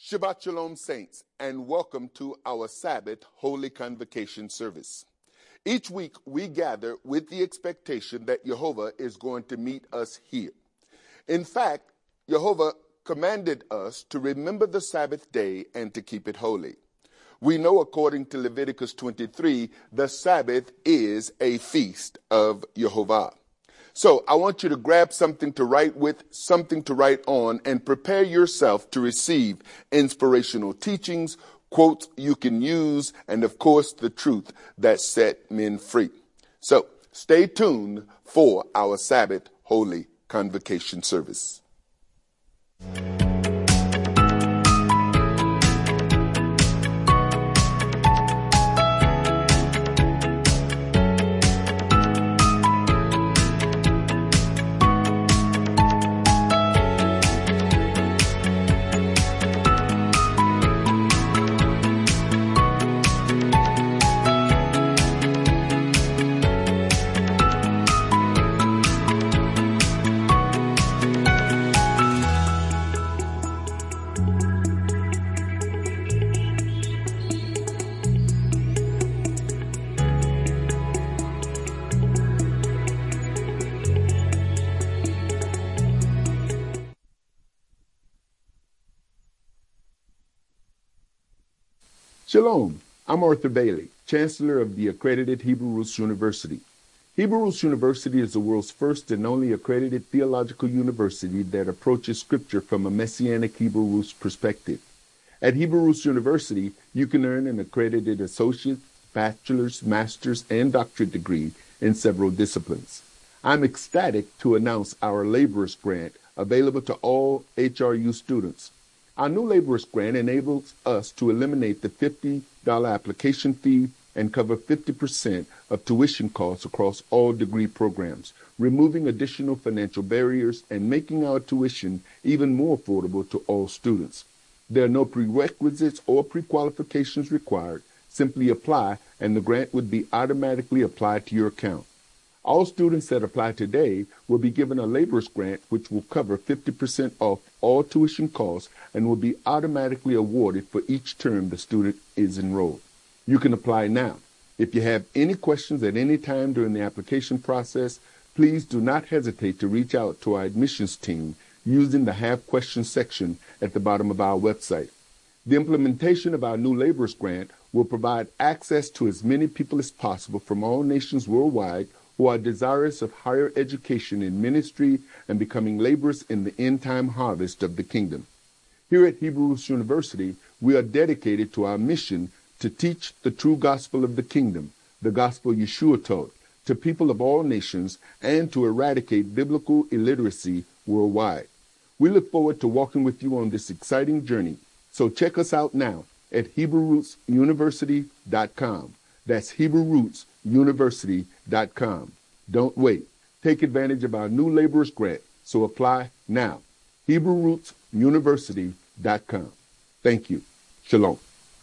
Shabbat Shalom, saints, and welcome to our Sabbath Holy Convocation service. Each week we gather with the expectation that Jehovah is going to meet us here. In fact, Jehovah commanded us to remember the Sabbath day and to keep it holy. We know, according to Leviticus 23, the Sabbath is a feast of Jehovah. So I want you to grab something to write with, something to write on, and prepare yourself to receive inspirational teachings, quotes you can use, and of course the truth that set men free. So stay tuned for our Sabbath Holy Convocation service. Shalom, I'm Arthur Bailey, Chancellor of the accredited Hebrew Roots University. Hebrew Roots University is the world's first and only accredited theological university that approaches Scripture from a Messianic Hebrew Roots perspective. At Hebrew Roots University, you can earn an accredited associate, bachelor's, master's, and doctorate degree in several disciplines. I'm ecstatic to announce our Laborers Grant available to all HRU students. Our new Laborers Grant enables us to eliminate the $50 application fee and cover 50% of tuition costs across all degree programs, removing additional financial barriers and making our tuition even more affordable to all students. There are no prerequisites or pre-qualifications required. Simply apply and the grant would be automatically applied to your account. All students that apply today will be given a Laborers Grant which will cover 50% off all tuition costs and will be automatically awarded for each term the student is enrolled. You can apply now. If you have any questions at any time during the application process, please do not hesitate to reach out to our admissions team using the Have Questions section at the bottom of our website. The implementation of our new Laborers Grant will provide access to as many people as possible from all nations worldwide who are desirous of higher education in ministry and becoming laborers in the end-time harvest of the kingdom. Here at Hebrew Roots University, we are dedicated to our mission to teach the true gospel of the kingdom, the gospel Yeshua taught, to people of all nations and to eradicate biblical illiteracy worldwide. We look forward to walking with you on this exciting journey. So check us out now at HebrewRootsUniversity.com. That's HebrewRootsUniversity.com. Don't wait. Take advantage of our new Laborers Grant. So apply now. HebrewRootsUniversity.com. Thank you. Shalom.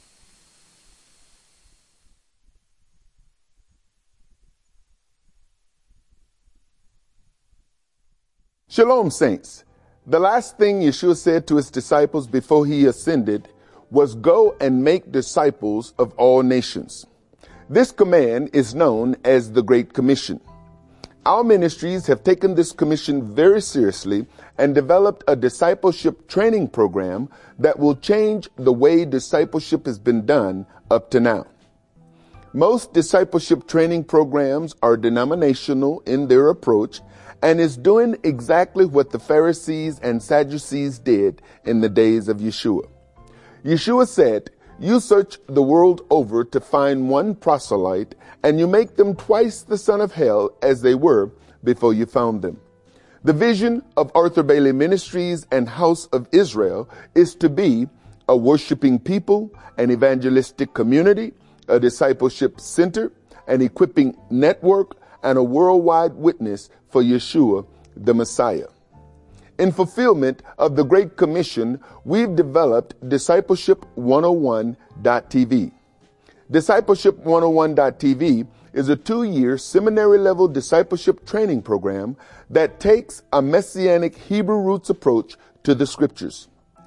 Shalom, saints. The last thing Yeshua said to his disciples before he ascended was, "Go and make disciples of all nations." This command is known as the Great Commission. Our ministries have taken this commission very seriously and developed a discipleship training program that will change the way discipleship has been done up to now. Most discipleship training programs are denominational in their approach and is doing exactly what the Pharisees and Sadducees did in the days of Yeshua. Yeshua said, "You search the world over to find one proselyte, and you make them twice the son of hell as they were before you found them." The vision of Arthur Bailey Ministries and House of Israel is to be a worshiping people, an evangelistic community, a discipleship center, an equipping network, and a worldwide witness for Yeshua, the Messiah. In fulfillment of the Great Commission, we've developed Discipleship101.tv. Discipleship101.tv is a 2-year seminary-level discipleship training program that takes a Messianic Hebrew roots approach to the Scriptures.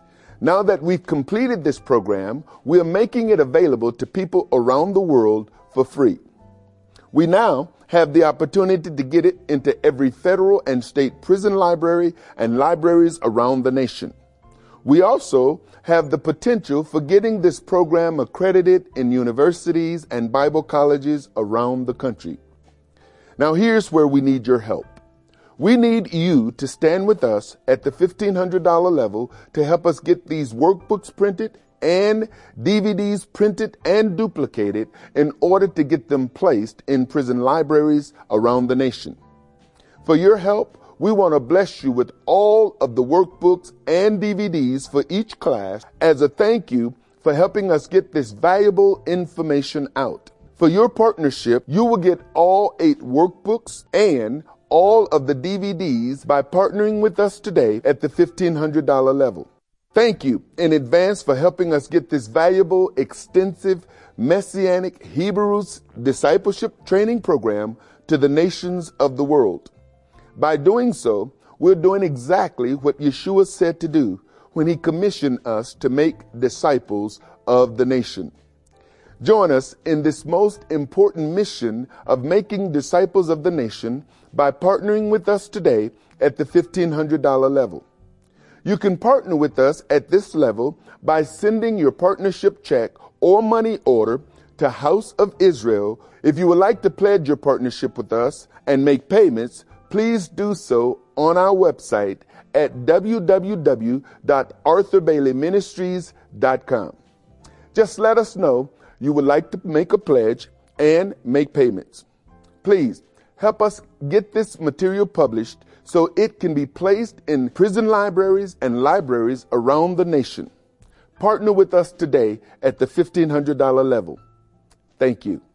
Now that we've completed this program, we are making it available to people around the world for free. We now have the opportunity to get it into every federal and state prison library and libraries around the nation. We also have the potential for getting this program accredited in universities and Bible colleges around the country. Now here's where we need your help. We need you to stand with us at the $1,500 level to help us get these workbooks printed and DVDs printed and duplicated in order to get them placed in prison libraries around the nation. For your help, we want to bless you with all of the workbooks and DVDs for each class as a thank you for helping us get this valuable information out. For your partnership, you will get all 8 workbooks and all of the DVDs by partnering with us today at the $1,500 level. Thank you in advance for helping us get this valuable, extensive, Messianic Hebrews discipleship training program to the nations of the world. By doing so, we're doing exactly what Yeshua said to do when he commissioned us to make disciples of the nation. Join us in this most important mission of making disciples of the nation by partnering with us today at the $1,500 level. You can partner with us at this level by sending your partnership check or money order to House of Israel. If you would like to pledge your partnership with us and make payments, please do so on our website at www.arthurbaileyministries.com. Just let us know you would like to make a pledge and make payments. Please help us get this material published so it can be placed in prison libraries and libraries around the nation. Partner with us today at the $1,500 level. Thank you.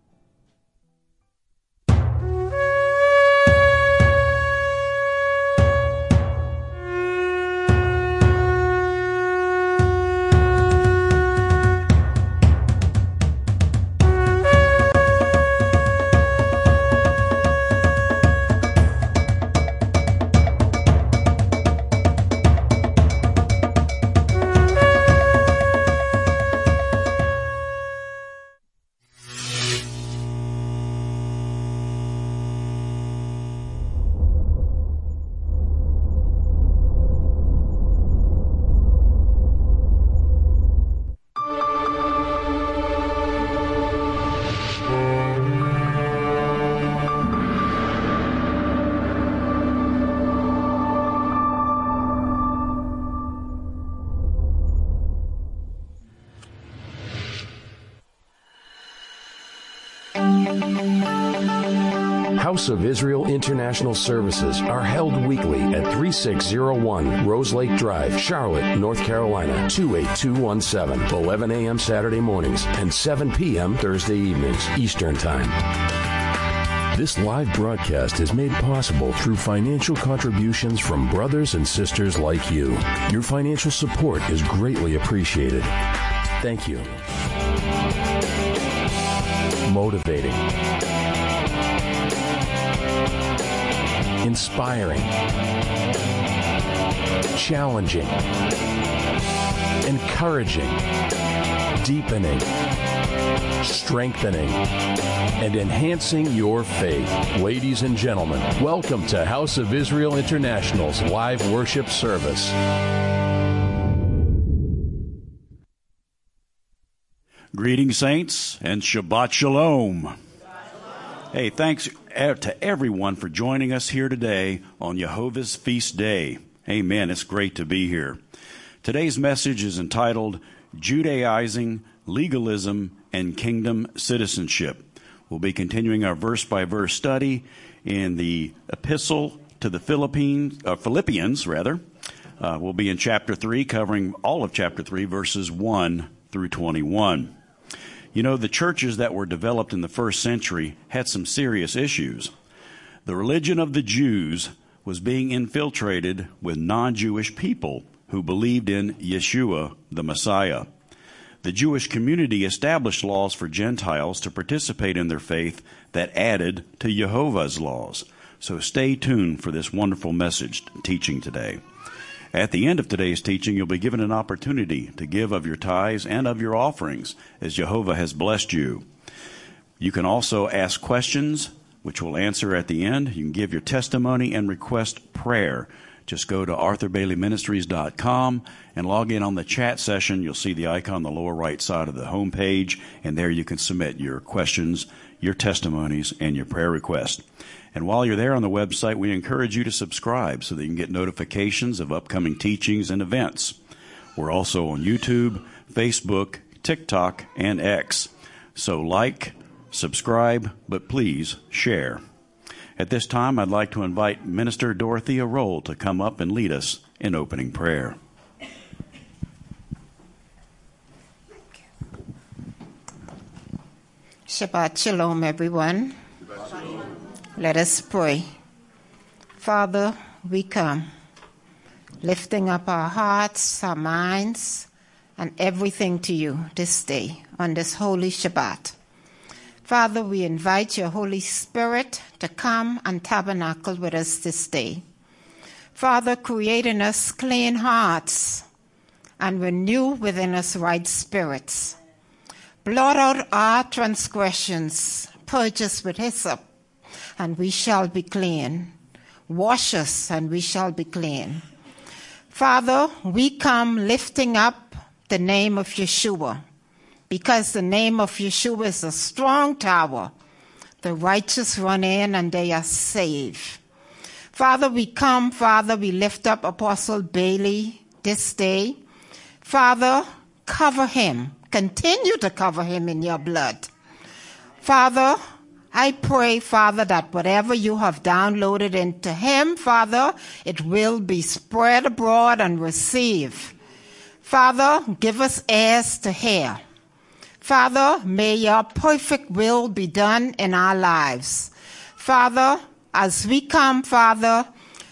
House of Israel International services are held weekly at 3601 Rose Lake Drive, Charlotte, North Carolina, 28217, 11 a.m. Saturday mornings and 7 p.m. Thursday evenings, Eastern Time. This live broadcast is made possible through financial contributions from brothers and sisters like you. Your financial support is greatly appreciated. Thank you. Motivating, inspiring, challenging, encouraging, deepening, strengthening, and enhancing your faith. Ladies and gentlemen, welcome to House of Israel International's live worship service. Greetings, saints, and Shabbat Shalom. Hey, thanks to everyone for joining us here today on Yehovah's Feast Day. Amen. It's great to be here. Today's message is entitled Judaizing, Legalism, and Kingdom Citizenship. We'll be continuing our verse-by-verse study in the Epistle to the Philippians. We'll be in chapter 3, covering all of chapter 3, verses 1 through 21. You know, the churches that were developed in the first century had some serious issues. The religion of the Jews was being infiltrated with non-Jewish people who believed in Yeshua, the Messiah. The Jewish community established laws for Gentiles to participate in their faith that added to Jehovah's laws. So stay tuned for this wonderful message teaching today. At the end of today's teaching, you'll be given an opportunity to give of your tithes and of your offerings as Jehovah has blessed you. You can also ask questions, which we'll answer at the end. You can give your testimony and request prayer. Just go to ArthurBaileyMinistries.com and log in on the chat session. You'll see the icon on the lower right side of the home page, and there you can submit your questions, your testimonies, and your prayer request. And while you're there on the website, we encourage you to subscribe so that you can get notifications of upcoming teachings and events. We're also on YouTube, Facebook, TikTok, and X. So like, subscribe, but please share. At this time, I'd like to invite Minister Dorothea Roll to come up and lead us in opening prayer. Shabbat Shalom, everyone. Let us pray. Father, we come, lifting up our hearts, our minds, and everything to you this day on this holy Shabbat. Father, we invite your Holy Spirit to come and tabernacle with us this day. Father, create in us clean hearts and renew within us right spirits. Blot out our transgressions, purge us with hyssop, and we shall be clean. Wash us, and we shall be clean. Father, we come lifting up the name of Yeshua, because the name of Yeshua is a strong tower. The righteous run in and they are saved. Father, we come, Father, we lift up Apostle Bailey this day. Father, cover him. Continue to cover him in your blood. Father, I pray, Father, that whatever you have downloaded into him, Father, it will be spread abroad and received. Father, give us ears to hear. Father, may your perfect will be done in our lives. Father, as we come, Father,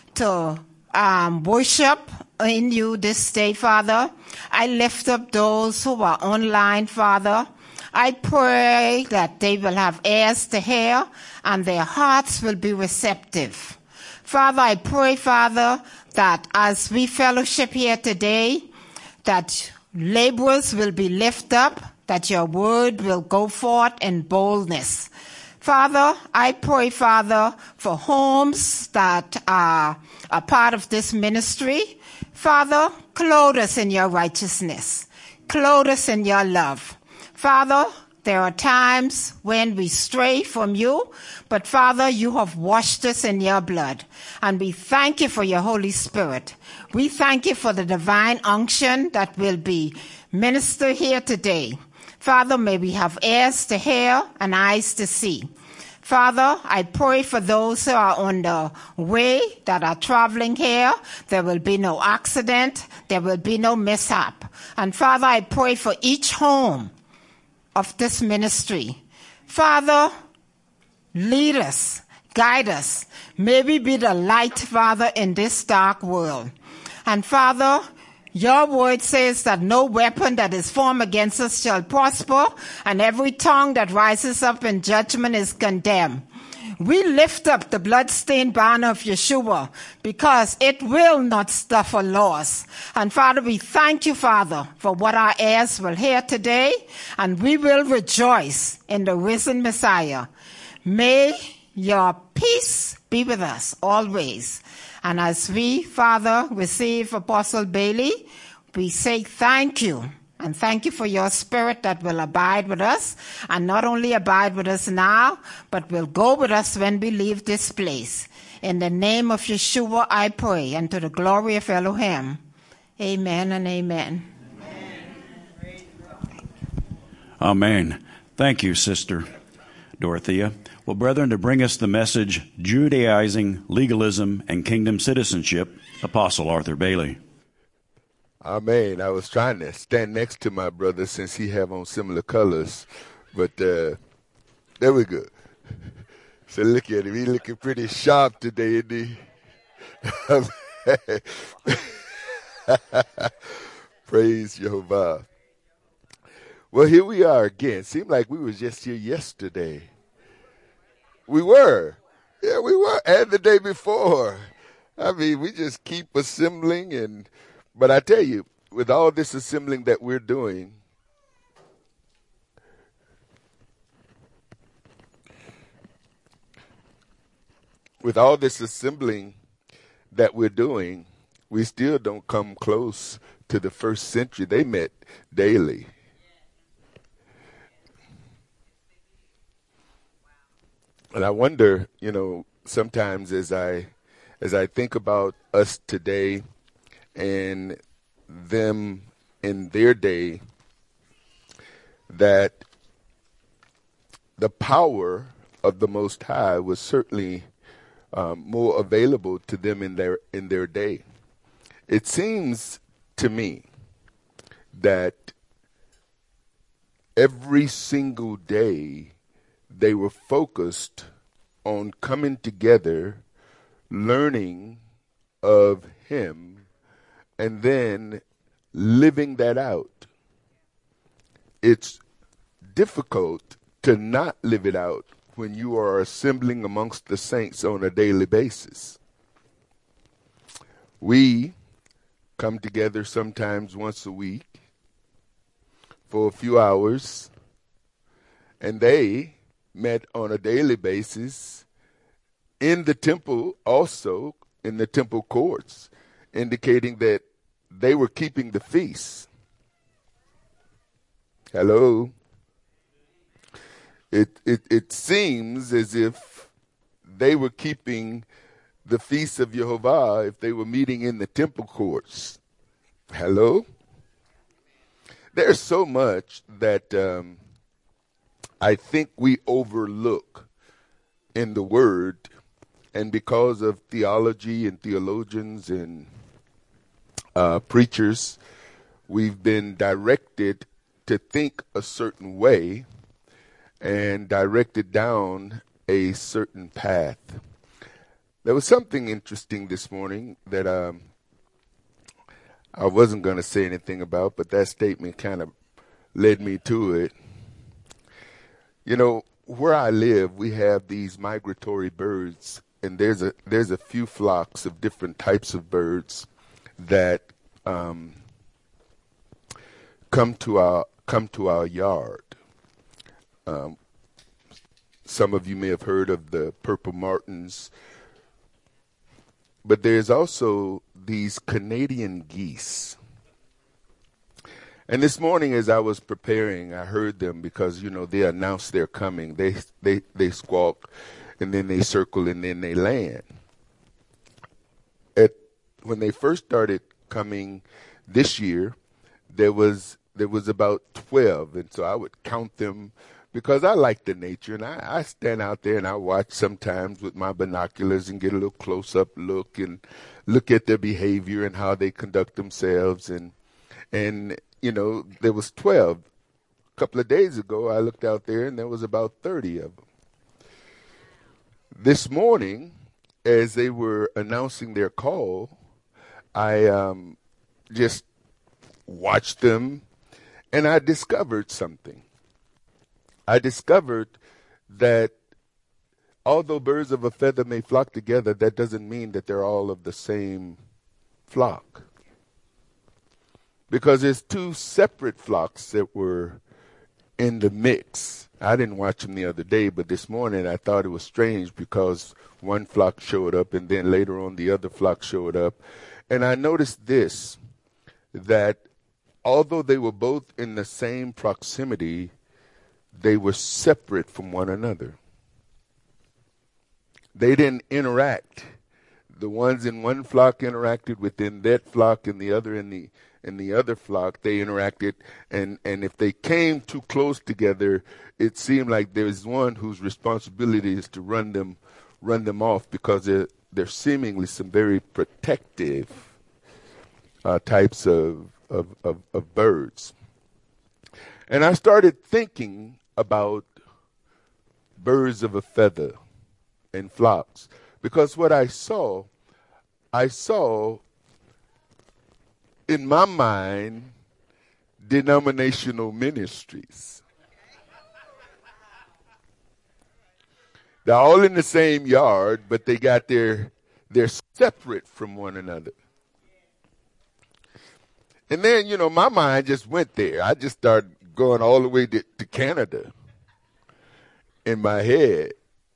to worship in you this day, Father, I lift up those who are online, Father. I pray that they will have ears to hear and their hearts will be receptive. Father, I pray, Father, that as we fellowship here today, that laborers will be lifted up, that your word will go forth in boldness. Father, I pray, Father, for homes that are a part of this ministry. Father, clothe us in your righteousness. Clothe us in your love. Father, there are times when we stray from you, but Father, you have washed us in your blood. And we thank you for your Holy Spirit. We thank you for the divine unction that will be ministered here today. Father, may we have ears to hear and eyes to see. Father, I pray for those who are on the way that are traveling here. There will be no accident. There will be no mishap. And Father, I pray for each home of this ministry. Father, lead us, guide us. May we be the light, Father, in this dark world. And Father, your word says that no weapon that is formed against us shall prosper, and every tongue that rises up in judgment is condemned. We lift up the bloodstained banner of Yeshua because it will not suffer loss. And Father, we thank you, Father, for what our ears will hear today, and we will rejoice in the risen Messiah. May your peace be with us always. And as we, Father, receive Apostle Bailey, we say thank you. And thank you for your spirit that will abide with us. And not only abide with us now, but will go with us when we leave this place. In the name of Yeshua, I pray, and to the glory of Elohim. Amen and amen. Amen. Thank you, Sister Dorothea. Well, brethren, to bring us the message, Judaizing, Legalism, and Kingdom Citizenship, Apostle Arthur Bailey. Amen. I was trying to stand next to my brother since he have on similar colors, but there we go. So look at him. He looking pretty sharp today, isn't he? Praise Jehovah. Well, here we are again. Seemed like we was just here yesterday. We were. Yeah, we were. And the day before. I mean, we just keep assembling, but I tell you, with all this assembling that we're doing, we still don't come close to the first century. They met daily. And I wonder, sometimes as I think about us today and them in their day, that the power of the Most High was certainly more available to them in their day. It seems to me that every single day they were focused on coming together, learning of Him, and then living that out. It's difficult to not live it out when you are assembling amongst the saints on a daily basis. We come together sometimes once a week for a few hours, and they met on a daily basis in the temple, also in the temple courts, indicating that they were keeping the feast. Hello? It seems as if they were keeping the feast of Jehovah if they were meeting in the temple courts. Hello? There's so much that I think we overlook in the Word, and because of theology and theologians and preachers, we've been directed to think a certain way and directed down a certain path. There was something interesting this morning that I wasn't going to say anything about, but that statement kind of led me to it. Where I live, we have these migratory birds, and there's a few flocks of different types of birds that come to our yard. Some of you may have heard of the purple martins, but there's also these Canadian geese. And this morning, as I was preparing, I heard them because, they announce they're coming. They squawk, and then they circle, and then they land. When they first started coming this year, there was about 12, and so I would count them because I like the nature, and I stand out there and I watch sometimes with my binoculars and get a little close-up look and look at their behavior and how they conduct themselves, and there was 12. A couple of days ago, I looked out there, and there was about 30 of them. This morning, as they were announcing their call, I just watched them, and I discovered something. I discovered that although birds of a feather may flock together, that doesn't mean that they're all of the same flock. Because there's two separate flocks that were in the mix. I didn't watch them the other day, but this morning I thought it was strange because one flock showed up and then later on the other flock showed up. And I noticed this, that although they were both in the same proximity, they were separate from one another. They didn't interact. The ones in one flock interacted within that flock, and the other in the other flock, they interacted, and if they came too close together, it seemed like there was one whose responsibility is to run them off because they're seemingly some very protective types of birds. And I started thinking about birds of a feather and flocks, because what I saw in my mind denominational ministries. They're all in the same yard, but they got their they're separate from one another. And then, my mind just went there. I just started going all the way to Canada in my head,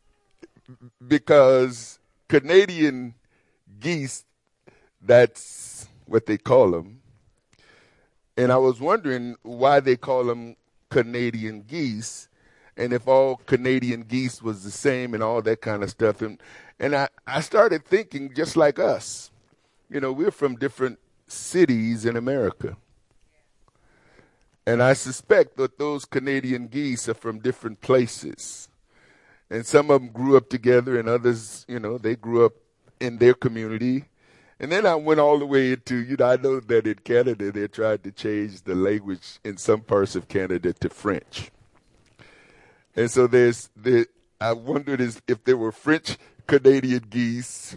because Canadian geese, that's what they call them. And I was wondering why they call them Canadian geese, and if all Canadian geese was the same and all that kind of stuff. And I started thinking just like us. We're from different cities in America. And I suspect that those Canadian geese are from different places. And some of them grew up together, and others, they grew up in their community. And then I went all the way into, I know that in Canada they tried to change the language in some parts of Canada to French. And so I wondered if there were French Canadian geese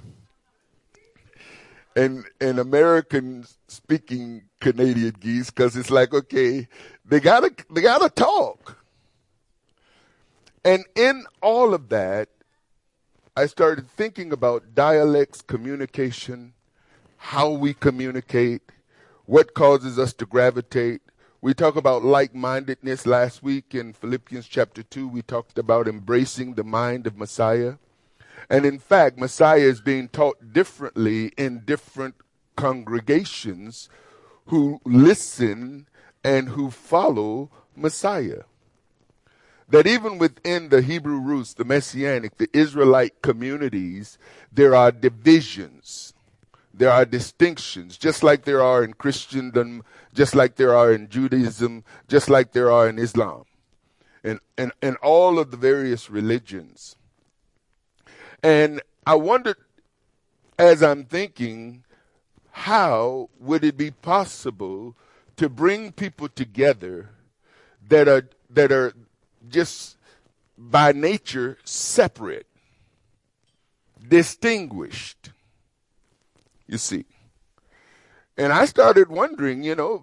and American-speaking Canadian geese, because it's like, okay, they gotta talk. And in all of that, I started thinking about dialects, communication, how we communicate, what causes us to gravitate. We talked about like-mindedness last week in Philippians chapter 2. We talked about embracing the mind of Messiah. And in fact, Messiah is being taught differently in different congregations who listen and who follow Messiah. That even within the Hebrew roots, the Messianic, the Israelite communities, there are divisions. There are distinctions, just like there are in Christendom, just like there are in Judaism, just like there are in Islam, and all of the various religions. And I wondered, as I'm thinking, how would it be possible to bring people together that are just by nature separate, distinguished, you see. And I started wondering,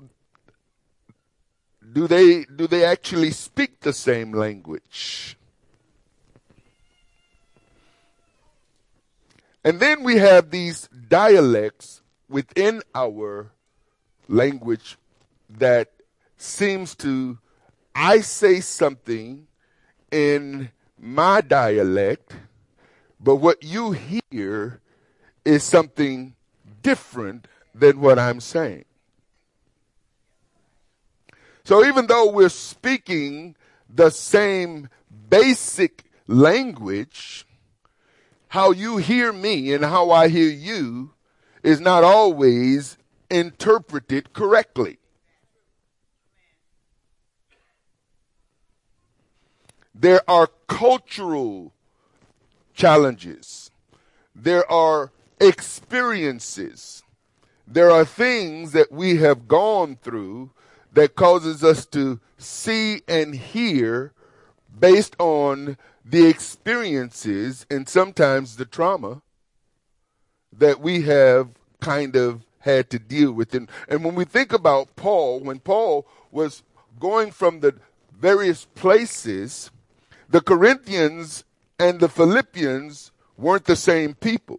do they actually speak the same language? And then we have these dialects within our language that seems to, I say something in my dialect, but what you hear is something different than what I'm saying. So even though we're speaking the same basic language, how you hear me and how I hear you is not always interpreted correctly. There are cultural challenges. There are experiences. There are things that we have gone through that causes us to see and hear based on the experiences and sometimes the trauma that we have kind of had to deal with. And when we think about Paul, when Paul was going from the various places, the Corinthians and the Philippians weren't the same people.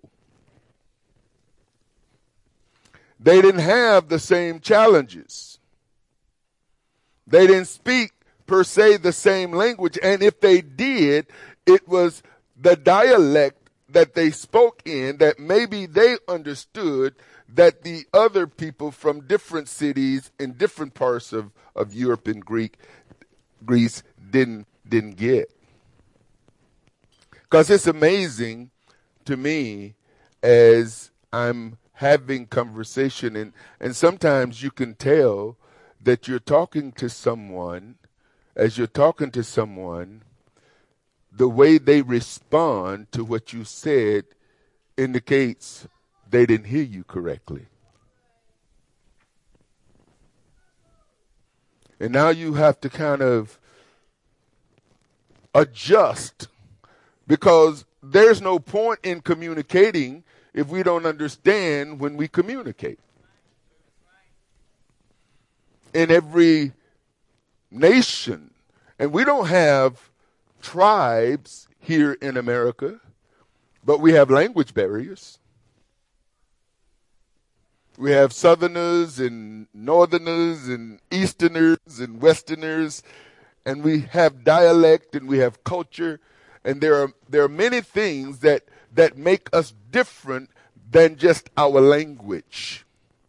They didn't have the same challenges. They didn't speak, per se, the same language. And if they did, it was the dialect that they spoke in that maybe they understood that the other people from different cities in different parts of Europe and Greece didn't get. Because it's amazing to me as I'm having conversation, and sometimes you can tell that you're talking to someone, as you're talking to someone, the way they respond to what you said indicates they didn't hear you correctly. And now you have to kind of adjust, because there's no point in communicating if we don't understand when we communicate. In every nation, and we don't have tribes here in America, but we have language barriers. We have Southerners and Northerners and Easterners and Westerners, and we have dialect and we have culture, and there are many things that make us different than just our language.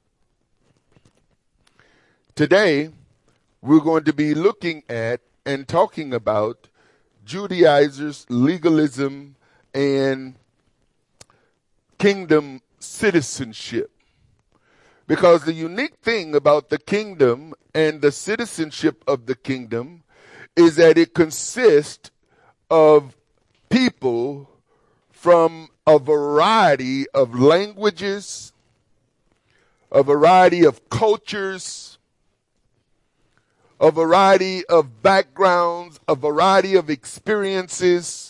Today, we're going to be looking at and talking about Judaizers, legalism, and kingdom citizenship. Because the unique thing about the kingdom and the citizenship of the kingdom is that it consists of people from a variety of languages, a variety of cultures, a variety of backgrounds, a variety of experiences.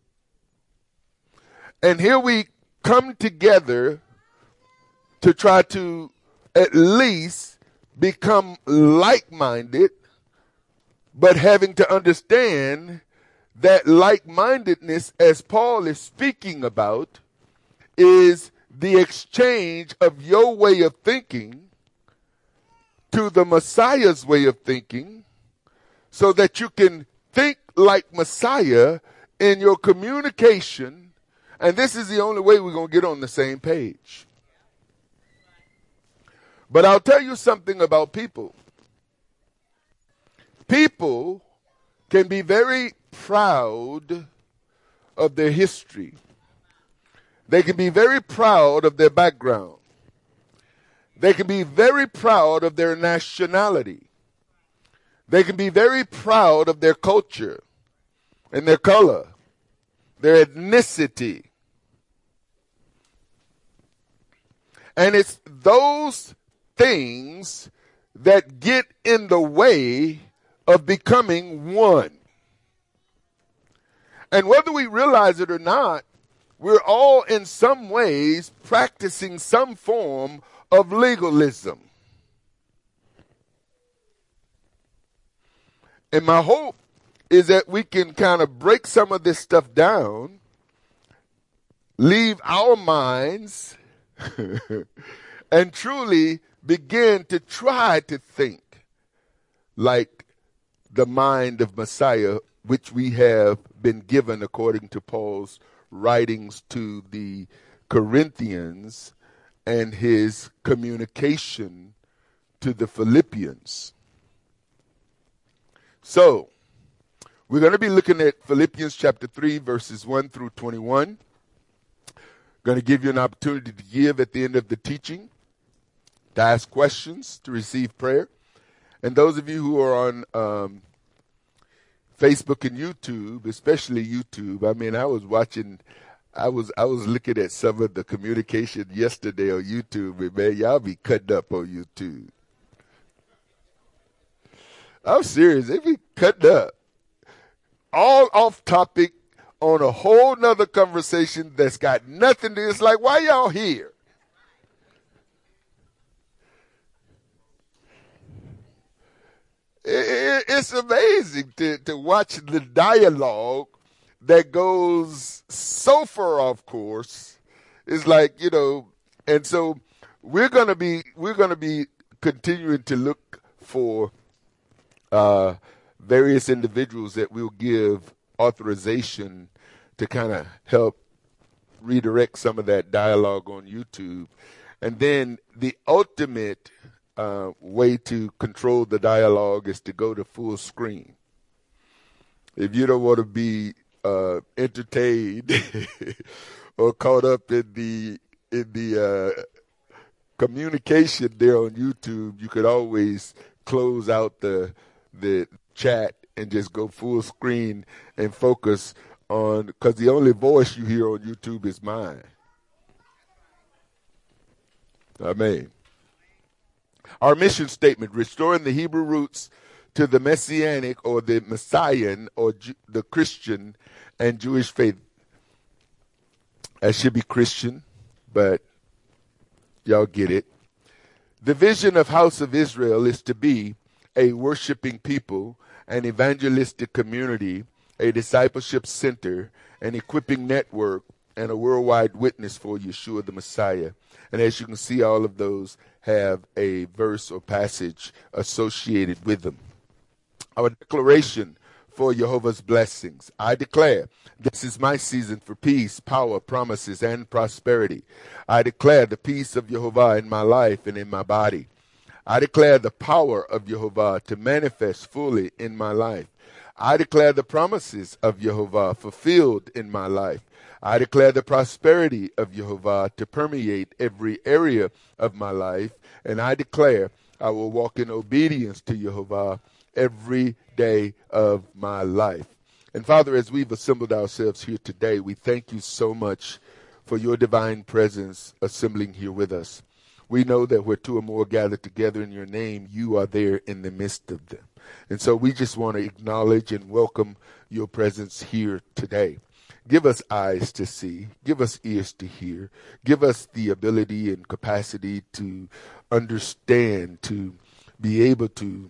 And here we come together to try to at least become like-minded, but having to understand that like-mindedness, as Paul is speaking about, is the exchange of your way of thinking to the Messiah's way of thinking, so that you can think like Messiah in your communication, and this is the only way we're going to get on the same page. But I'll tell you something about people. People can be very proud of their history. They can be very proud of their background. They can be very proud of their nationality. They can be very proud of their culture and their color, their ethnicity. And it's those things that get in the way of becoming one. And whether we realize it or not, we're all in some ways practicing some form of legalism. And my hope is that we can kind of break some of this stuff down, leave our minds, and truly begin to try to think like the mind of Messiah, which we have been given according to Paul's writings to the Corinthians and his communication to the Philippians. So, we're going to be looking at Philippians chapter 3, verses 1 through 21. Going to give you an opportunity to give at the end of the teaching, to ask questions, to receive prayer. And those of you who are on Facebook and YouTube, especially YouTube, I mean, I was looking at some of the communication yesterday on YouTube, and man, y'all be cutting up on YouTube. I'm serious, they be cutting up. All off topic on a whole nother conversation that's got nothing to, it's like, why y'all here? It's amazing to watch the dialogue that goes so far off course. It's like, you know, and so we're gonna be continuing to look for various individuals that will give authorization to kind of help redirect some of that dialogue on YouTube. And then the ultimate way to control the dialogue is to go to full screen. If you don't want to be entertained or caught up in the communication there on YouTube, you could always close out the chat and just go full screen and focus on, because the only voice you hear on YouTube is mine. Amen. Our mission statement: restoring the Hebrew roots to the Messianic or the Messian or the Christian and Jewish faith. That should be Christian, but y'all get it. The vision of House of Israel is to be a worshiping people, an evangelistic community, a discipleship center, an equipping network, and a worldwide witness for Yeshua the Messiah. And as you can see, all of those have a verse or passage associated with them. Our declaration for Jehovah's blessings. I declare this is my season for peace, power, promises, and prosperity. I declare the peace of Jehovah in my life and in my body. I declare the power of Jehovah to manifest fully in my life. I declare the promises of Jehovah fulfilled in my life. I declare the prosperity of Jehovah to permeate every area of my life. And I declare I will walk in obedience to Jehovah every day of my life. And Father, as we've assembled ourselves here today, we thank you so much for your divine presence assembling here with us. We know that where two or more gathered together in your name, you are there in the midst of them. And so we just want to acknowledge and welcome your presence here today. Give us eyes to see. Give us ears to hear. Give us the ability and capacity to understand, to be able to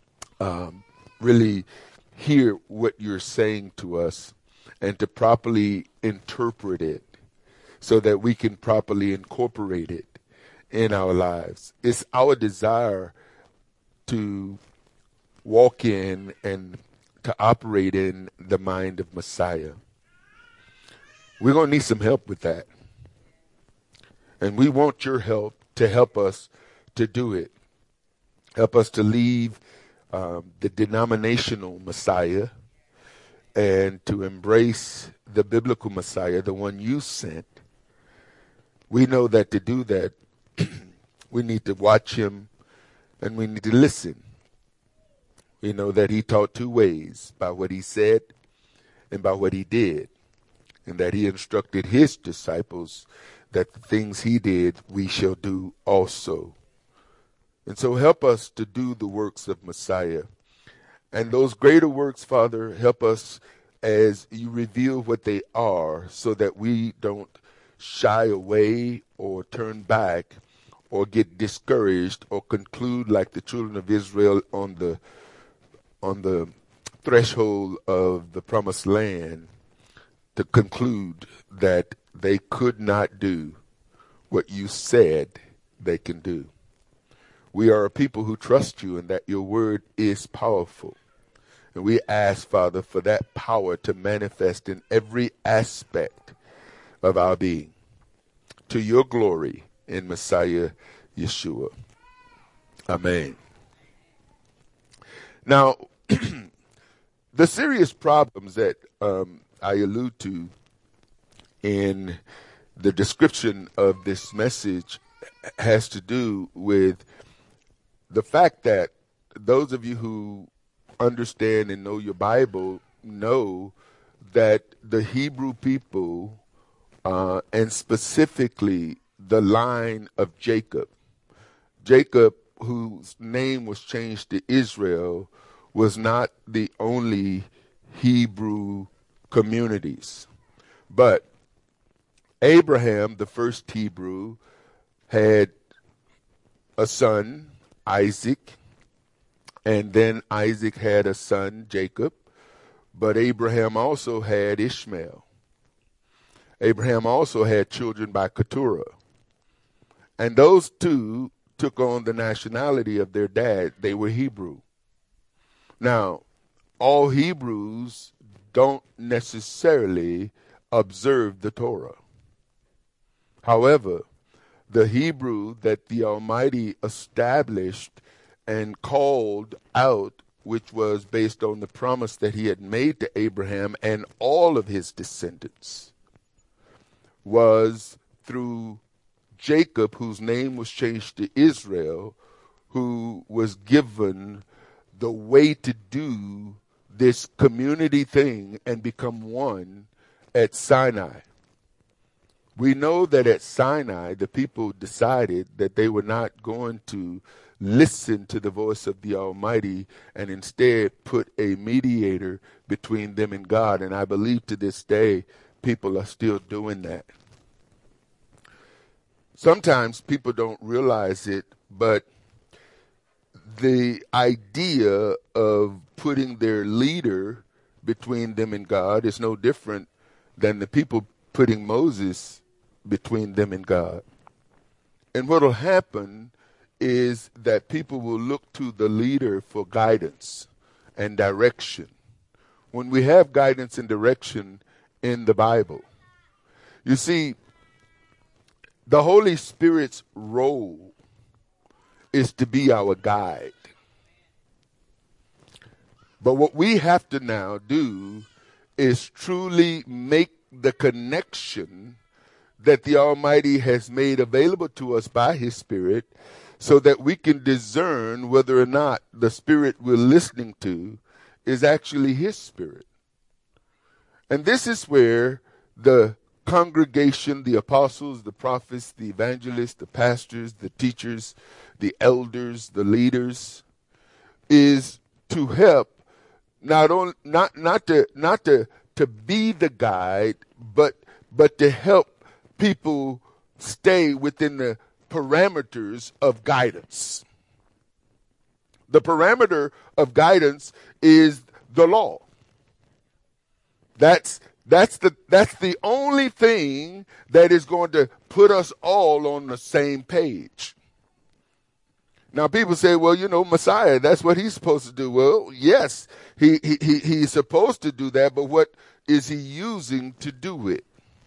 really hear what you're saying to us and to properly interpret it so that we can properly incorporate it in our lives. It's our desire to walk in and to operate in the mind of Messiah. We're going to need some help with that. And we want your help to help us to do it. Help us to leave the denominational Messiah and to embrace the biblical Messiah, the one you sent. We know that to do that, we need to watch him and we need to listen. We know that he taught two ways, by what he said and by what he did, and that he instructed his disciples that the things he did we shall do also. And so help us to do the works of Messiah. And those greater works, Father, help us as you reveal what they are so that we don't shy away or turn back or get discouraged or conclude like the children of Israel on the threshold of the promised land, to conclude that they could not do what you said they can do. We are a people who trust you and that your word is powerful. And we ask, Father, for that power to manifest in every aspect of our being, to your glory in Messiah Yeshua. Amen. Now, the serious problems that I allude to in the description of this message has to do with the fact that those of you who understand and know your Bible know that the Hebrew people, and specifically the line of Jacob, whose name was changed to Israel, was not the only Hebrew communities. But Abraham, the first Hebrew, had a son, Isaac, and then Isaac had a son, Jacob, but Abraham also had Ishmael. Abraham also had children by Keturah. And those two took on the nationality of their dad. They were Hebrew. Now, all Hebrews don't necessarily observe the Torah. However, the Hebrew that the Almighty established and called out, which was based on the promise that he had made to Abraham and all of his descendants, was through Jacob, whose name was changed to Israel, who was given the way to do this community thing and become one at Sinai. We know that at Sinai, the people decided that they were not going to listen to the voice of the Almighty and instead put a mediator between them and God. And I believe to this day, people are still doing that. Sometimes people don't realize it, but the idea of putting their leader between them and God is no different than the people putting Moses between them and God. And what will happen is that people will look to the leader for guidance and direction. When we have guidance and direction in the Bible, you see, the Holy Spirit's role is to be our guide. But what we have to now do is truly make the connection that the Almighty has made available to us by His Spirit, so that we can discern whether or not the Spirit we're listening to is actually His Spirit. And this is where the congregation, the apostles, the prophets, the evangelists, the pastors, the teachers, the elders, the leaders, is to help not to be the guide, but to help people stay within the parameters of guidance. The parameter of guidance is the law. That's the only thing that is going to put us all on the same page. Now people say, well, Messiah, that's what he's supposed to do. Well, yes, he's supposed to do that, but what is he using to do it?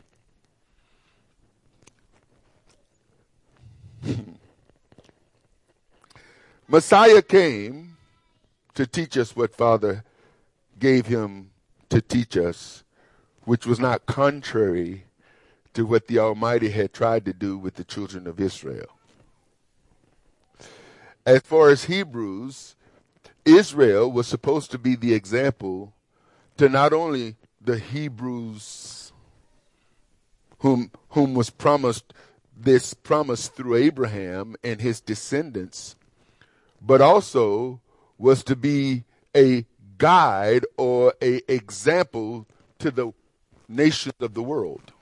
Messiah came to teach us what Father gave him to teach us, which was not contrary to what the Almighty had tried to do with the children of Israel. As far as Hebrews, Israel was supposed to be the example to not only the Hebrews whom was promised this promise through Abraham and his descendants, but also was to be a guide or a example to the nations of the world.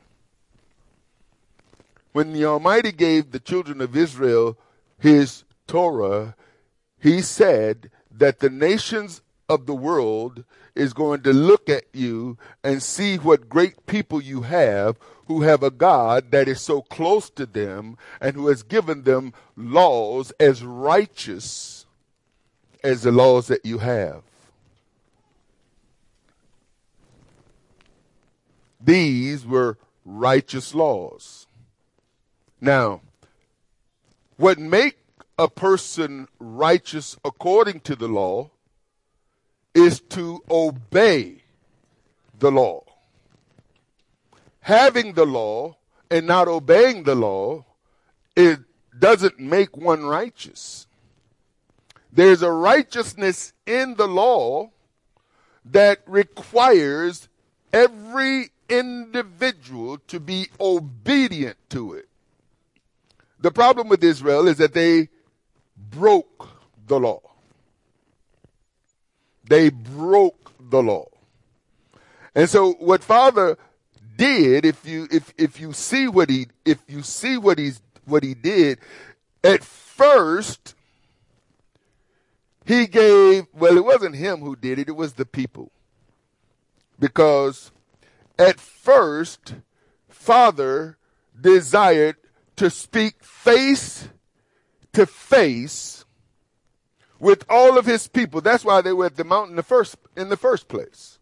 When the Almighty gave the children of Israel His Torah, He said that the nations of the world is going to look at you and see what great people you have who have a God that is so close to them and who has given them laws as righteous as the laws that you have. These were righteous laws. Now, what make a person righteous according to the law is to obey the law. Having the law and not obeying the law, it doesn't make one righteous. There's a righteousness in the law that requires every individual to be obedient to it. The problem with Israel is that they broke the law. They broke the law. And so what Father did, if you see what he did, at first he gave, well, it wasn't him who did it, it was the people. Because at first, Father desired to speak face to face with all of his people. That's why they were at the mountain in the first place.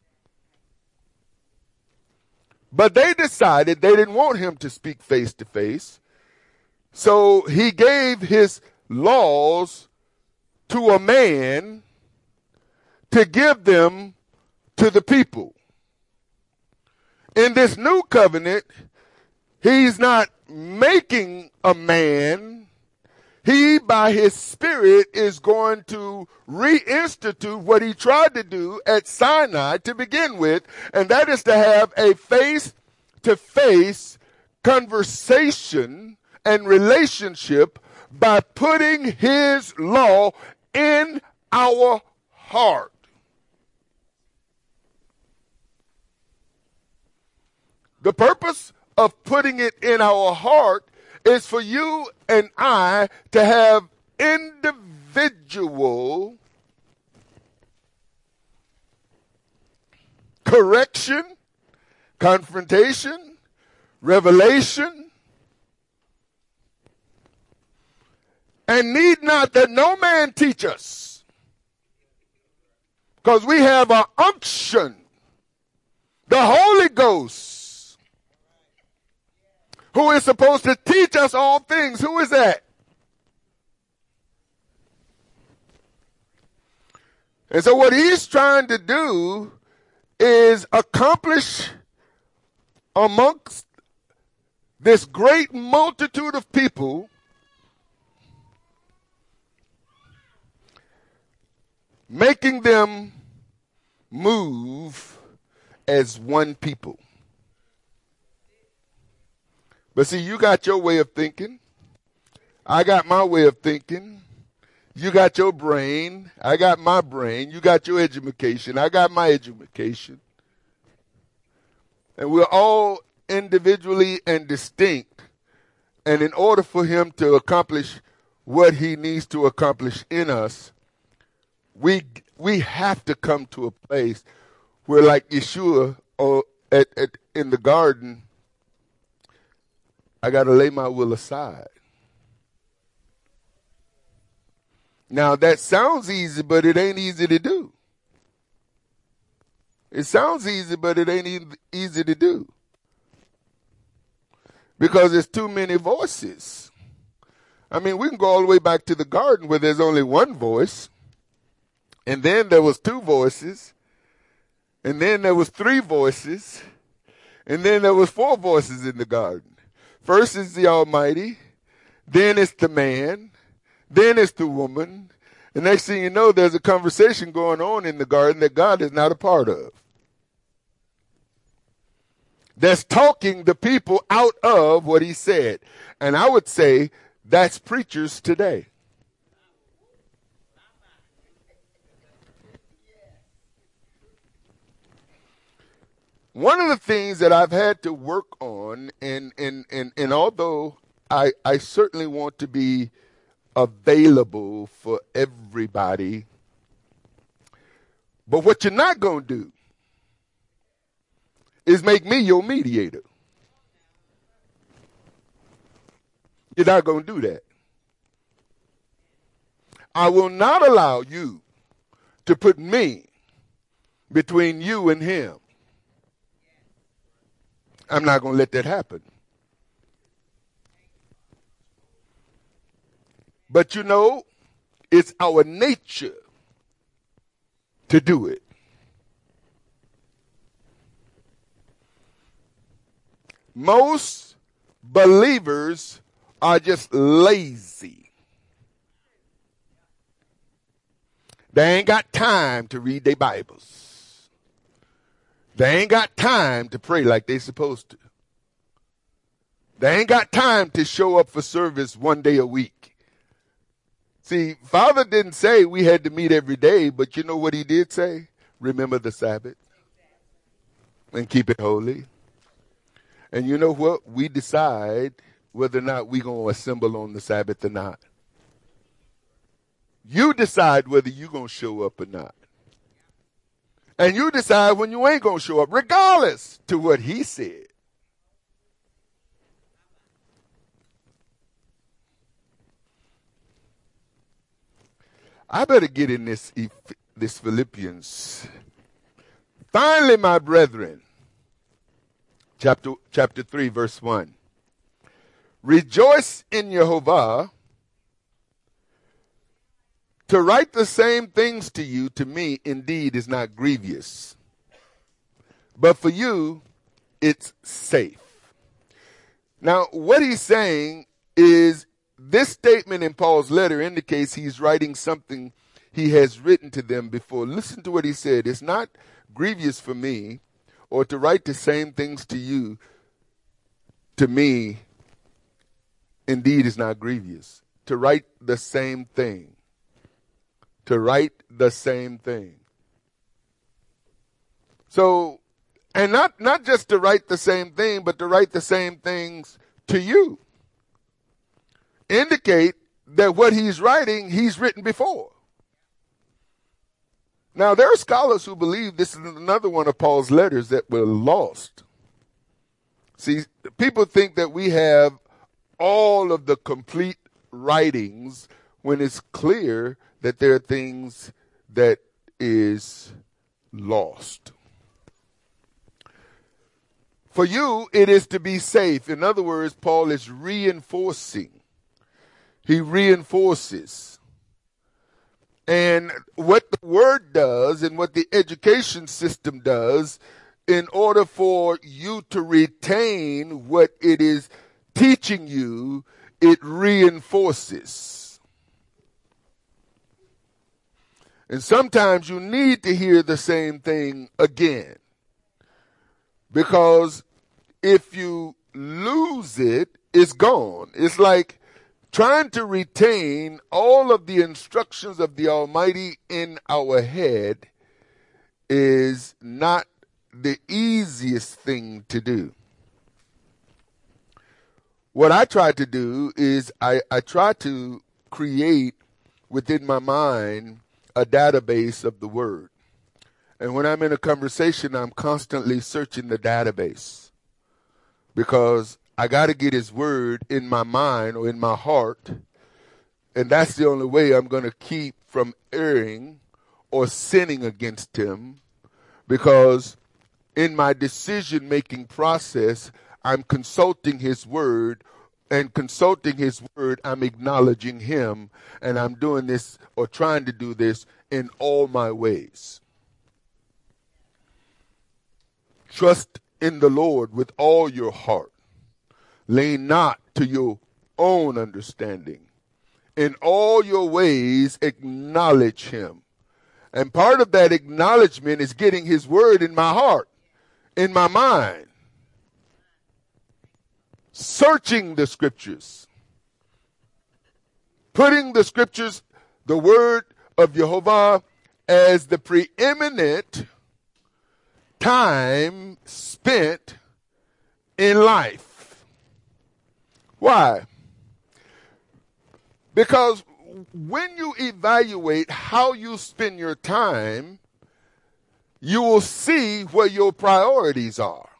But they decided they didn't want him to speak face to face. So he gave his laws to a man to give them to the people. In this new covenant, he's not making a man. He, by his Spirit, is going to reinstitute what he tried to do at Sinai to begin with, and that is to have a face-to-face conversation and relationship by putting his law in our heart. The purpose of putting it in our heart is for you and I to have individual correction, confrontation, revelation, and need not that no man teach us, because we have an unction, the Holy Ghost, who is supposed to teach us all things. Who is that? And so what he's trying to do is accomplish amongst this great multitude of people making them move as one people. But see, you got your way of thinking. I got my way of thinking. You got your brain. I got my brain. You got your education. I got my education. And we're all individually and distinct. And in order for him to accomplish what he needs to accomplish in us, we have to come to a place where, like Yeshua in the garden, I got to lay my will aside. Now, that sounds easy, but it ain't easy to do. It sounds easy, but it ain't easy to do. Because there's too many voices. I mean, we can go all the way back to the garden where there's only one voice. And then there was two voices. And then there was three voices. And then there was four voices in the garden. First is the Almighty. Then it's the man. Then it's the woman. The next thing you know, there's a conversation going on in the garden that God is not a part of. That's talking the people out of what he said. And I would say that's preachers today. One of the things that I've had to work on, and although I certainly want to be available for everybody, but what you're not going to do is make me your mediator. You're not going to do that. I will not allow you to put me between you and him. I'm not going to let that happen. But you know, it's our nature to do it. Most believers are just lazy. They ain't got time to read their Bibles. They ain't got time to pray like they supposed to. They ain't got time to show up for service one day a week. See, Father didn't say we had to meet every day, but you know what he did say? Remember the Sabbath and keep it holy. And you know what? We decide whether or not we're going to assemble on the Sabbath or not. You decide whether you're going to show up or not. And you decide when you ain't going to show up, regardless to what he said. I better get in this Philippians. Finally, my brethren, chapter 3, verse 1. Rejoice in Jehovah. To write the same things to you, to me, indeed, is not grievous. But for you, it's safe. Now, what he's saying is this statement in Paul's letter indicates he's writing something he has written to them before. Listen to what he said. It's not grievous for me, or to write the same things to you, to me, indeed, is not grievous. To write the same thing. To write the same thing. So, and not just to write the same thing, but to write the same things to you. Indicate that what he's writing, he's written before. Now, there are scholars who believe this is another one of Paul's letters that were lost. See, people think that we have all of the complete writings when it's clear that there are things that is lost. For you, it is to be safe. In other words, Paul is reinforcing. He reinforces. And what the word does and what the education system does, in order for you to retain what it is teaching you, it reinforces. And sometimes you need to hear the same thing again. Because if you lose it, it's gone. It's like trying to retain all of the instructions of the Almighty in our head is not the easiest thing to do. What I try to do is I try to create within my mind a database of the Word. And when I'm in a conversation, I'm constantly searching the database because I got to get His Word in my mind or in my heart. And that's the only way I'm going to keep from erring or sinning against Him, because in my decision-making process, I'm consulting His Word, and consulting His Word, I'm acknowledging Him, and I'm doing this or trying to do this in all my ways. Trust in the Lord with all your heart. Lean not to your own understanding. In all your ways, acknowledge Him. And part of that acknowledgement is getting His Word in my heart, in my mind. Searching the Scriptures. Putting the Scriptures, the Word of Jehovah, as the preeminent time spent in life. Why? Because when you evaluate how you spend your time, you will see where your priorities are.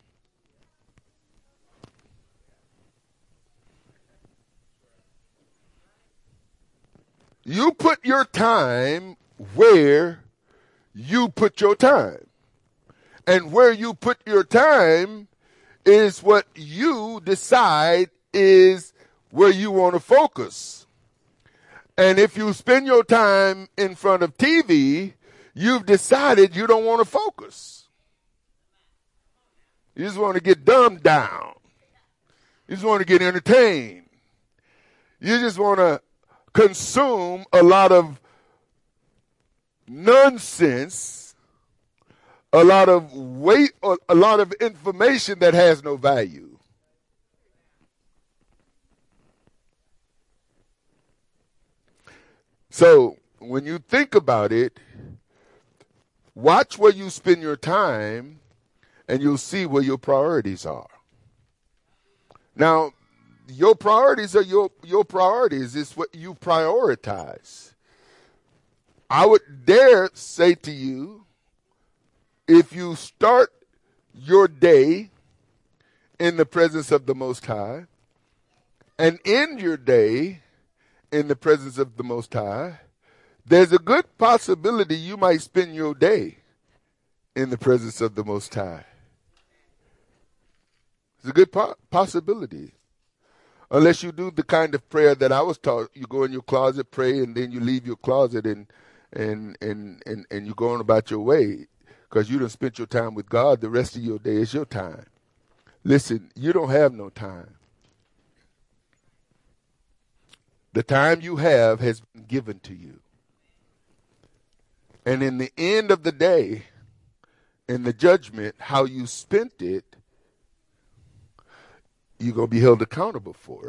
You put your time where you put your time. And where you put your time is what you decide is where you want to focus. And if you spend your time in front of TV, you've decided you don't want to focus. You just want to get dumbed down. You just want to get entertained. You just want to consume a lot of nonsense, a lot of weight, or a lot of information that has no value. So when you think about it, watch where you spend your time and you'll see where your priorities are. Now, your priorities are your priorities. It's what you prioritize. I would dare say to you, if you start your day in the presence of the Most High and end your day in the presence of the Most High, there's a good possibility you might spend your day in the presence of the Most High. It's a good possibility. Unless you do the kind of prayer that I was taught. You go in your closet, pray, and then you leave your closet and you go on about your way because you done spent your time with God. The rest of your day is your time. Listen, you don't have no time. The time you have has been given to you. And in the end of the day, in the judgment, how you spent it, you're going to be held accountable for it.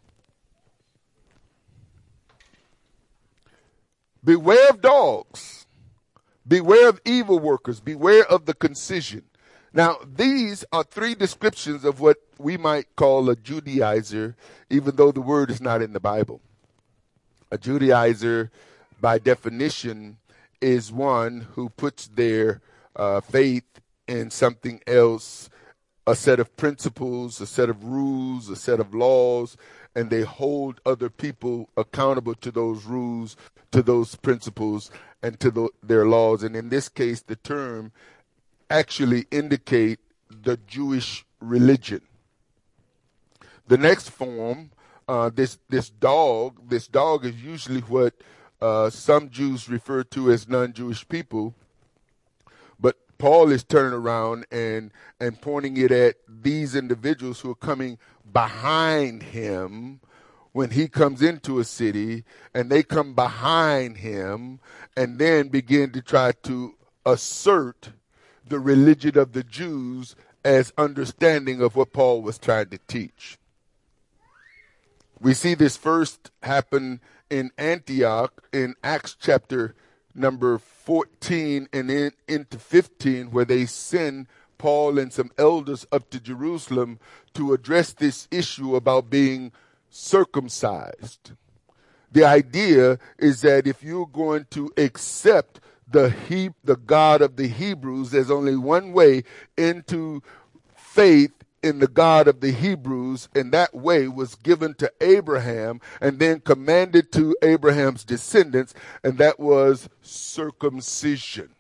Beware of dogs. Beware of evil workers. Beware of the concision. Now, these are three descriptions of what we might call a Judaizer, even though the word is not in the Bible. A Judaizer, by definition, is one who puts their faith in something else a set of principles, a set of rules, a set of laws, and they hold other people accountable to those rules, to those principles, and to their laws. And in this case, the term actually indicate the Jewish religion. The next form, this dog is usually what some Jews refer to as non-Jewish people, but Paul is turning around and pointing it at these individuals who are coming behind him when he comes into a city, and they come behind him and then begin to try to assert the religion of the Jews as understanding of what Paul was trying to teach. We see this first happen in Antioch in Acts chapter number 14 and then into 15, where they send Paul and some elders up to Jerusalem to address this issue about being circumcised. The idea is that if you're going to accept the God of the Hebrews, there's only one way into faith in the God of the Hebrews, and that way was given to Abraham and then commanded to Abraham's descendants, and that was circumcision.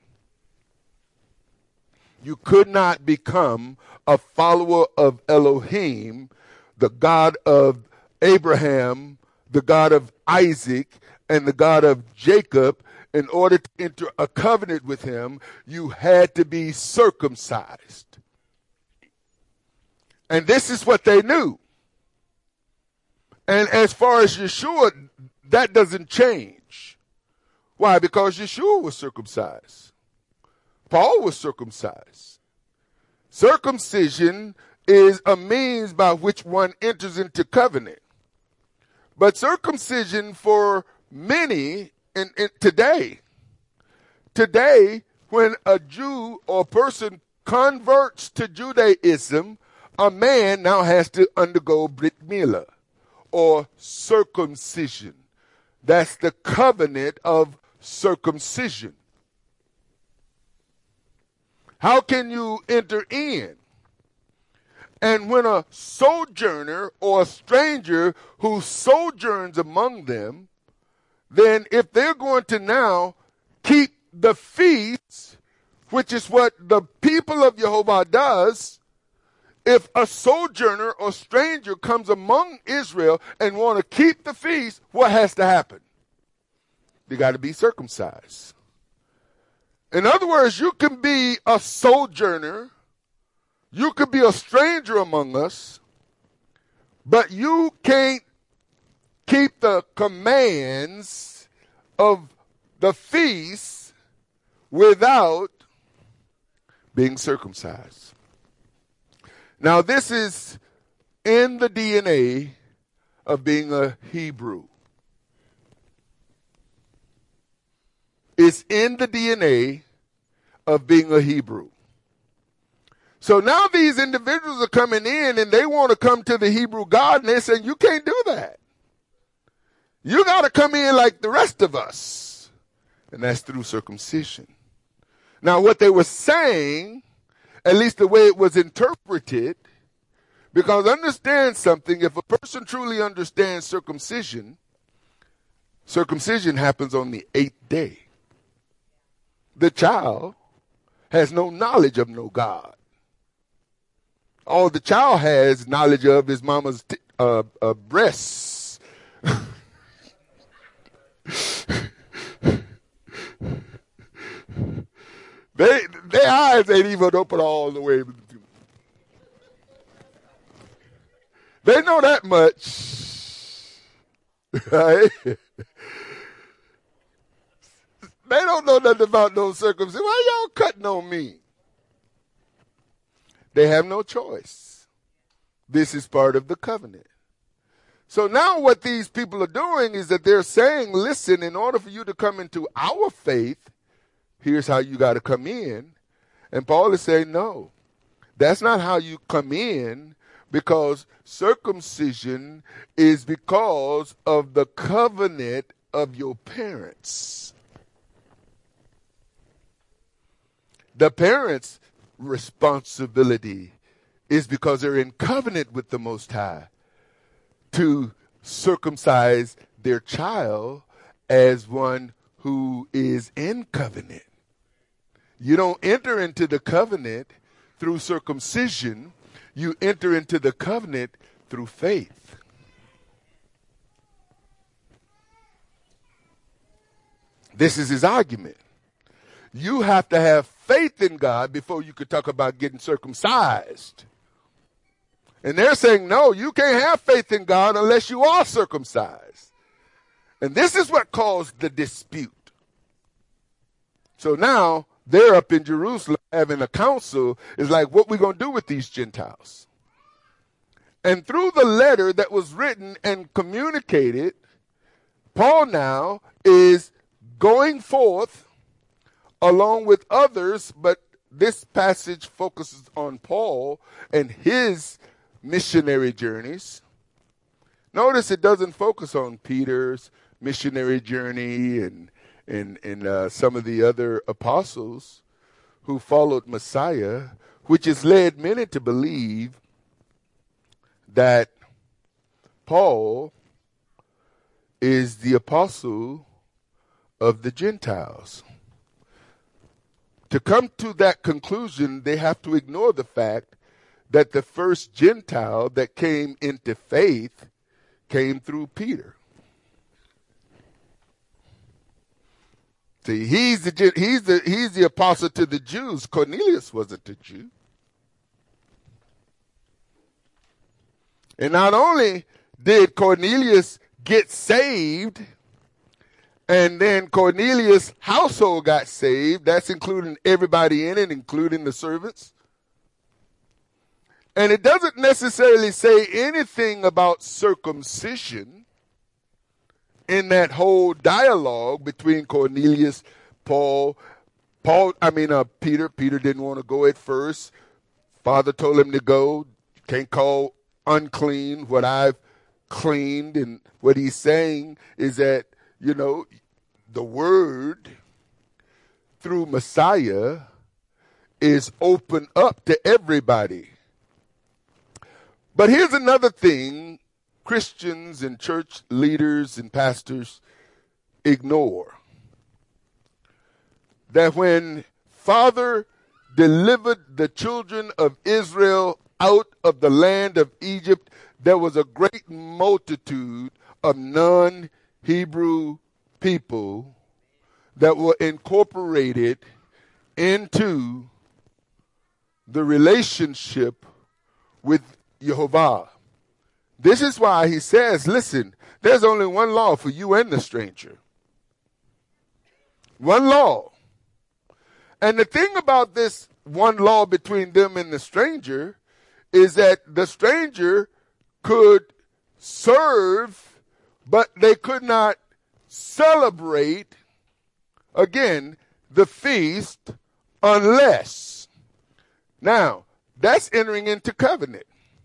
You could not become a follower of Elohim, the God of Abraham, the God of Isaac, and the God of Jacob. In order to enter a covenant with him, you had to be circumcised. And this is what they knew. And as far as Yeshua, that doesn't change. Why? Because Yeshua was circumcised. Paul was circumcised. Circumcision is a means by which one enters into covenant. But circumcision for many today, when a Jew or person converts to Judaism, a man now has to undergo Brit Milah, or circumcision. That's the covenant of circumcision. How can you enter in? And when a sojourner or a stranger who sojourns among them, then if they're going to now keep the feasts, which is what the people of Jehovah does, if a sojourner or stranger comes among Israel and want to keep the feast, what has to happen? They got to be circumcised. In other words, you can be a sojourner, you could be a stranger among us, but you can't keep the commands of the feast without being circumcised. Now, this is in the DNA of being a Hebrew. It's in the DNA of being a Hebrew. So now these individuals are coming in and they want to come to the Hebrew God, and they're saying, you can't do that. You got to come in like the rest of us. And that's through circumcision. Now, what they were saying, at least the way it was interpreted, because understand something, if a person truly understands circumcision, circumcision happens on the 8th day. The child has no knowledge of no God. All the child has knowledge of is mama's breasts. Their eyes ain't even open all the way. They know that much. Right? They don't know nothing about no circumcision. Why y'all cutting on me? They have no choice. This is part of the covenant. So now what these people are doing is that they're saying, listen, in order for you to come into our faith, here's how you got to come in. And Paul is saying, no, that's not how you come in, because circumcision is because of the covenant of your parents. The parents' responsibility is because they're in covenant with the Most High to circumcise their child as one who is in covenant. You don't enter into the covenant through circumcision. You enter into the covenant through faith. This is his argument. You have to have faith in God before you could talk about getting circumcised. And they're saying, no, you can't have faith in God unless you are circumcised. And this is what caused the dispute. So now they're up in Jerusalem having a council. It's like, what we going to do with these Gentiles? And through the letter that was written and communicated, Paul now is going forth along with others, but this passage focuses on Paul and his missionary journeys. Notice it doesn't focus on Peter's missionary journey and some of the other apostles who followed Messiah, which has led many to believe that Paul is the apostle of the Gentiles. To come to that conclusion, they have to ignore the fact that the first Gentile that came into faith came through Peter. See, he's the apostle to the Jews. Cornelius wasn't a Jew. And not only did Cornelius get saved, and then Cornelius' household got saved. That's including everybody in it, including the servants. And it doesn't necessarily say anything about circumcision in that whole dialogue between Cornelius, Peter. Peter didn't want to go at first. Father told him to go. Can't call unclean what I've cleaned. And what he's saying is that, the word through Messiah is open up to everybody. But here's another thing Christians and church leaders and pastors ignore. That when Father delivered the children of Israel out of the land of Egypt, there was a great multitude of non-Hebrew people that were incorporated into the relationship with Jehovah. This is why he says, listen, there's only one law for you and the stranger. One law. And the thing about this one law between them and the stranger is that the stranger could serve, but they could not celebrate, again, the feast unless. Now, that's entering into covenant.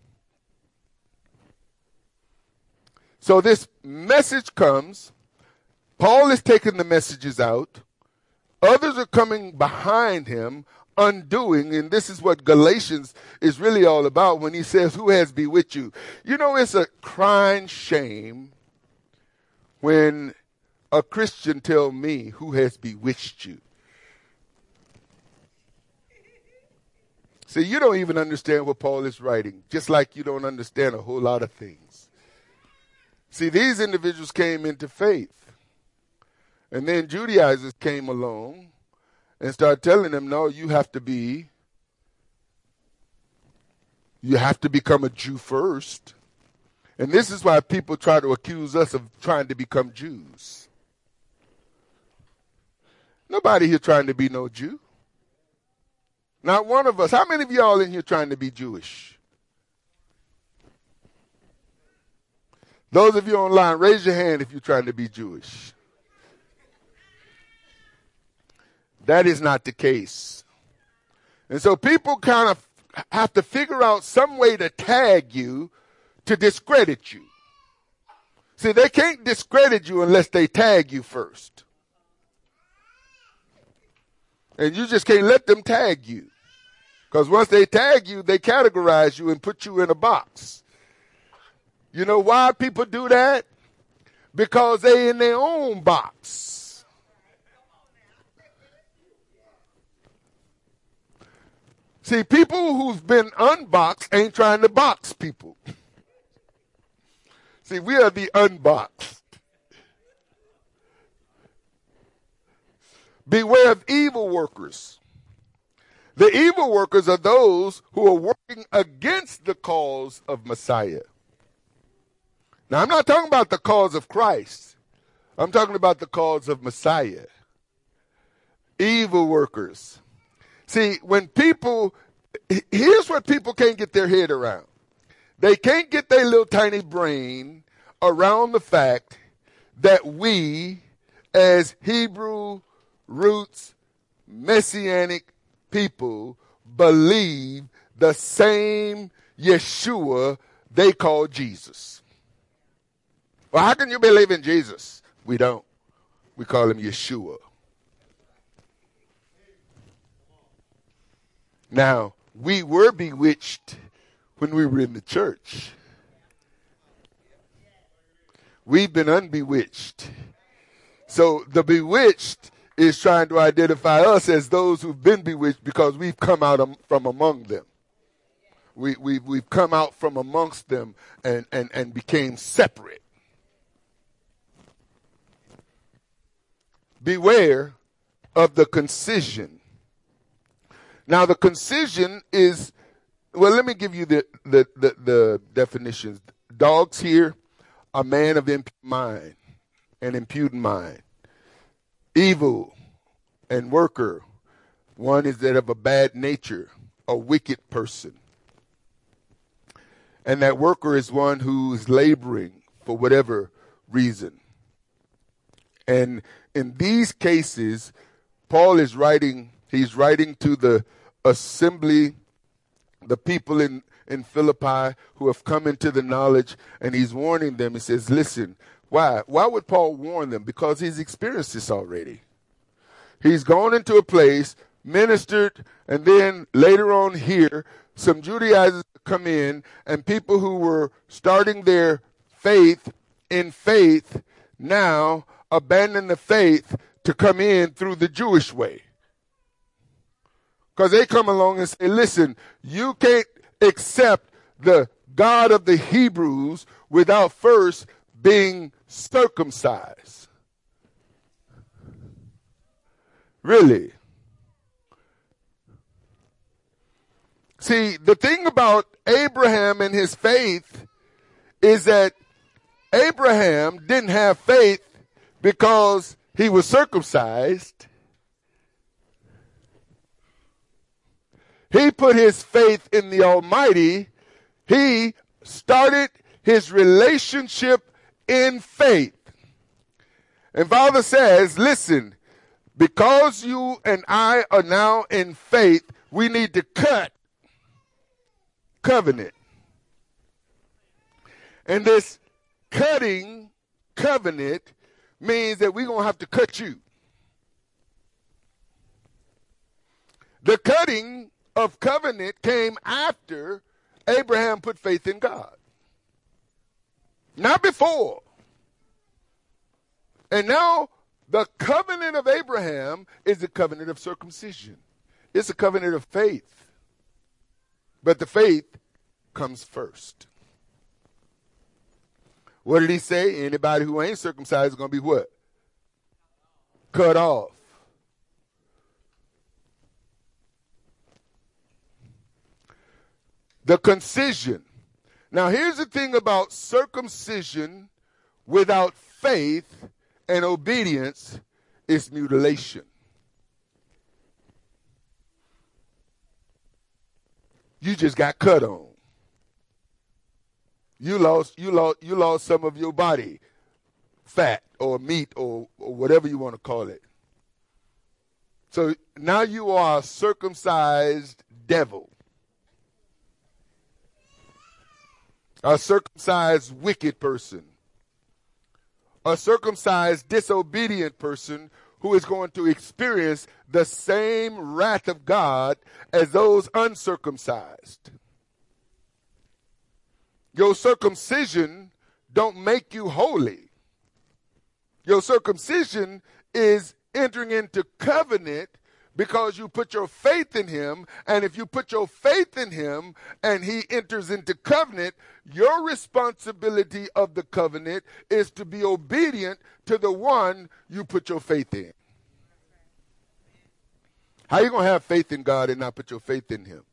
So this message comes. Paul is taking the messages out. Others are coming behind him, undoing, and this is what Galatians is really all about when he says, who has bewitched you? It's a crying shame when a Christian tell me who has bewitched you. See, you don't even understand what Paul is writing, just like you don't understand a whole lot of things. See, these individuals came into faith. And then Judaizers came along and started telling them, no, you have to become a Jew first. And this is why people try to accuse us of trying to become Jews. Nobody here trying to be no Jew. Not one of us. How many of y'all in here trying to be Jewish? Those of you online, raise your hand if you're trying to be Jewish. That is not the case. And so people kind of have to figure out some way to tag you to discredit you. See, they can't discredit you unless they tag you first. And you just can't let them tag you. Because once they tag you, they categorize you and put you in a box. You know why people do that? Because they in their own box. See, people who've been unboxed ain't trying to box people. See, we are the unboxed. Beware of evil workers. The evil workers are those who are working against the cause of Messiah. Now, I'm not talking about the cause of Christ. I'm talking about the cause of Messiah. Evil workers. See, here's what people can't get their head around. They can't get their little tiny brain around the fact that we, as Hebrew roots, Messianic people, believe the same Yeshua they call Jesus. Well, how can you believe in Jesus? We don't. We call him Yeshua. Now, we were bewitched when we were in the church. We've been unbewitched. So the bewitched is trying to identify us as those who've been bewitched because we've come out from among them. We've come out from amongst them and became separate. Beware of the concision. Now the concision is, well, let me give you the definitions. Dogs here, a man of impure mind, an impudent mind. Evil and worker, one is that of a bad nature, a wicked person. And that worker is one who is laboring for whatever reason. And in these cases, Paul is writing, he's writing to the assembly, the people in Philippi who have come into the knowledge, and he's warning them. He says, listen, why? Why would Paul warn them? Because he's experienced this already. He's gone into a place, ministered, and then later on here, some Judaizers come in, and people who were starting their faith in faith now abandon the faith to come in through the Jewish way. Because they come along and say, listen, you can't accept the God of the Hebrews without first being circumcised. Really? See, the thing about Abraham and his faith is that Abraham didn't have faith because he was circumcised. He put his faith in the Almighty. He started his relationship in faith. And Father says, listen, because you and I are now in faith, we need to cut covenant. And this cutting covenant means that we're going to have to cut you. The cutting of covenant came after Abraham put faith in God. Not before. And now the covenant of Abraham is the covenant of circumcision. It's a covenant of faith. But the faith comes first. What did he say? Anybody who ain't circumcised is going to be what? Cut off. The concision. Now here's the thing about circumcision without faith and obedience is mutilation. You just got cut on. You lost some of your body, fat or meat or whatever you want to call it. So now you are a circumcised devil. A circumcised wicked person. A circumcised disobedient person who is going to experience the same wrath of God as those uncircumcised. Your circumcision don't make you holy. Your circumcision is entering into covenant because you put your faith in him, and if you put your faith in him and he enters into covenant, your responsibility of the covenant is to be obedient to the one you put your faith in. How are you going to have faith in God and not put your faith in him?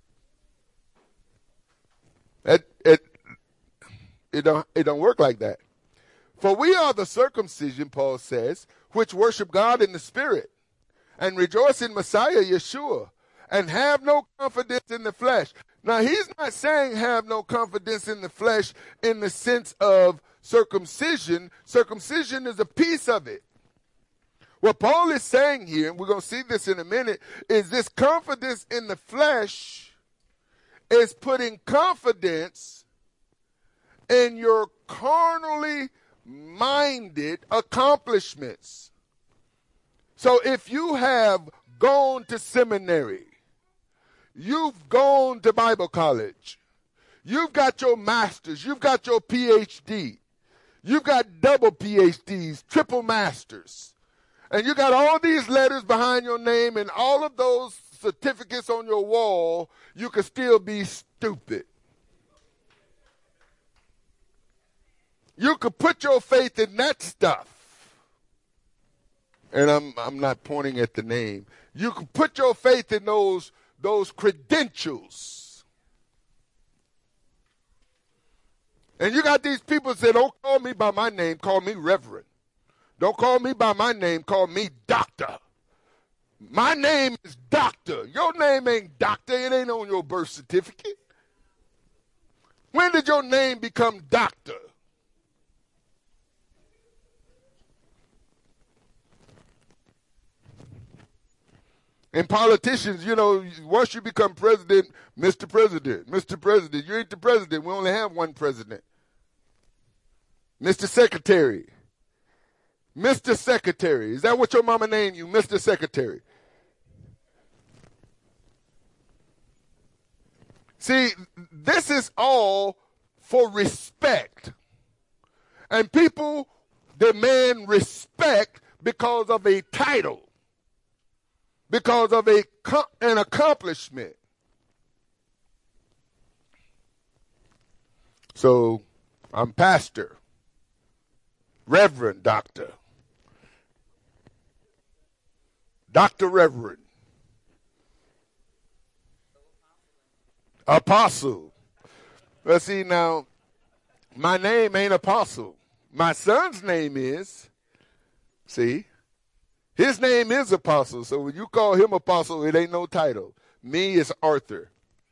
It don't work like that. For we are the circumcision, Paul says, which worship God in the Spirit, and rejoice in Messiah Yeshua, and have no confidence in the flesh. Now, he's not saying have no confidence in the flesh in the sense of circumcision. Circumcision is a piece of it. What Paul is saying here, and we're going to see this in a minute, is this confidence in the flesh is putting confidence in your carnally minded accomplishments. So if you have gone to seminary, you've gone to Bible college, you've got your master's, you've got your PhD, you've got double PhDs, triple masters, and you got all these letters behind your name and all of those certificates on your wall, you could still be stupid. You could put your faith in that stuff. And I'm not pointing at the name. You can put your faith in those credentials. And you got these people say, don't call me by my name, call me Reverend. Don't call me by my name, call me Doctor. My name is Doctor. Your name ain't Doctor. It ain't on your birth certificate. When did your name become Doctor? And politicians, you know, once you become president, Mr. President, Mr. President, you ain't the president. We only have one president. Mr. Secretary. Mr. Secretary. Is that what your mama named you, Mr. Secretary? See, this is all for respect. And people demand respect because of a title. Because of an accomplishment. So, I'm pastor, Reverend, Doctor, Dr. Reverend, Apostle. Let's see now, my name ain't Apostle. My son's name is, see? His name is Apostle, so when you call him Apostle, it ain't no title. Me is Arthur.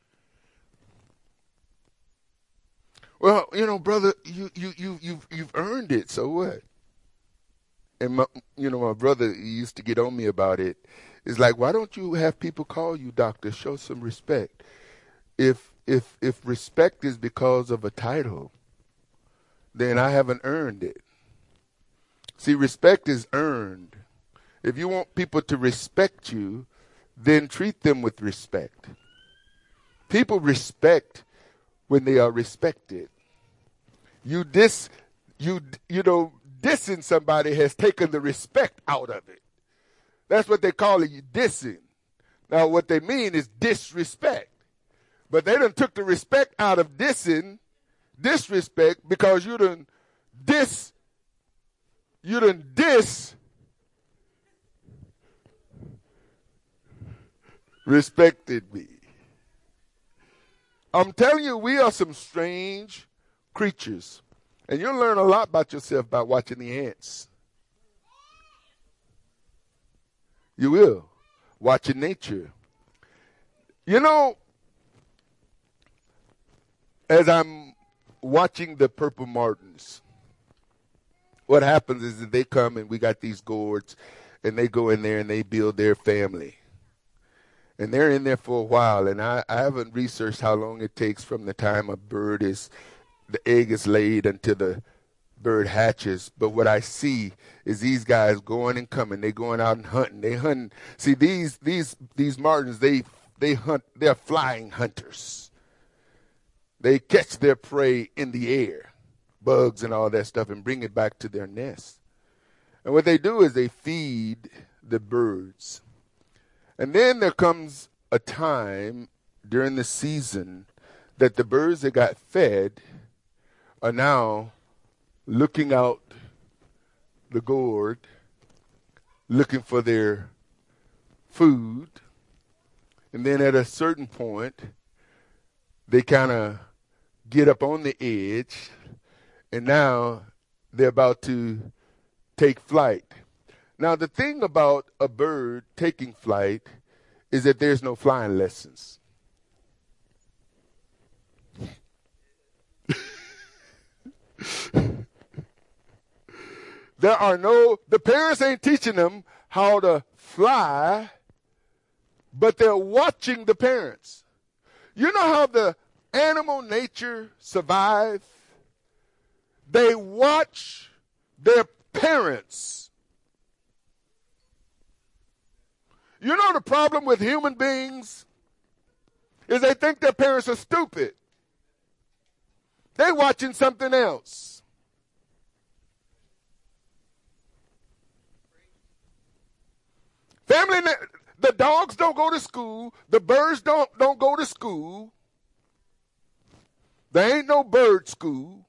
Well, you know, brother, you've earned it. So what? And my brother used to get on me about it. It's like, why don't you have people call you doctor? Show some respect. If respect is because of a title, then I haven't earned it. See, respect is earned. If you want people to respect you, then treat them with respect. People respect when they are respected. Dissing somebody has taken the respect out of it. That's what they call it, you dissing. Now what they mean is disrespect. But they done took the respect out of disrespect, because you done respected me. I'm telling you, we are some strange creatures. And you'll learn a lot about yourself by watching the ants. You will. Watching nature. You know, as I'm watching the purple martins, what happens is that they come and we got these gourds, and they go in there and they build their family. And they're in there for a while, and I haven't researched how long it takes from the time the egg is laid until the bird hatches, but what I see is these guys going and coming. They going out and hunting. They hunting. See, these martins, they hunt. They're flying hunters. They catch their prey in the air, bugs and all that stuff, and bring it back to their nest. And what they do is they feed the birds. And then there comes a time during the season that the birds that got fed are now looking out the gourd, looking for their food. And then at a certain point, they kind of get up on the edge, and now they're about to take flight. Now, the thing about a bird taking flight is that there's no flying lessons. The parents ain't teaching them how to fly, but they're watching the parents. You know how the animal nature survive? They watch their parents. You know the problem with human beings is they think their parents are stupid. They're watching something else. Family, the dogs don't go to school. The birds don't go to school. There ain't no bird school.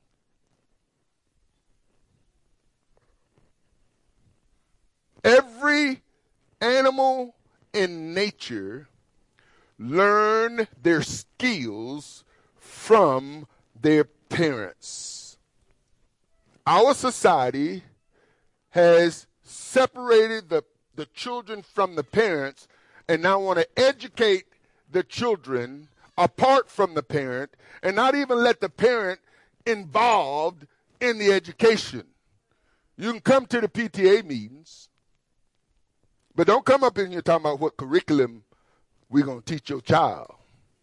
Every animal in nature learn their skills from their parents. Our society has separated the children from the parents and now want to educate the children apart from the parent and not even let the parent involved in the education. You can come to the PTA meetings, but don't come up in here talking about what curriculum we're going to teach your child.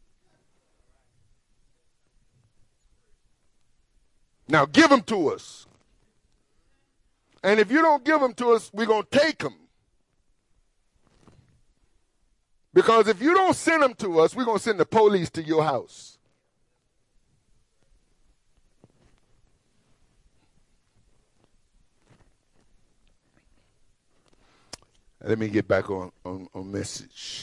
Now give them to us. And if you don't give them to us, we're going to take them. Because if you don't send them to us, we're going to send the police to your house. Let me get back on message.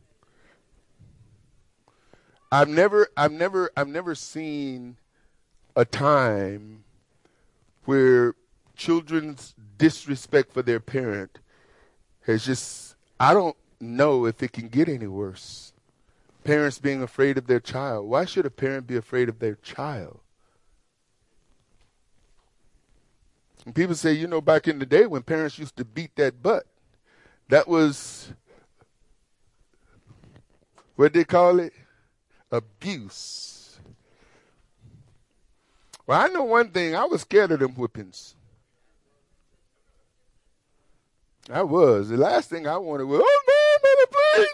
I've never seen a time where children's disrespect for their parent has just, I don't know if it can get any worse. Parents being afraid of their child. Why should a parent be afraid of their child? And people say, you know, back in the day when parents used to beat that butt, that was, what they call it? Abuse. Well, I know one thing. I was scared of them whippings. I was. The last thing I wanted was, oh, no, mother,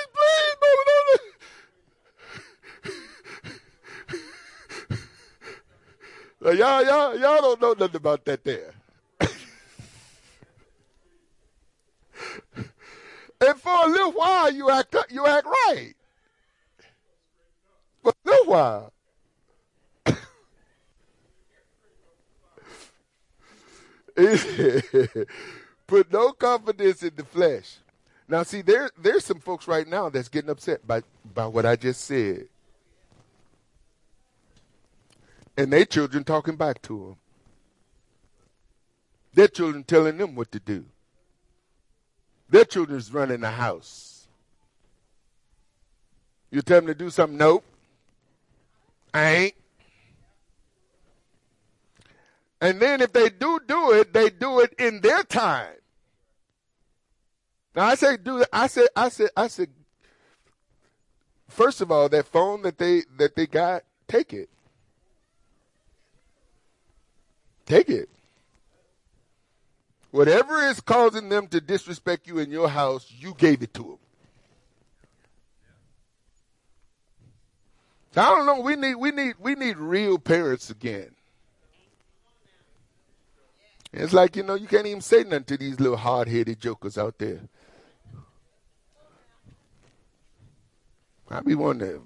please, mother, no. Y'all don't know nothing about that there. And for a little while, you act right. For a little while. Put no confidence in the flesh. Now, see, there's some folks right now that's getting upset by what I just said. And their children talking back to them. Their children telling them what to do. Their children's running the house. You tell them to do something, nope. I ain't. And then if they do it, they do it in their time. Now I say first of all, that phone that they got, take it. Take it. Whatever is causing them to disrespect you in your house, you gave it to them. I don't know. We need real parents again. It's like, you can't even say nothing to these little hard-headed jokers out there. I be wondering,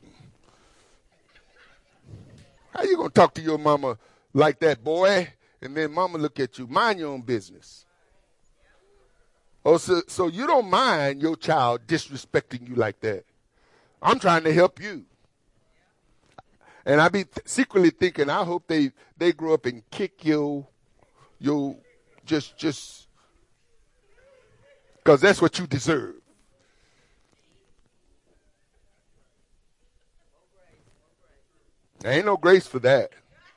how you going to talk to your mama like that, boy? And then mama look at you, mind your own business. Oh, so you don't mind your child disrespecting you like that. I'm trying to help you. And I be secretly thinking, I hope they grow up and kick you just because that's what you deserve. There ain't no grace for that.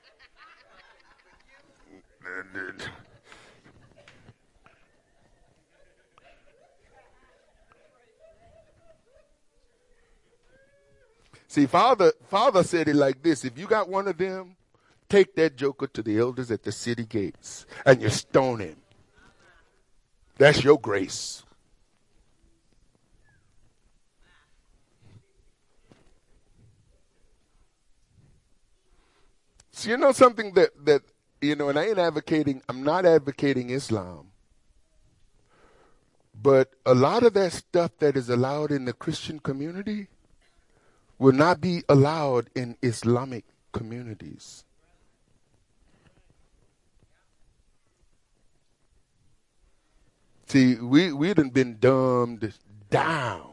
See, Father said it like this: if you got one of them, take that joker to the elders at the city gates and you stone him. That's your grace. So you know something that and I'm not advocating Islam, but a lot of that stuff that is allowed in the Christian community will not be allowed in Islamic communities. See, we done been dumbed down.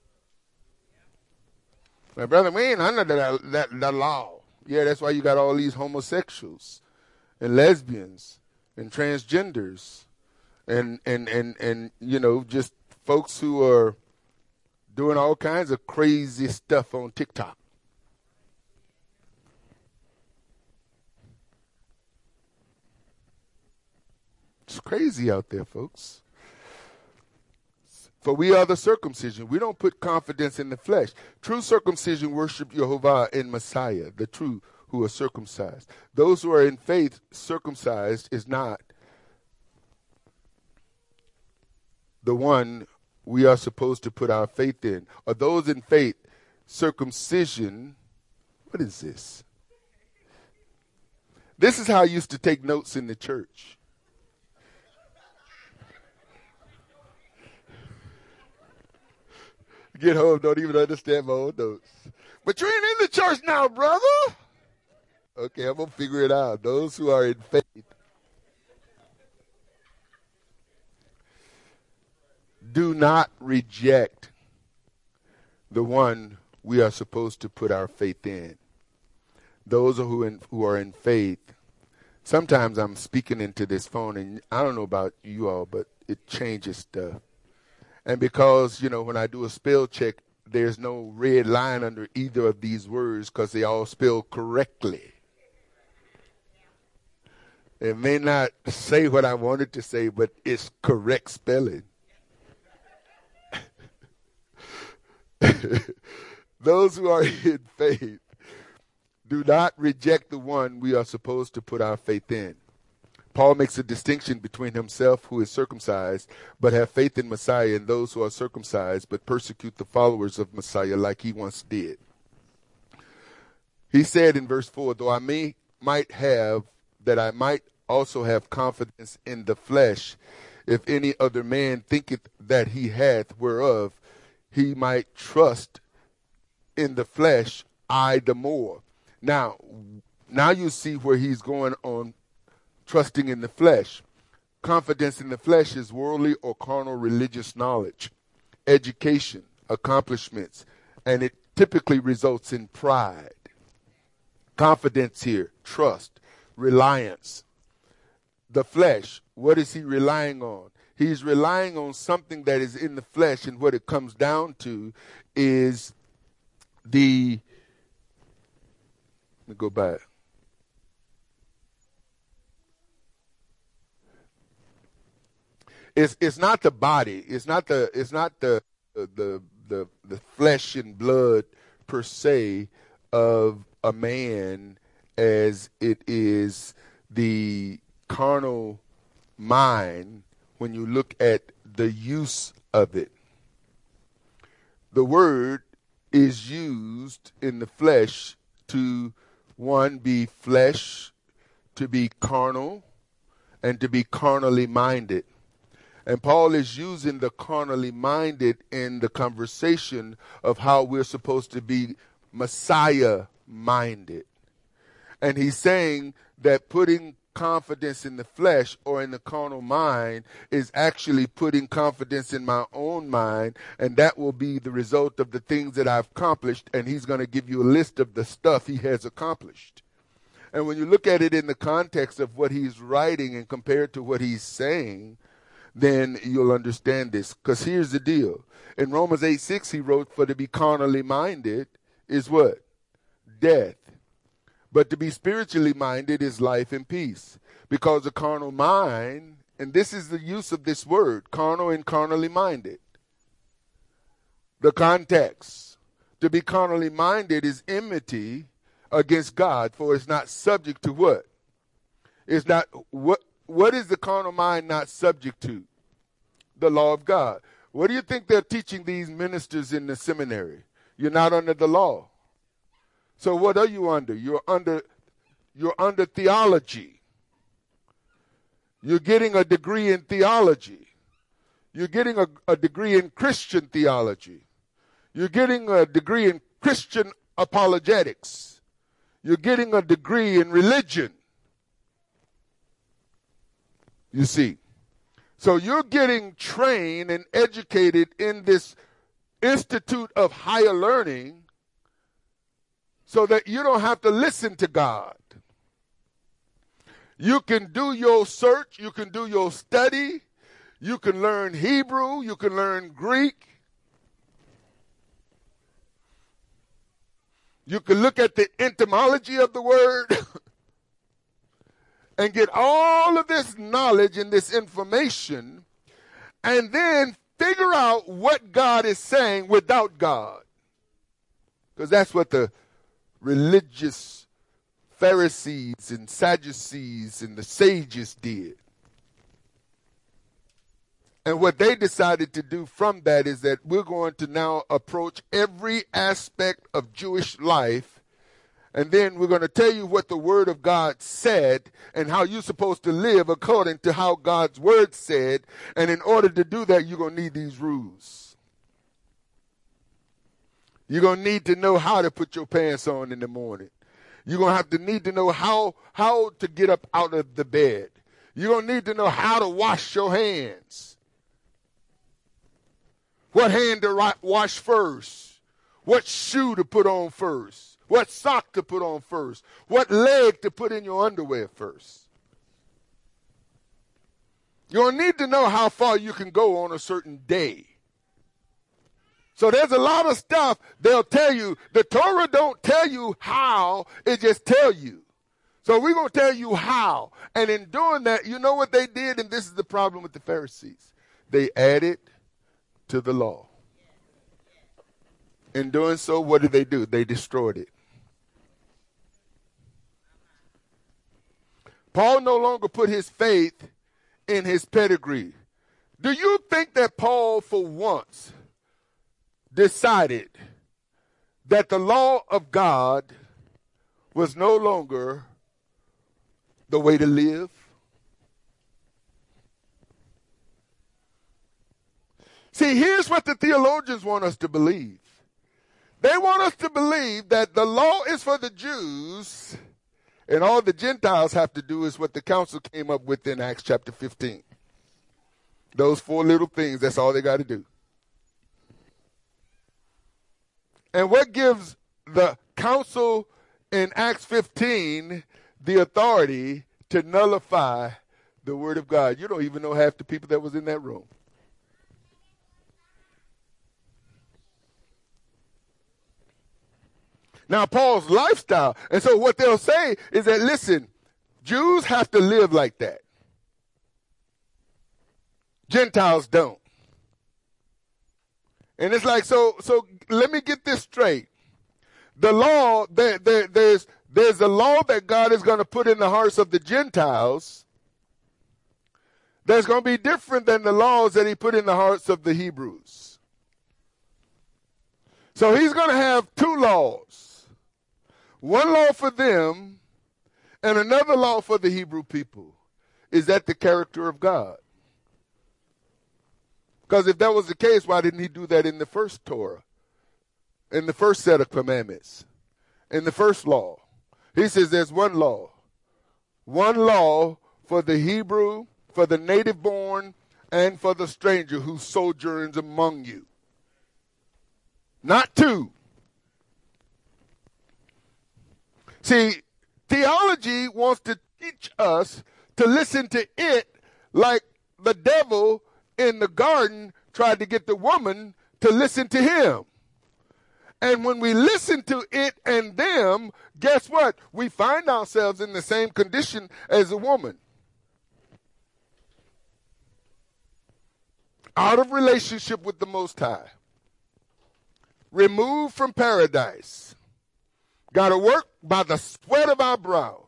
My brother, we ain't under that law. Yeah, that's why you got all these homosexuals and lesbians and transgenders and just folks who are doing all kinds of crazy stuff on TikTok. It's crazy out there, folks. For we are the circumcision. We don't put confidence in the flesh. True circumcision worship Jehovah in Messiah, the true who are circumcised. Those who are in faith circumcised is not the one we are supposed to put our faith in. Or those in faith, circumcision, what is this? This is how I used to take notes in the church. Get home, don't even understand my own notes. But you ain't in the church now, brother. Okay, I'm going to figure it out. Those who are in faith do not reject the one we are supposed to put our faith in. Those who are in faith, sometimes I'm speaking into this phone, and I don't know about you all, but it changes stuff. And because, when I do a spell check, there's no red line under either of these words because they all spell correctly. It may not say what I wanted to say, but it's correct spelling. Those who are in faith do not reject the one we are supposed to put our faith in. Paul makes a distinction between himself, who is circumcised, but have faith in Messiah, and those who are circumcised, but persecute the followers of Messiah like he once did. He said in verse 4, though I might also have confidence in the flesh, if any other man thinketh that he hath whereof he might trust in the flesh, I the more. Now you see where he's going on trusting in the flesh. Confidence in the flesh is worldly or carnal religious knowledge, education, accomplishments, and it typically results in pride. Confidence here, trust, reliance. The flesh, what is he relying on? He's relying on something that is in the flesh, and what it comes down to is let me go back. It's not the body. It's not the flesh and blood per se of a man, as it is the carnal mind when you look at the use of it. The word is used in the flesh to, one, be flesh, to be carnal, and to be carnally minded. And Paul is using the carnally minded in the conversation of how we're supposed to be Messiah minded. And he's saying that putting confidence in the flesh or in the carnal mind is actually putting confidence in my own mind, and that will be the result of the things that I've accomplished. And he's going to give you a list of the stuff he has accomplished. And when you look at it in the context of what he's writing and compared to what he's saying, then you'll understand this. Because here's the deal. In Romans 8:6, he wrote, for to be carnally minded is what? Death. But to be spiritually minded is life and peace. Because the carnal mind, and this is the use of this word, carnal and carnally minded. The context. To be carnally minded is enmity against God, for it's not subject to what? It's not, what is the carnal mind not subject to? The law of God. What do you think they're teaching these ministers in the seminary? You're not under the law. So what are you under? You're under theology. You're getting a degree in theology. You're getting a degree in Christian theology. You're getting a degree in Christian apologetics. You're getting a degree in religion. You see. So you're getting trained and educated in this institute of higher learning so that you don't have to listen to God. You can do your search. You can do your study. You can learn Hebrew. You can learn Greek. You can look at the etymology of the word and get all of this knowledge and this information and then figure out what God is saying without God. Because that's what the religious Pharisees and Sadducees and the sages did. And what they decided to do from that is that we're going to now approach every aspect of Jewish life, and then we're going to tell you what the Word of God said and how you're supposed to live according to how God's Word said. And in order to do that, you're going to need these rules. You're going to need to know how to put your pants on in the morning. You're going to need to know how to get up out of the bed. You're going to need to know how to wash your hands. What hand to wash first? What shoe to put on first? What sock to put on first? What leg to put in your underwear first? You'll need to know how far you can go on a certain day. So there's a lot of stuff they'll tell you. The Torah don't tell you how, it just tell you. So we're going to tell you how. And in doing that, you know what they did? And this is the problem with the Pharisees. They added to the law. In doing so, what did they do? They destroyed it. Paul no longer put his faith in his pedigree. Do you think that Paul, for once, decided that the law of God was no longer the way to live? See, here's what the theologians want us to believe. They want us to believe that the law is for the Jews, and all the Gentiles have to do is what the council came up with in Acts chapter 15. Those 4 little things, that's all they got to do. And what gives the council in Acts 15 the authority to nullify the word of God? You don't even know half the people that was in that room. Now, Paul's lifestyle. And so what they'll say is that, listen, Jews have to live like that. Gentiles don't. And it's like, so let me get this straight. The law, there's a law that God is going to put in the hearts of the Gentiles that's going to be different than the laws that he put in the hearts of the Hebrews. So he's going to have 2 laws. One law for them and another law for the Hebrew people. is that the character of God? Because if that was the case, why didn't he do that in the first Torah, in the first set of commandments, in the first law? He says there's one law for the Hebrew, for the native born, and for the stranger who sojourns among you. Not two. See, theology wants to teach us to listen to it like the devil in the garden tried to get the woman to listen to him. And when we listen to it and them, guess what? We find ourselves in the same condition as a woman. Out of relationship with the Most High. Removed from paradise. Got to work by the sweat of our brow.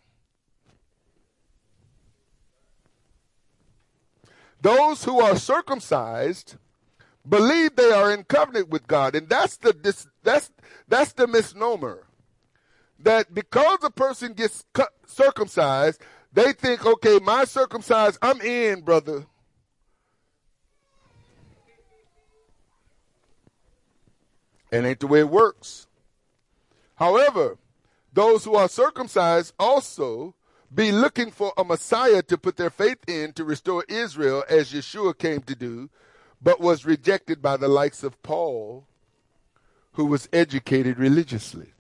Those who are circumcised believe they are in covenant with God, and that's the misnomer. That because a person gets circumcised, they think, okay, my circumcised, I'm in, brother. It ain't the way it works. However, those who are circumcised also be looking for a Messiah to put their faith in to restore Israel, as Yeshua came to do, but was rejected by the likes of Paul, who was educated religiously.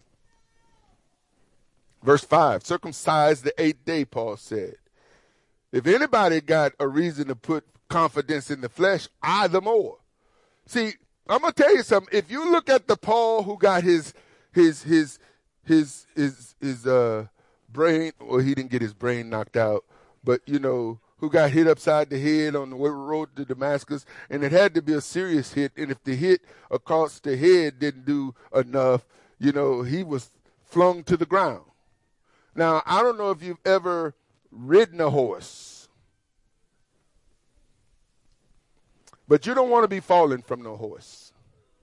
Verse 5, circumcised the 8th day, Paul said. If anybody got a reason to put confidence in the flesh, I the more. See, I'm going to tell you something. If you look at the Paul who got his brain, or he didn't get his brain knocked out, but, who got hit upside the head on the road to Damascus, and it had to be a serious hit, and if the hit across the head didn't do enough, he was flung to the ground. Now, I don't know if you've ever ridden a horse, but you don't want to be falling from no horse.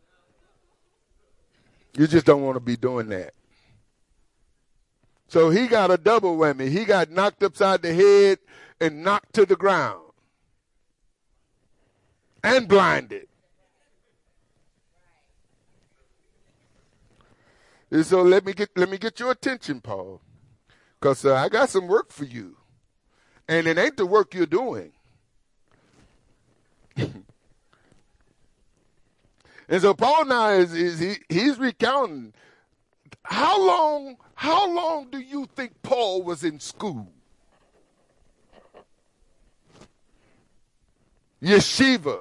You just don't want to be doing that. So he got a double whammy. He got knocked upside the head and knocked to the ground. And blinded. And so let me get your attention, Paul. Because I got some work for you. And it ain't the work you're doing. And so Paul now he's recounting how long do you think Paul was in school? Yeshiva.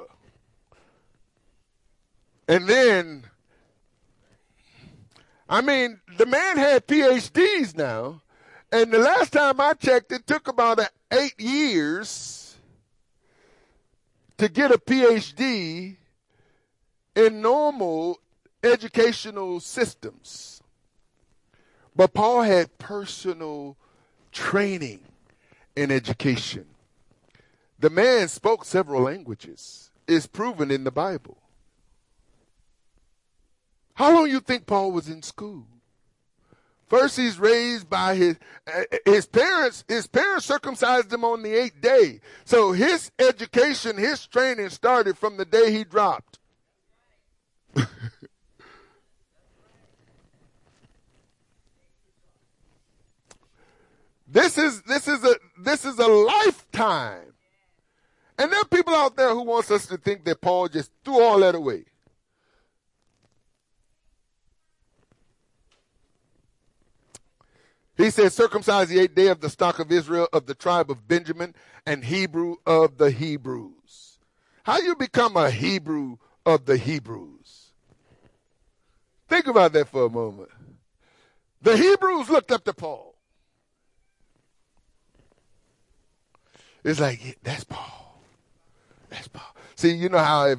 And then, the man had PhDs now, and the last time I checked, it took about 8 years to get a PhD in normal educational systems. But Paul had personal training in education. The man spoke several languages. It's proven in the Bible. How long do you think Paul was in school? First, he's raised by his parents. His parents circumcised him on the 8th day. So his education, his training started from the day he dropped. This is a lifetime. And there are people out there who wants us to think that Paul just threw all that away. He says, circumcise the 8th day of the stock of Israel, of the tribe of Benjamin, and Hebrew of the Hebrews. How you become a Hebrew of the Hebrews? Think about that for a moment. The Hebrews looked up to Paul. It's like, yeah, that's Paul. That's Paul. See, you know how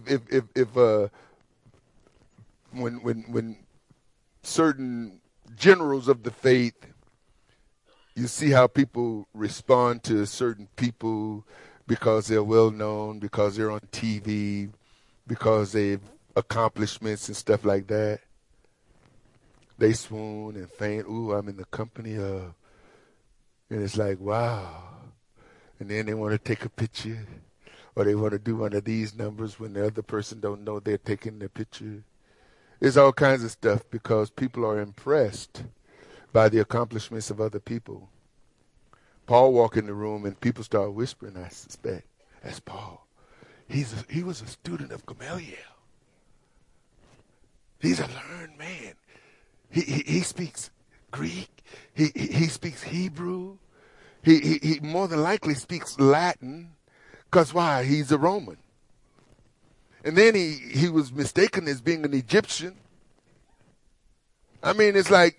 when certain generals of the faith, you see how people respond to certain people because they're well known, because they're on TV, because they've accomplishments and stuff like that. They swoon and faint. Ooh, I'm in the company of. And it's like, wow. And then they want to take a picture, or they want to do one of these numbers when the other person don't know they're taking the picture. It's all kinds of stuff because people are impressed by the accomplishments of other people. Paul walked in the room and people start whispering, I suspect, that's Paul. He was a student of Gamaliel. He's a learned man. He speaks Greek. He speaks Hebrew. He more than likely speaks Latin. Because why? He's a Roman. And then he was mistaken as being an Egyptian. I mean, it's like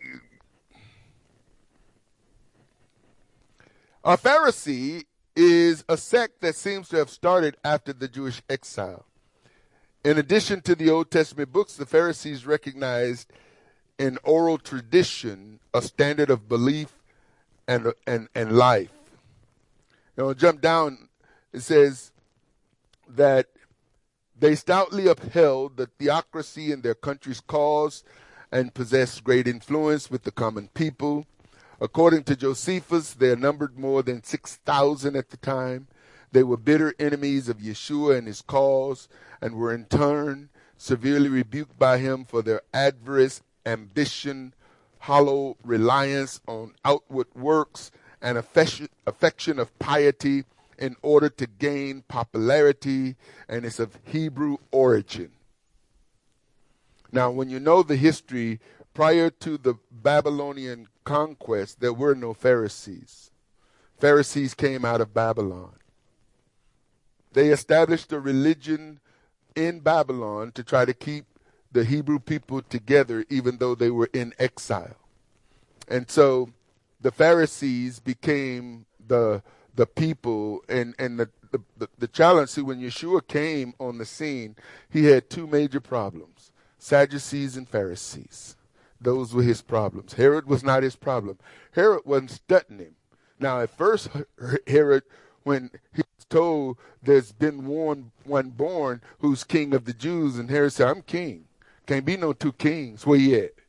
a Pharisee is a sect that seems to have started after the Jewish exile. In addition to the Old Testament books, the Pharisees recognized in oral tradition a standard of belief and life. Jump down, it says that they stoutly upheld the theocracy in their country's cause and possessed great influence with the common people. According to Josephus, they numbered more than 6,000 at the time. They were bitter enemies of Yeshua and his cause, and were in turn severely rebuked by him for their avarice, ambition, hollow reliance on outward works, and affection of piety in order to gain popularity, and it's of Hebrew origin. Now, when you know the history, prior to the Babylonian conquest, there were no Pharisees. Pharisees came out of Babylon. They established a religion in Babylon to try to keep the Hebrew people together, even though they were in exile. And so the Pharisees became the people, and the challenge. See, when Yeshua came on the scene, he had two major problems: Sadducees and Pharisees. Those were his problems. Herod was not his problem. Herod wasn't studying him. Now, at first, Herod, when he was told there's been one born who's king of the Jews, and Herod said, I'm king. Can't be no two kings. Where he at?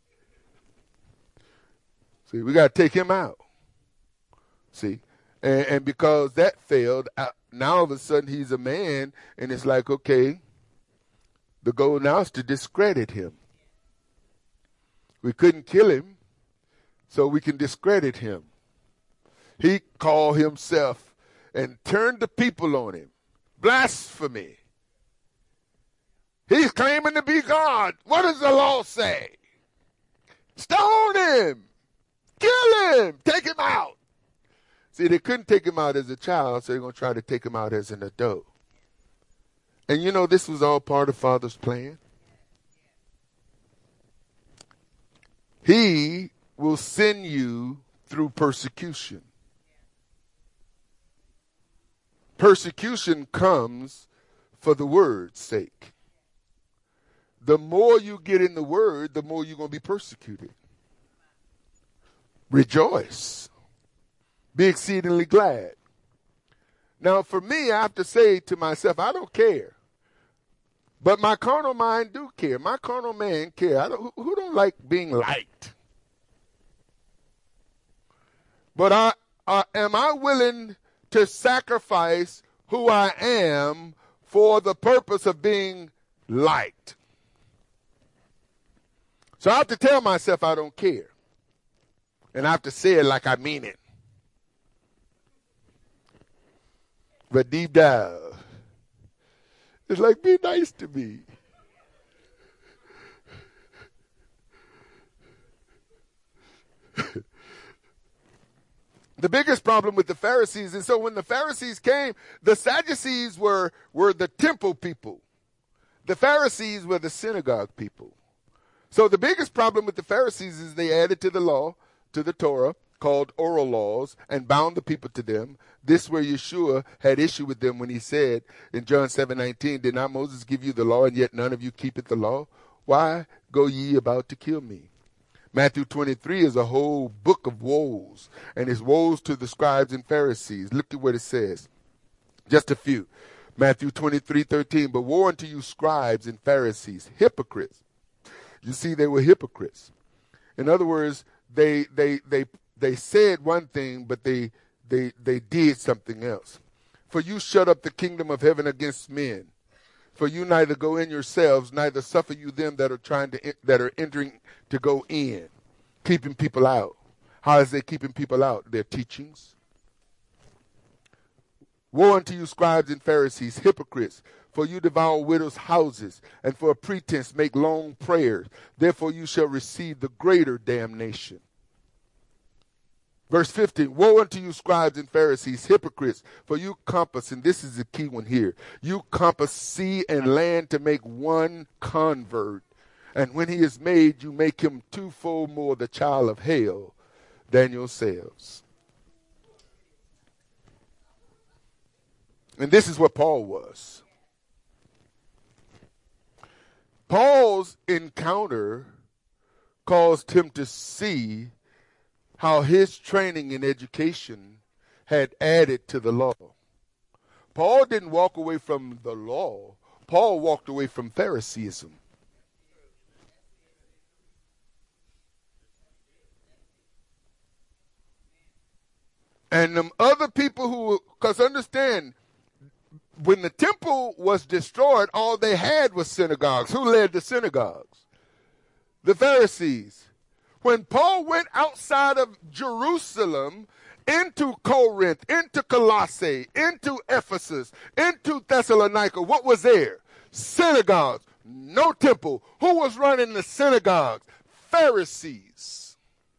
See, we got to take him out. See? And because that failed, now all of a sudden he's a man, and it's like, okay, the goal now is to discredit him. We couldn't kill him, so we can discredit him. He called himself and turned the people on him. Blasphemy. He's claiming to be God. What does the law say? Stone him. Kill him. Take him out. See, they couldn't take him out as a child, so they're going to try to take him out as an adult. And you know, this was all part of Father's plan. He will send you through persecution. Persecution comes for the word's sake. The more you get in the word, the more you're going to be persecuted. Rejoice. Be exceedingly glad. Now, for me, I have to say to myself, I don't care. But my carnal mind do care. My carnal man care. Who don't like being liked? But am I willing to sacrifice who I am for the purpose of being liked? So I have to tell myself I don't care. And I have to say it like I mean it. But deep down, it's like, be nice to me. The biggest problem with the Pharisees, and so when the Pharisees came, the Sadducees were the temple people. The Pharisees were the synagogue people. So the biggest problem with the Pharisees is they added to the law, to the Torah, called oral laws, and bound the people to them. This where Yeshua had issue with them when he said in John 7:19, did not Moses give you the law, and yet none of you keepeth the law? Why go ye about to kill me? Matthew 23 is a whole book of woes, and it's woes to the scribes and Pharisees. Look at what it says. Just a few. Matthew 23:13, but woe unto you scribes and Pharisees, hypocrites. You see, they were hypocrites. In other words, they said one thing, but they they did something else. For you shut up the kingdom of heaven against men. For you neither go in yourselves, neither suffer you them that are entering to go in, keeping people out. How is they keeping people out? Their teachings. Woe unto you, scribes and Pharisees, hypocrites! For you devour widows' houses, and for a pretense make long prayers. Therefore you shall receive the greater damnation. Verse 15, woe unto you, scribes and Pharisees, hypocrites, for you compass, and this is the key one here, you compass sea and land to make one convert, and when he is made, you make him twofold more the child of hell than yourselves. And this is what Paul was. Paul's encounter caused him to see how his training and education had added to the law. Paul didn't walk away from the law. Paul walked away from Phariseeism. And them other people who, because understand, when the temple was destroyed, all they had was synagogues. Who led the synagogues? The Pharisees. When Paul went outside of Jerusalem into Corinth, into Colossae, into Ephesus, into Thessalonica, what was there? Synagogues, no temple. Who was running the synagogues? Pharisees.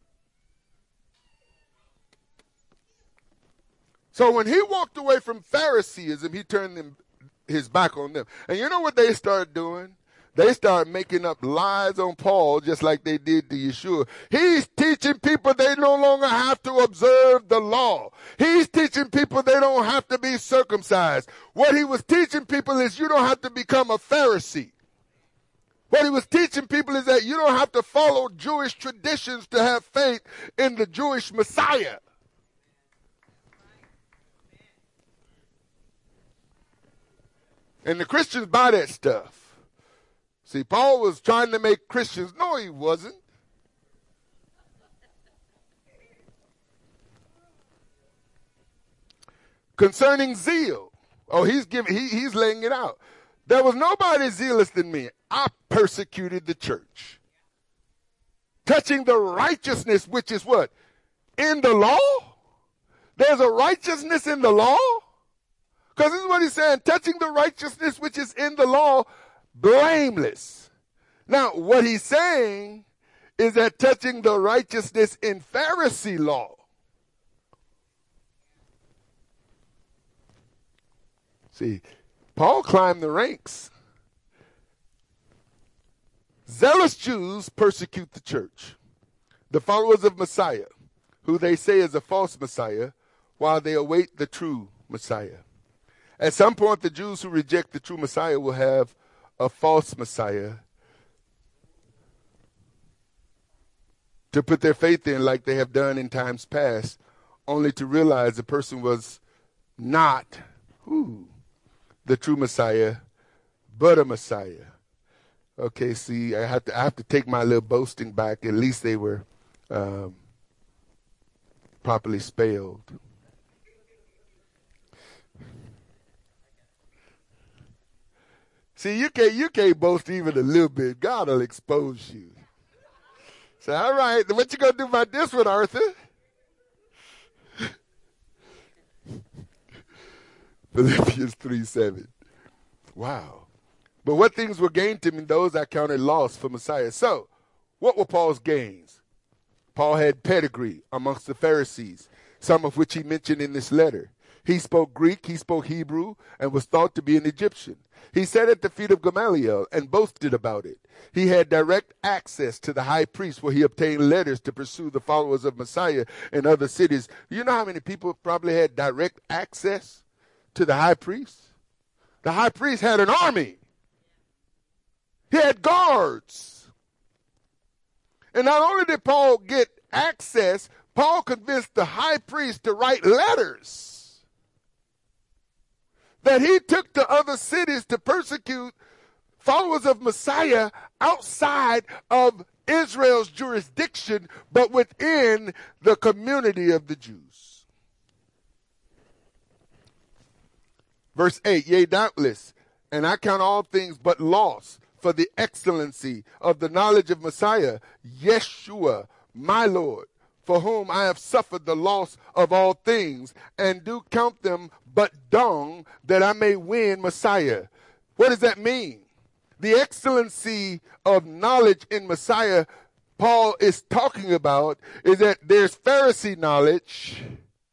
So when he walked away from Phariseeism, he turned his back on them. And you know what they started doing? They started making up lies on Paul just like they did to Yeshua. He's teaching people they no longer have to observe the law. He's teaching people they don't have to be circumcised. What he was teaching people is you don't have to become a Pharisee. What he was teaching people is that you don't have to follow Jewish traditions to have faith in the Jewish Messiah. And the Christians buy that stuff. See, Paul was trying to make Christians. No, he wasn't. Concerning zeal. Oh, he's laying it out. There was nobody zealous than me. I persecuted the church. Touching the righteousness, which is what? In the law? There's a righteousness in the law? Because this is what he's saying. Touching the righteousness which is in the law, blameless. Now, what he's saying is that touching the righteousness in Pharisee law. See, Paul climbed the ranks. Zealous Jews persecute the church. The followers of Messiah, who they say is a false Messiah, while they await the true Messiah. At some point, the Jews who reject the true Messiah will have a false Messiah to put their faith in like they have done in times past, only to realize the person was not the true Messiah, but a Messiah. Okay, see, I have to take my little boasting back. At least they were properly spelled. See, you can't boast even a little bit. God will expose you. Say, all right, what you gonna do about this one, Arthur? Philippians 3:7. Wow. But what things were gained to me, those I counted loss for Messiah. So, what were Paul's gains? Paul had pedigree amongst the Pharisees, some of which he mentioned in this letter. He spoke Greek, he spoke Hebrew, and was thought to be an Egyptian. He sat at the feet of Gamaliel and boasted about it. He had direct access to the high priest, where he obtained letters to pursue the followers of Messiah in other cities. You know how many people probably had direct access to the high priest? The high priest had an army. He had guards. And not only did Paul get access, Paul convinced the high priest to write letters that he took to other cities to persecute followers of Messiah outside of Israel's jurisdiction, but within the community of the Jews. Verse 8, yea, doubtless, and I count all things but loss for the excellency of the knowledge of Messiah, Yeshua, my Lord, for whom I have suffered the loss of all things, and do count them but dung, that I may win Messiah. What does that mean? The excellency of knowledge in Messiah Paul is talking about is that there's Pharisee knowledge,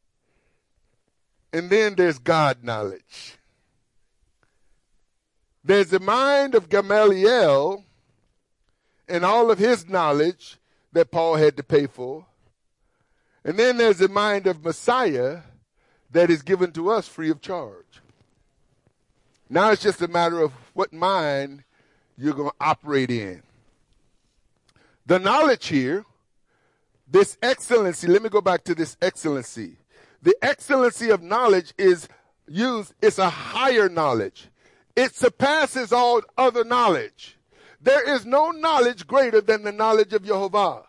and then there's God knowledge. There's the mind of Gamaliel and all of his knowledge that Paul had to pay for. And then there's the mind of Messiah that is given to us free of charge. Now it's just a matter of what mind you're going to operate in. The knowledge here, this excellency, let me go back to this excellency. The excellency of knowledge is used, it's a higher knowledge. It surpasses all other knowledge. There is no knowledge greater than the knowledge of Jehovah.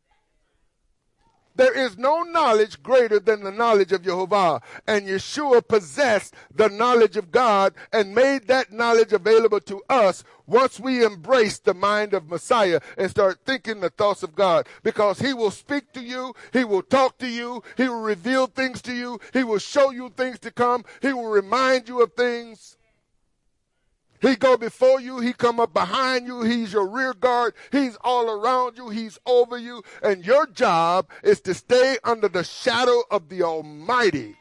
There is no knowledge greater than the knowledge of Jehovah. And Yeshua possessed the knowledge of God and made that knowledge available to us once we embrace the mind of Messiah and start thinking the thoughts of God. Because he will speak to you, he will talk to you, he will reveal things to you, he will show you things to come, he will remind you of things. He go before you, he come up behind you, he's your rear guard, he's all around you, he's over you, and your job is to stay under the shadow of the Almighty.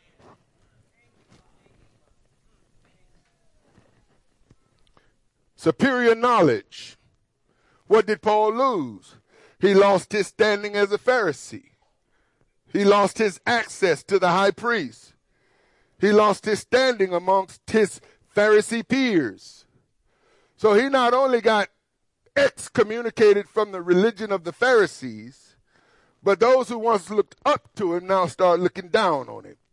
Superior knowledge. What did Paul lose? He lost his standing as a Pharisee. He lost his access to the high priest. He lost his standing amongst his Pharisee peers. So he not only got excommunicated from the religion of the Pharisees, but those who once looked up to him now start looking down on him.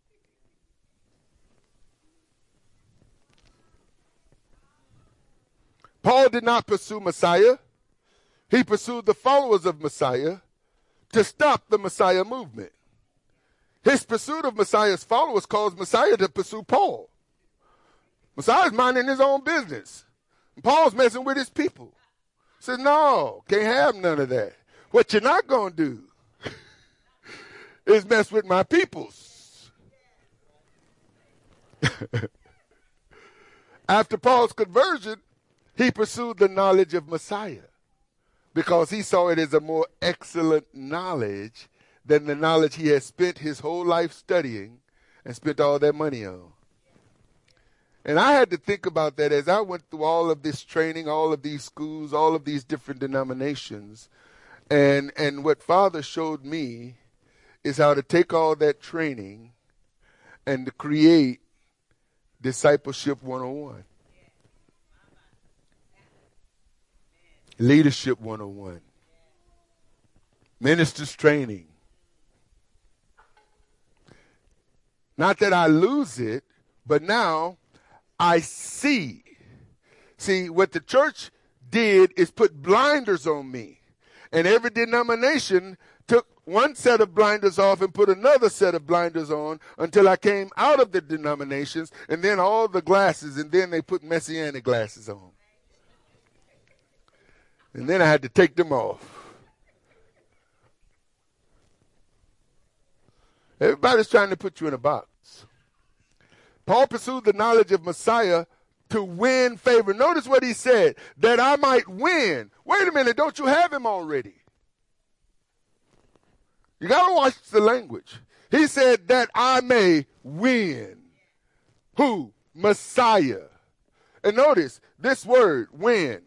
Paul did not pursue Messiah. He pursued the followers of Messiah to stop the Messiah movement. His pursuit of Messiah's followers caused Messiah to pursue Paul. Messiah's minding his own business. Paul's messing with his people. He says, no, can't have none of that. What you're not going to do is mess with my peoples. After Paul's conversion, he pursued the knowledge of Messiah because he saw it as a more excellent knowledge than the knowledge he had spent his whole life studying and spent all that money on. And I had to think about that as I went through all of this training, all of these schools, all of these different denominations. And what Father showed me is how to take all that training and to create Discipleship 101. Leadership 101. Ministers training. Not that I lose it, but now I see. See, what the church did is put blinders on me. And every denomination took one set of blinders off and put another set of blinders on until I came out of the denominations, and then all the glasses, and then they put Messianic glasses on. And then I had to take them off. Everybody's trying to put you in a box. Paul pursued the knowledge of Messiah to win favor. Notice what he said, that I might win. Wait a minute, don't you have him already? You got to watch the language. He said that I may win. Who? Messiah. And notice this word, win.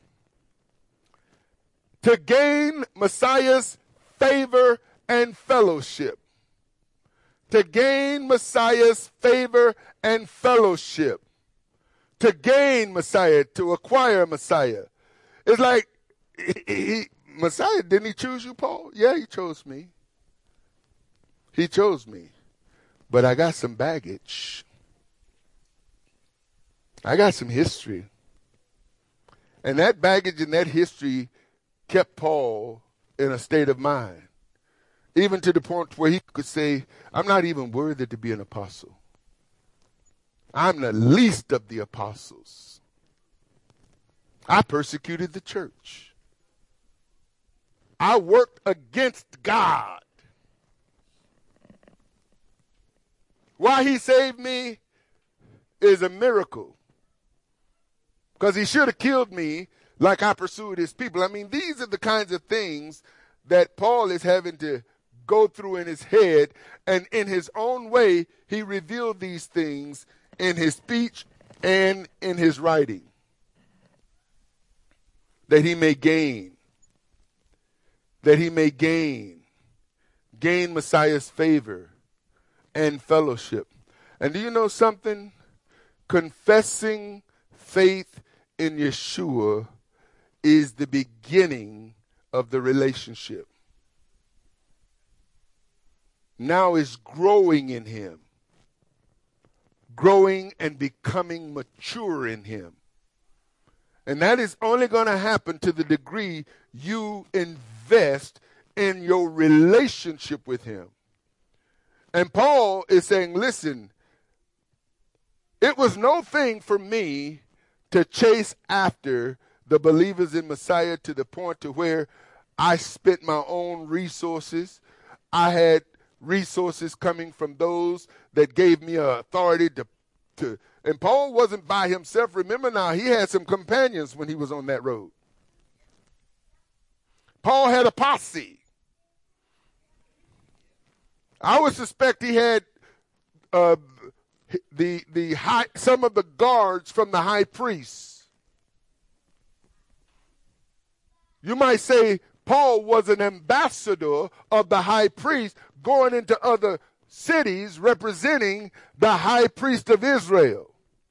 To gain Messiah's favor and fellowship. To gain Messiah's favor and fellowship. To gain Messiah, to acquire Messiah. It's like, Messiah, didn't he choose you, Paul? Yeah, he chose me. He chose me. But I got some baggage. I got some history. And that baggage and that history kept Paul in a state of mind. Even to the point where he could say, I'm not even worthy to be an apostle. I'm the least of the apostles. I persecuted the church. I worked against God. Why he saved me is a miracle. Because he should have killed me like I pursued his people. I mean, these are the kinds of things that Paul is having to go through in his head. And in his own way, he revealed these things in his speech and in his writing. That he may gain. That he may gain Messiah's favor and fellowship. And do you know something? Confessing faith in Yeshua is the beginning of the relationship. Now is growing in him. Growing and becoming mature in him. And that is only going to happen to the degree you invest in your relationship with him. And Paul is saying, listen, it was no thing for me to chase after the believers in Messiah to the point to where I spent my own resources. I had resources coming from those that gave me authority to. And Paul wasn't by himself. Remember now, he had some companions when he was on that road. Paul had a posse. I would suspect he had some of the guards from the high priest. You might say Paul was an ambassador of the high priest going into other cities representing the high priest of Israel.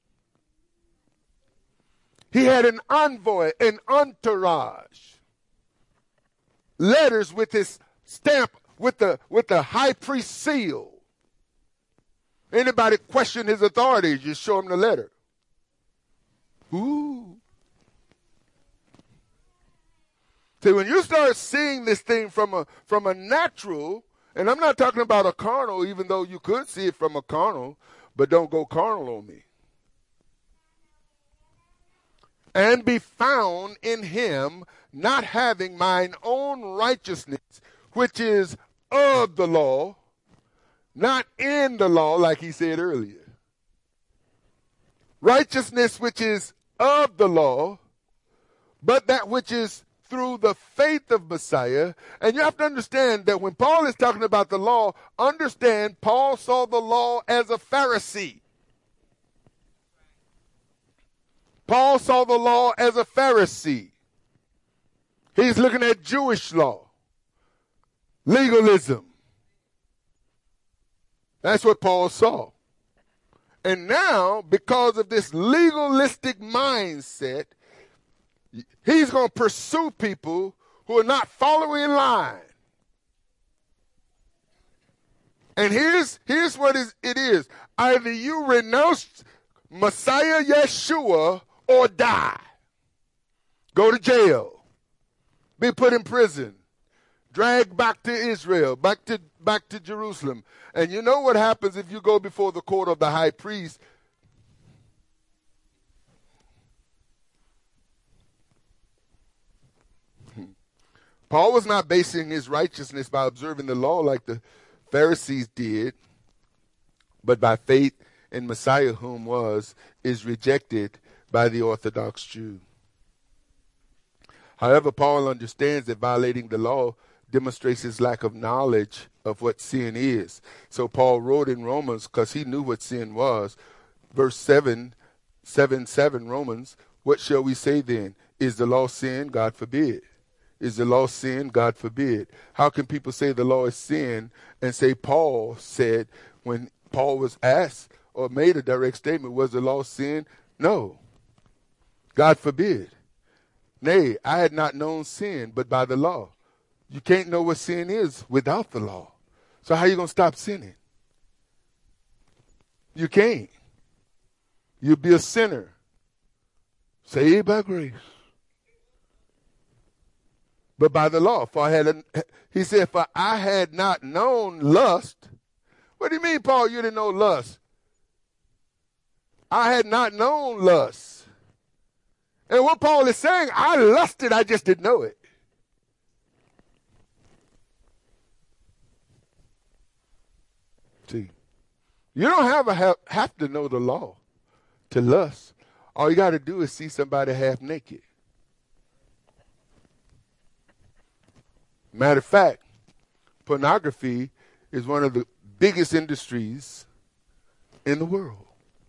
He had an envoy, an entourage. Letters with his stamp, with the high priest seal. Anybody question his authority, you show him the letter. Ooh. See, when you start seeing this thing from a natural, and I'm not talking about a carnal, even though you could see it from a carnal, but don't go carnal on me. And be found in him, not having mine own righteousness, which is of the law, not in the law, like he said earlier. Righteousness which is of the law, but that which is through the faith of Messiah. And you have to understand that when Paul is talking about the law, understand Paul saw the law as a Pharisee. Paul saw the law as a Pharisee. He's looking at Jewish law, legalism. That's what Paul saw. And now, because of this legalistic mindset, he's going to pursue people who are not following in line. And here's what it is. Either you renounce Messiah Yeshua or die. Go to jail. Be put in prison. Dragged back to Israel, back to Jerusalem. And you know what happens if you go before the court of the high priest? Paul was not basing his righteousness by observing the law like the Pharisees did, but by faith in Messiah, whom is rejected by the Orthodox Jew. However, Paul understands that violating the law demonstrates his lack of knowledge of what sin is. So Paul wrote in Romans, because he knew what sin was, verse 7 Romans, what shall we say then? Is the law sin? God forbid. Is the law sin? God forbid. How can people say the law is sin and say Paul said, when Paul was asked or made a direct statement, was the law sin? No. God forbid. Nay, I had not known sin but by the law. You can't know what sin is without the law. So how are you going to stop sinning? You can't. You'll be a sinner. Saved by grace. But by the law. He said, for I had not known lust. What do you mean, Paul, you didn't know lust? I had not known lust. And what Paul is saying, I lusted, I just didn't know it. See, you don't have to know the law to lust. All you got to do is see somebody half naked. Matter of fact, pornography is one of the biggest industries in the world.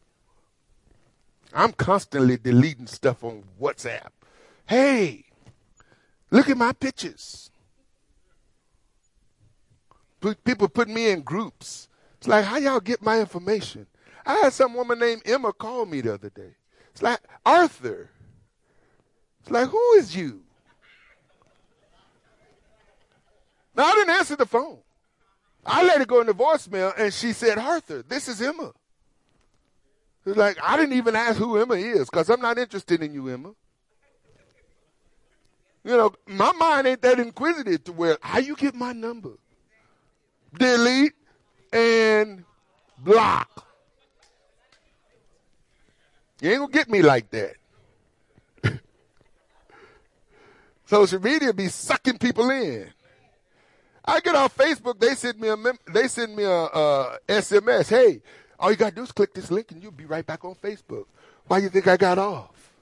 I'm constantly deleting stuff on WhatsApp. Hey, look at my pictures. People put me in groups. It's like, how y'all get my information? I had some woman named Emma call me the other day. It's like, Arthur. It's like, who is you? Now, I didn't answer the phone. I let it go in the voicemail, and she said, Arthur, this is Emma. It's like, I didn't even ask who Emma is, because I'm not interested in you, Emma. You know, my mind ain't that inquisitive to where, how you get my number? Delete and block. You ain't going to get me like that. Social media be sucking people in. I get off Facebook, they send me a SMS. Hey, all you got to do is click this link and you'll be right back on Facebook. Why you think I got off?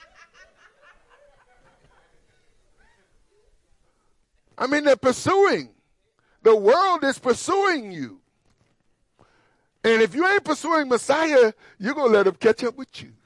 I mean, they're pursuing. The world is pursuing you. And if you ain't pursuing Messiah, you're going to let them catch up with you.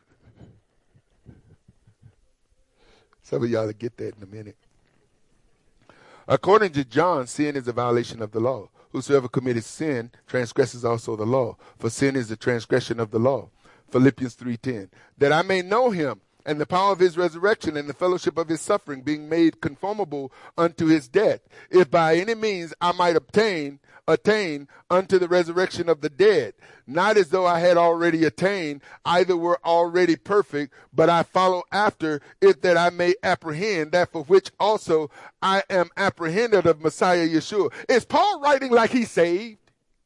Some of y'all will get that in a minute. According to John, sin is a violation of the law. Whosoever committed sin transgresses also the law. For sin is the transgression of the law. Philippians 3:10. That I may know him and the power of his resurrection and the fellowship of his suffering, being made conformable unto his death, if by any means I might attain unto the resurrection of the dead. Not as though I had already attained, either were already perfect, but I follow after it, that I may apprehend that for which also I am apprehended of Messiah Yeshua. Is Paul writing like he's saved?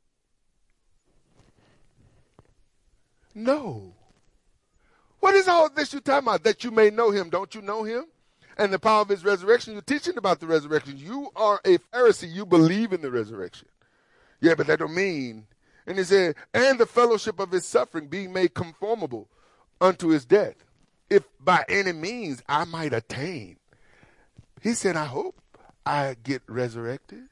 No. What is all this you're talking about? That you may know him. Don't you know him? And the power of his resurrection. You're teaching about the resurrection. You are a Pharisee. You believe in the resurrection. Yeah, but that don't mean. And he said, and the fellowship of his suffering, being made conformable unto his death, if by any means I might attain. He said, I hope I get resurrected.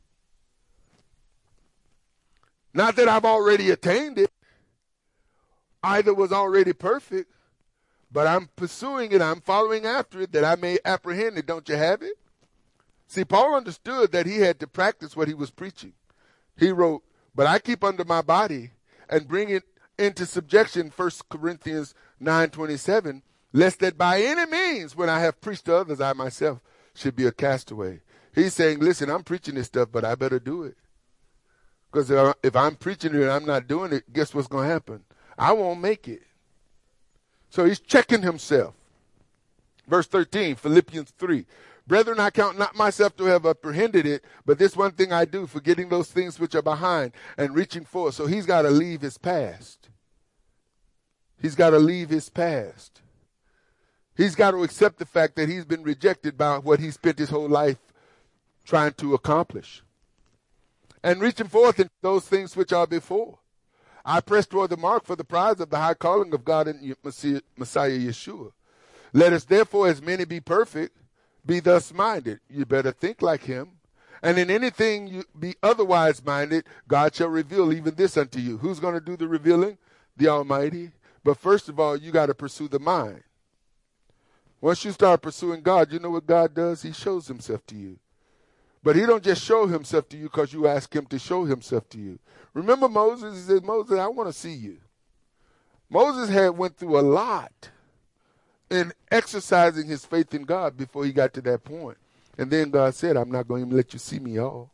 Not that I've already attained it. Either was already perfect, but I'm pursuing it. I'm following after it, that I may apprehend it. Don't you have it? See, Paul understood that he had to practice what he was preaching. He wrote, but I keep under my body and bring it into subjection, 1 Corinthians 9:27, lest that by any means, when I have preached to others, I myself should be a castaway. He's saying, listen, I'm preaching this stuff, but I better do it. Because if I'm preaching it and I'm not doing it, guess what's going to happen? I won't make it. So he's checking himself. Verse 13, Philippians 3. Brethren, I count not myself to have apprehended it, but this one thing I do, forgetting those things which are behind and reaching forward. So he's got to leave his past. He's got to leave his past. He's got to accept the fact that he's been rejected by what he spent his whole life trying to accomplish. And reaching forth into those things which are before. I press toward the mark for the prize of the high calling of God in Messiah Yeshua. Let us therefore, as many be perfect, be thus minded. You better think like him. And in anything you be otherwise minded, God shall reveal even this unto you. Who's going to do the revealing? The Almighty. But first of all, you got to pursue the mind. Once you start pursuing God, you know what God does? He shows himself to you. But he don't just show himself to you because you ask him to show himself to you. Remember Moses? He said, Moses, I want to see you. Moses had went through a lot in exercising his faith in God before he got to that point. And then God said, I'm not going to let you see me all.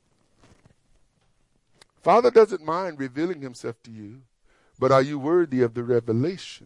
Father doesn't mind revealing himself to you, but are you worthy of the revelation?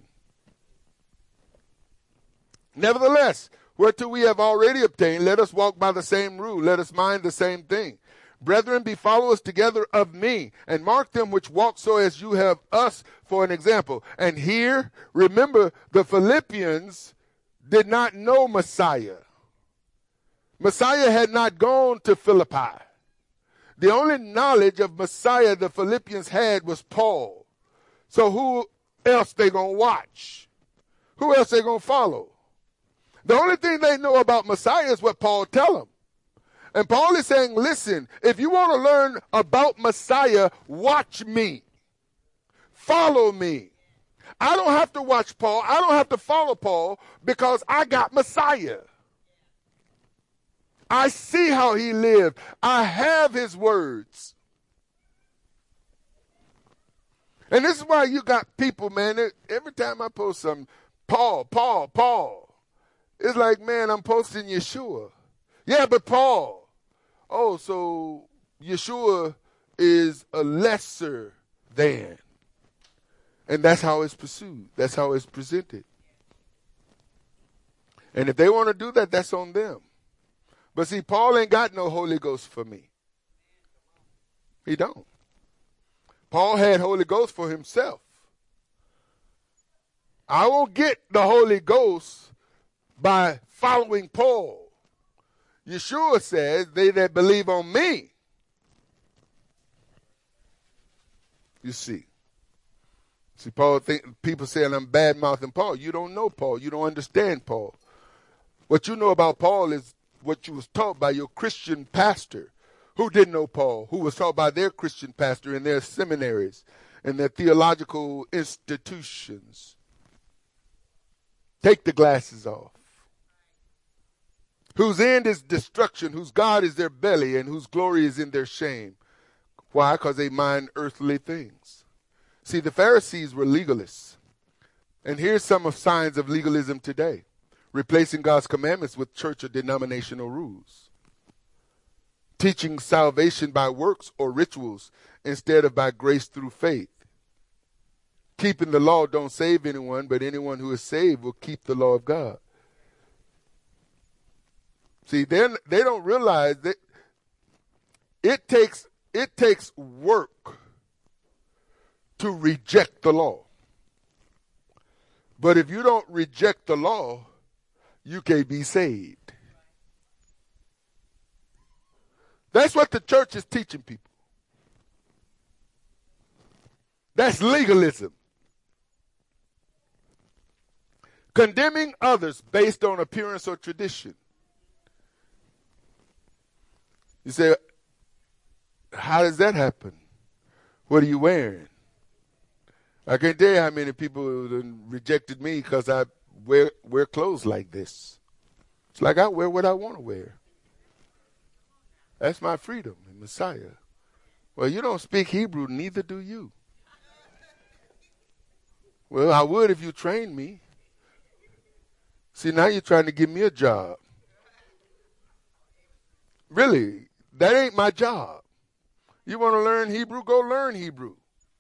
Nevertheless, whereto we have already obtained, let us walk by the same rule. Let us mind the same thing. Brethren, be followers together of me, and mark them which walk so as you have us for an example. And here, remember, the Philippians did not know Messiah. Messiah had not gone to Philippi. The only knowledge of Messiah the Philippians had was Paul. So who else they going to watch? Who else they going to follow? The only thing they know about Messiah is what Paul tell them. And Paul is saying, listen, if you want to learn about Messiah, watch me. Follow me. I don't have to watch Paul. I don't have to follow Paul because I got Messiah. I see how he lived. I have his words. And this is why you got people, man, every time I post something, Paul. It's like, man, I'm posting Yeshua. Yeah, but Paul. Oh, so Yeshua is a lesser than. And that's how it's pursued. That's how it's presented. And if they want to do that, that's on them. But see, Paul ain't got no Holy Ghost for me. He don't. Paul had Holy Ghost for himself. I won't get the Holy Ghost by following Paul. Yeshua says, they that believe on me. You see. See, Paul, people saying I'm bad-mouthing Paul. You don't know Paul. You don't understand Paul. What you know about Paul is what you was taught by your Christian pastor, who didn't know Paul, who was taught by their Christian pastor in their seminaries and their theological institutions. Take the glasses off. Whose end is destruction, whose God is their belly, and whose glory is in their shame. Why? Because they mind earthly things. See, the Pharisees were legalists. And here's some of signs of legalism today. Replacing God's commandments with church or denominational rules. Teaching salvation by works or rituals instead of by grace through faith. Keeping the law don't save anyone, but anyone who is saved will keep the law of God. See, they don't realize that it takes work to reject the law. But if you don't reject the law, you can't be saved. That's what the church is teaching people. That's legalism. Condemning others based on appearance or tradition. You say, how does that happen? What are you wearing? I can't tell you how many people rejected me because I wear clothes like this. It's like I wear what I want to wear. That's my freedom in Messiah. Well, you don't speak Hebrew, neither do you. Well, I would if you trained me. See, now you're trying to give me a job. Really, that ain't my job. You want to learn Hebrew? Go learn Hebrew.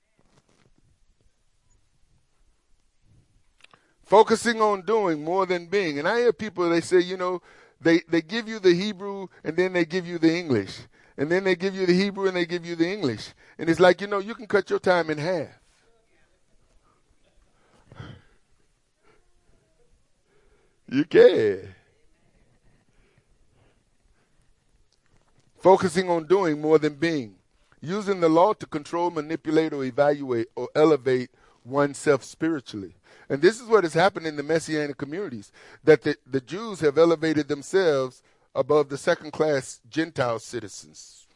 Focusing on doing more than being. And I hear people, they say, they give you the Hebrew and then they give you the English. And then they give you the Hebrew and they give you the English. And it's like, you can cut your time in half. You can. Focusing on doing more than being. Using the law to control, manipulate, or evaluate or elevate oneself spiritually. And this is what has happened in the Messianic communities, that the Jews have elevated themselves above the second-class Gentile citizens.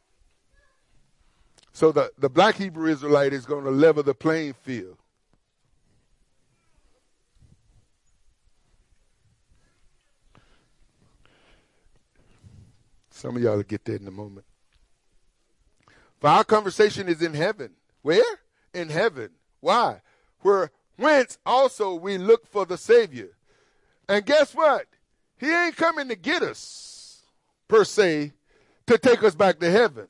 So the black Hebrew Israelite is going to level the playing field. Some of y'all will get that in a moment. For our conversation is in heaven. Where? In heaven. Why? Whence also we look for the Savior. And guess what? He ain't coming to get us, per se, to take us back to heaven.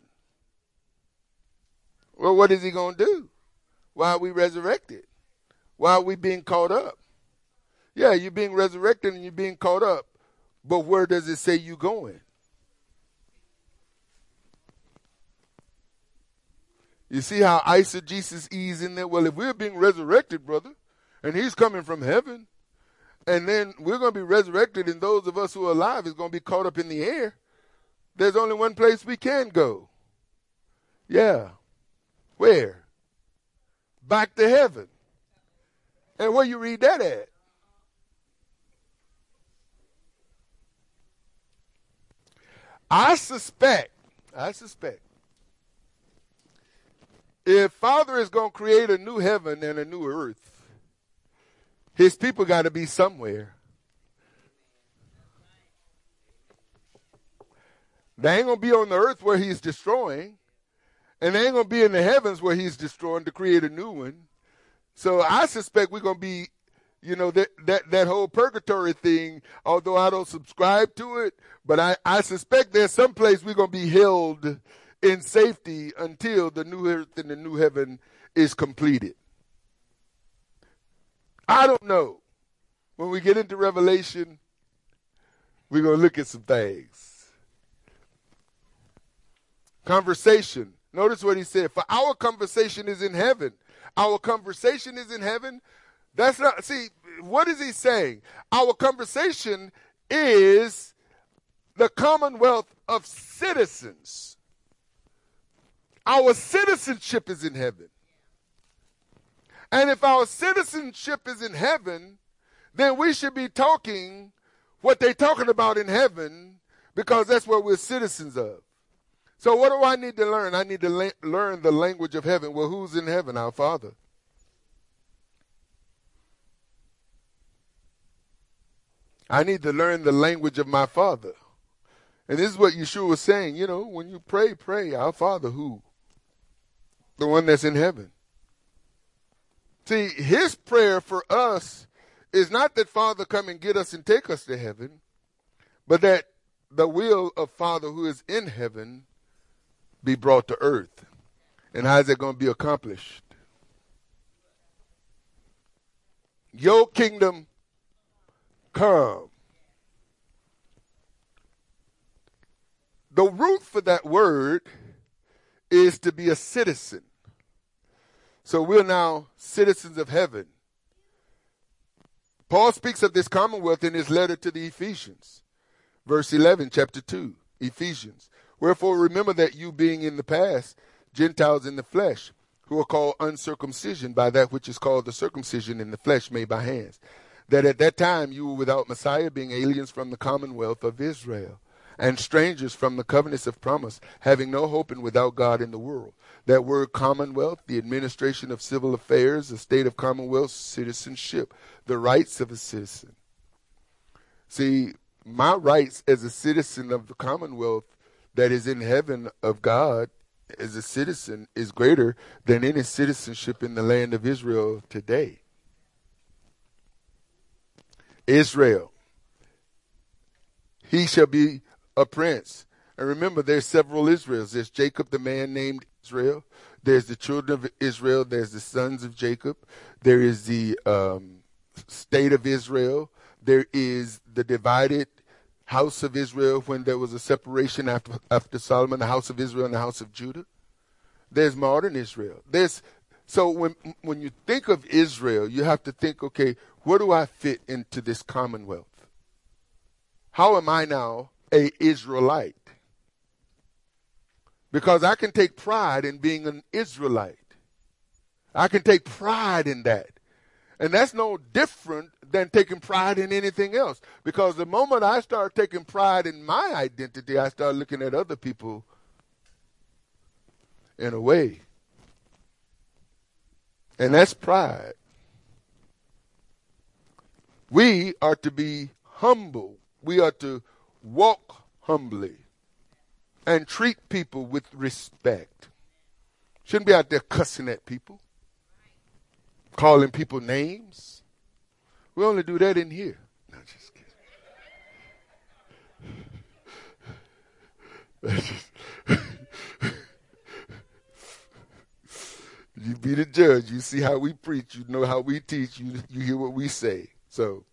Well, what is he going to do? Why are we resurrected? Why are we being caught up? Yeah, you're being resurrected and you're being caught up. But where does it say you're going? You see how eisegesis is in there? Well, if we're being resurrected, brother, and he's coming from heaven, and then we're going to be resurrected, and those of us who are alive is going to be caught up in the air, there's only one place we can go. Yeah. Where? Back to heaven. And where you read that at? I suspect, if Father is going to create a new heaven and a new earth, his people got to be somewhere. They ain't going to be on the earth where he's destroying, and they ain't going to be in the heavens where he's destroying to create a new one. So I suspect we're going to be, that whole purgatory thing, although I don't subscribe to it, but I suspect there's some place we're going to be held in safety until the new earth and the new heaven is completed. I don't know. When we get into Revelation, we're going to look at some things. Conversation. Notice what he said. For our conversation is in heaven. Our conversation is in heaven. That's not, see, what is he saying? Our conversation is the commonwealth of citizens. Our citizenship is in heaven. And if our citizenship is in heaven, then we should be talking what they're talking about in heaven, because that's what we're citizens of. So what do I need to learn? I need to learn the language of heaven. Well, who's in heaven? Our Father. I need to learn the language of my Father. And this is what Yeshua was saying, when you pray, our Father who? The one that's in heaven. See, his prayer for us is not that Father come and get us and take us to heaven, but that the will of Father who is in heaven be brought to earth. And how is that going to be accomplished? Your kingdom come. The root for that word is to be a citizen. So we're now citizens of heaven. Paul speaks of this commonwealth in his letter to the Ephesians. Verse 11, chapter 2, Ephesians. Wherefore remember that you being in the past Gentiles in the flesh, who are called uncircumcision by that which is called the circumcision in the flesh made by hands, that at that time you were without Messiah, being aliens from the commonwealth of Israel, and strangers from the covenants of promise, having no hope and without God in the world. That word commonwealth, the administration of civil affairs, a state of commonwealth, citizenship, the rights of a citizen. See, my rights as a citizen of the commonwealth that is in heaven of God as a citizen is greater than any citizenship in the land of Israel today. Israel. He shall be a prince. And remember, there's several Israels. There's Jacob, the man named Israel. There's the children of Israel. There's the sons of Jacob. There is the state of Israel. There is the divided house of Israel when there was a separation after Solomon, the house of Israel and the house of Judah. There's modern Israel. So when you think of Israel, you have to think, okay, where do I fit into this commonwealth? How am I now an Israelite? Because I can take pride in being an Israelite. I can take pride in that. And that's no different than taking pride in anything else. Because the moment I start taking pride in my identity, I start looking at other people in a way. And that's pride. We are to be humble. We are to walk humbly and treat people with respect. Shouldn't be out there cussing at people, calling people names. We only do that in here. No, just kidding. You be the judge. You see how we preach. You know how we teach. You hear what we say. So,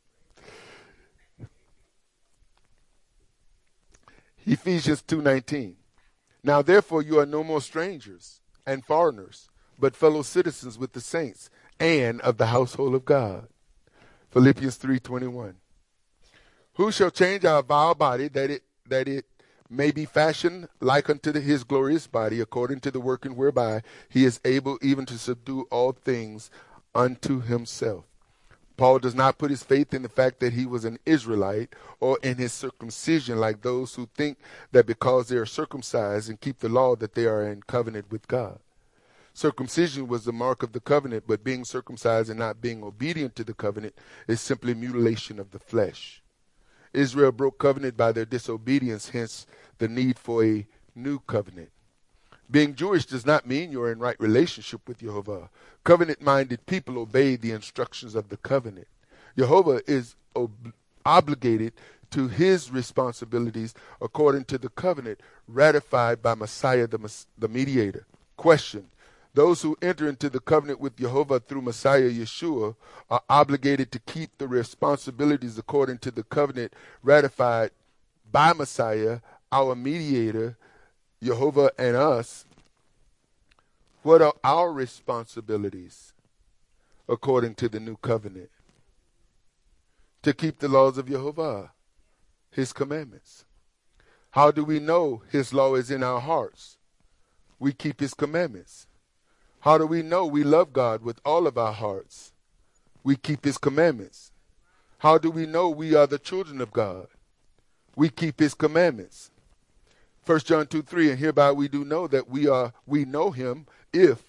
Ephesians 2:19. Now, therefore, you are no more strangers and foreigners, but fellow citizens with the saints and of the household of God. Philippians 3:21. Who shall change our vile body that it may be fashioned like unto his glorious body, according to the working whereby he is able even to subdue all things unto himself. Paul does not put his faith in the fact that he was an Israelite or in his circumcision like those who think that because they are circumcised and keep the law that they are in covenant with God. Circumcision was the mark of the covenant, but being circumcised and not being obedient to the covenant is simply mutilation of the flesh. Israel broke covenant by their disobedience, hence the need for a new covenant. Being Jewish does not mean you're in right relationship with Jehovah. Covenant-minded people obey the instructions of the covenant. Jehovah is obligated to his responsibilities according to the covenant ratified by Messiah the mediator. Question: those who enter into the covenant with Jehovah through Messiah Yeshua are obligated to keep the responsibilities according to the covenant ratified by Messiah, our mediator, Jehovah, and us. What are our responsibilities according to the new covenant? To keep the laws of Jehovah, his commandments. How do we know his law is in our hearts? We keep his commandments. How do we know we love God with all of our hearts? We keep his commandments. How do we know we are the children of God? We keep his commandments. 1 John 2:3, and hereby we do know that we know him if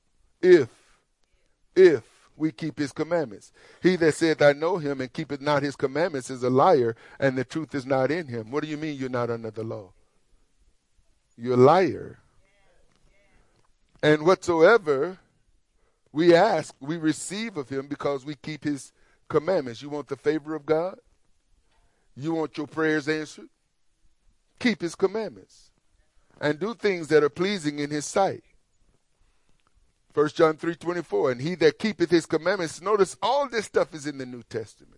we keep his commandments. He that saith, I know him, and keepeth not his commandments is a liar, and the truth is not in him. What do you mean you're not under the law? You're a liar. And whatsoever we ask, we receive of him because we keep his commandments. You want the favor of God? You want your prayers answered? Keep his commandments and do things that are pleasing in his sight. 1 John 3:24, and he that keepeth his commandments, notice all this stuff is in the New Testament.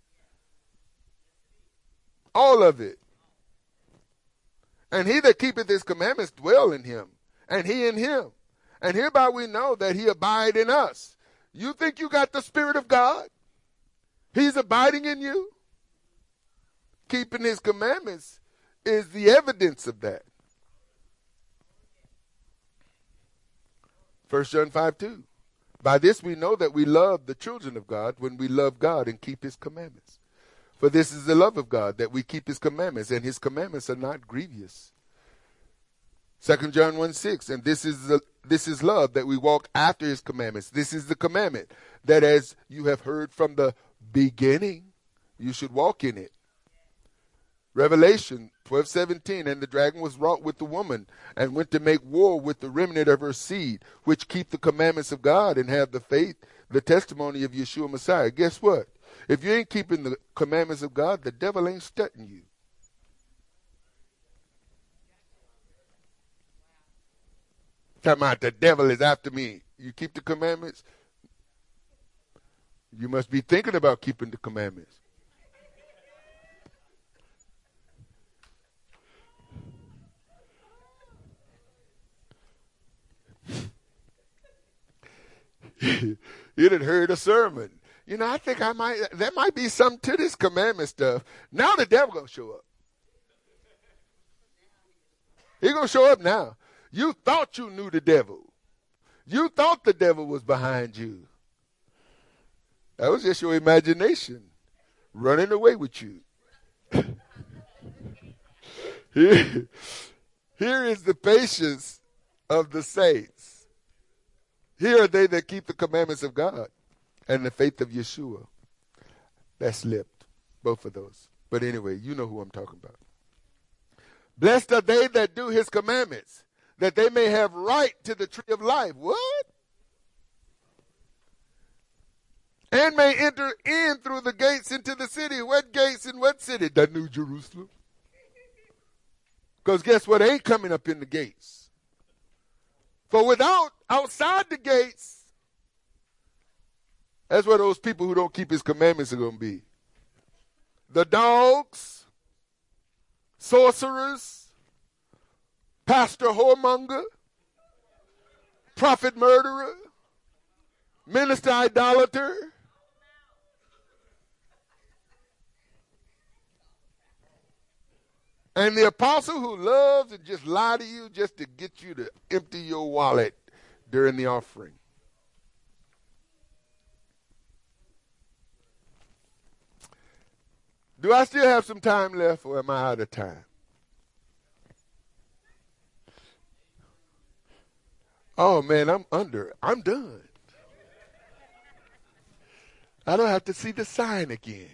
All of it. And he that keepeth his commandments dwell in him, and he in him. And hereby we know that he abide in us. You think you got the Spirit of God? He's abiding in you? Keeping his commandments is the evidence of that. 1 John 5:2. By this we know that we love the children of God when we love God and keep his commandments. For this is the love of God, that we keep his commandments, and his commandments are not grievous. 2 John 1:6, and this is love, that we walk after his commandments. This is the commandment, that as you have heard from the beginning, you should walk in it. Revelation 12:17, and the dragon was wrought with the woman, and went to make war with the remnant of her seed, which keep the commandments of God and have the faith, the testimony of Yeshua Messiah. Guess what? If you ain't keeping the commandments of God, the devil ain't stunting you. Talking about the devil is after me. You keep the commandments? You must be thinking about keeping the commandments. You done heard a sermon. You know, I think there might be something to this commandment stuff. Now the devil going to show up. He going to show up now. You thought you knew the devil. You thought the devil was behind you. That was just your imagination running away with you. Here is the patience of the saints. Here are they that keep the commandments of God and the faith of Yeshua. That slipped, both of those. But anyway, you know who I'm talking about. Blessed are they that do his commandments, that they may have right to the tree of life. What? And may enter in through the gates into the city. What gates in what city? The New Jerusalem. Because guess what? They ain't coming up in the gates. For outside the gates, that's where those people who don't keep his commandments are going to be. The dogs, sorcerers, pastor whoremonger, prophet murderer, minister idolater. And the apostle who loves to just lie to you just to get you to empty your wallet during the offering. Do I still have some time left, or am I out of time? Oh, man, I'm done. I don't have to see the sign again.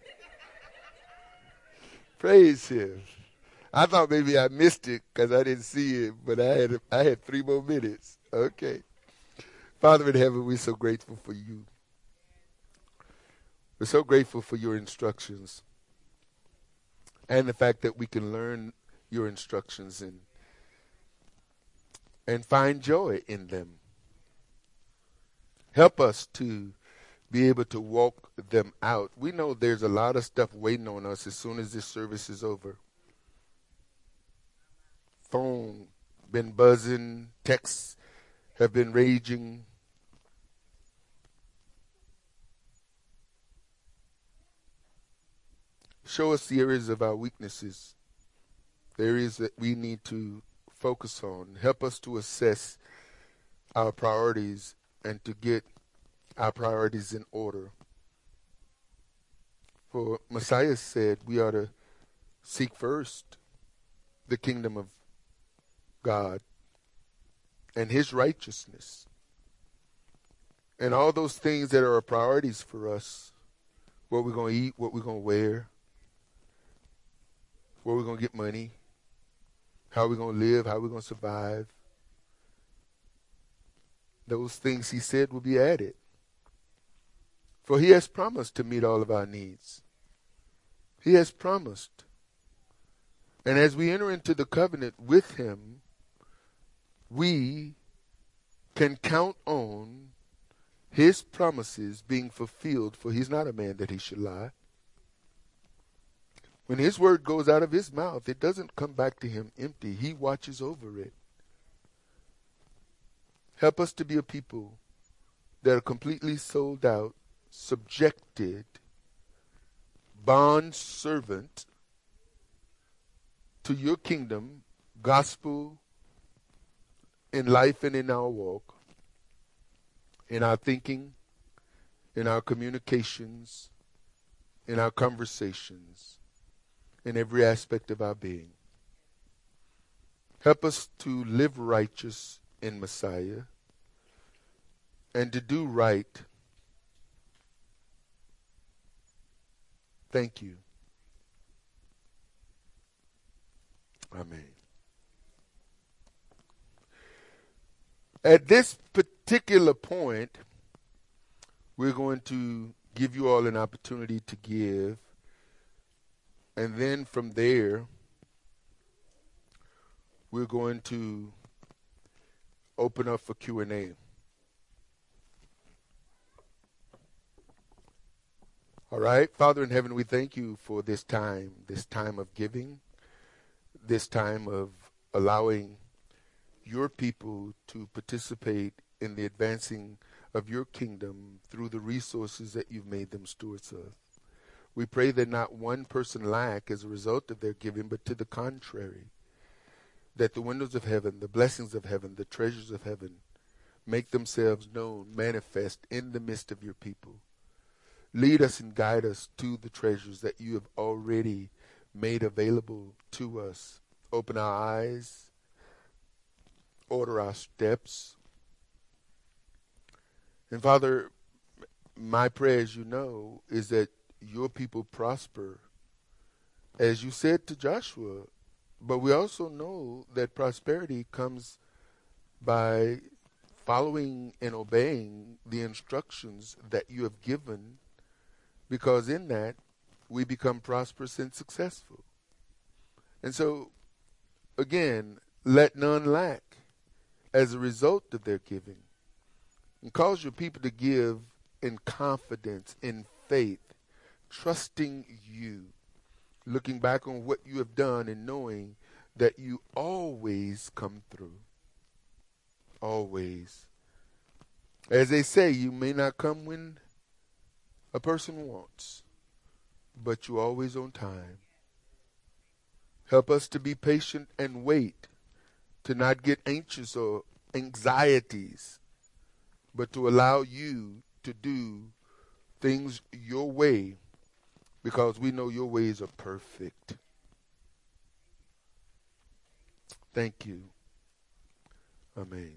Praise him. I thought maybe I missed it because I didn't see it, but I had 3 more minutes. Okay. Father in heaven, we're so grateful for you. We're so grateful for your instructions and the fact that we can learn your instructions and find joy in them. Help us to be able to walk them out. We know there's a lot of stuff waiting on us as soon as this service is over. Phone been buzzing, texts have been raging. Show us the areas of our weaknesses, the areas that we need to focus on. Help us to assess our priorities and to get our priorities in order. For Messiah said we ought to seek first the kingdom of God and his righteousness. And all those things that are priorities for us, what we're going to eat, what we're going to wear, where we're going to get money, how we're going to live, how we're going to survive. Those things he said will be added. For he has promised to meet all of our needs. He has promised. And as we enter into the covenant with him, we can count on his promises being fulfilled, for he's not a man that he should lie. When his word goes out of his mouth, it doesn't come back to him empty. He watches over it. Help us to be a people that are completely sold out, subjected, bond servant to your kingdom, gospel, in life and in our walk, in our thinking, in our communications, in our conversations, in every aspect of our being. Help us to live righteous in Messiah and to do right. Thank you. Amen. At this particular point, we're going to give you all an opportunity to give. And then from there, we're going to open up for Q&A. All right. Father in heaven, we thank you for this time of giving, this time of allowing your people to participate in the advancing of your kingdom through the resources that you've made them stewards of. We pray that not one person lack as a result of their giving, but to the contrary, that the windows of heaven, the blessings of heaven, the treasures of heaven make themselves known, manifest in the midst of your people. Lead us and guide us to the treasures that you have already made available to us. Open our eyes, order our steps. And Father, my prayer, as you know, is that your people prosper, as you said to Joshua. But we also know that prosperity comes by following and obeying the instructions that you have given, because in that we become prosperous and successful. And so, again, let none lack as a result of their giving. And cause your people to give in confidence, in faith, trusting you, looking back on what you have done and knowing that you always come through. always. As they say, you may not come when a person wants, but you're always on time. Help us to be patient and wait, to not get anxious or anxieties, but to allow you to do things your way, because we know your ways are perfect. Thank you. Amen.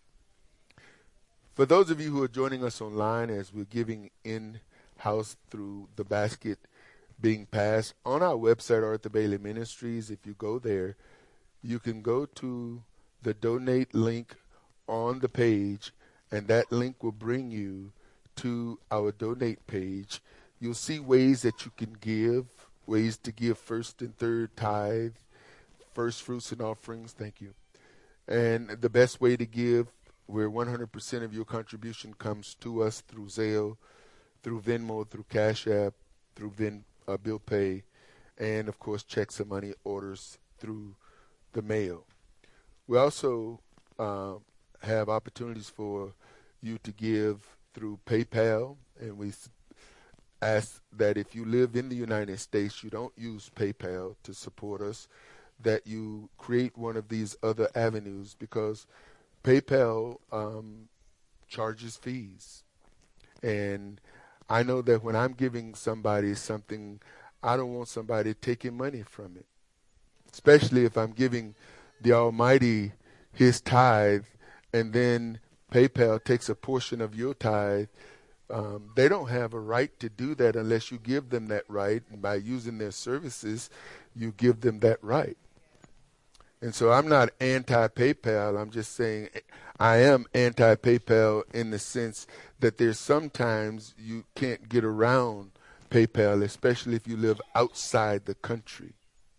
For those of you who are joining us online as we're giving in-house through the basket being passed, on our website, Arthur Bailey Ministries, if you go there, you can go to the donate link on the page, and that link will bring you to our donate page. You'll see ways that you can give, ways to give first and third tithe, first fruits and offerings. Thank you. And the best way to give, where 100% of your contribution comes to us through Zelle, through Venmo, through Cash App, through Bill Pay, and of course checks and money orders through the mail. We also have opportunities for you to give through PayPal, and we ask that if you live in the United States, you don't use PayPal to support us, that you create one of these other avenues, because PayPal charges fees. And I know that when I'm giving somebody something, I don't want somebody taking money from it, especially if I'm giving the Almighty his tithe, and then PayPal takes a portion of your tithe. They don't have a right to do that unless you give them that right, and by using their services, you give them that right. And so I'm not anti-PayPal. I'm just saying I am anti-PayPal in the sense that there's sometimes you can't get around PayPal, especially if you live outside the country.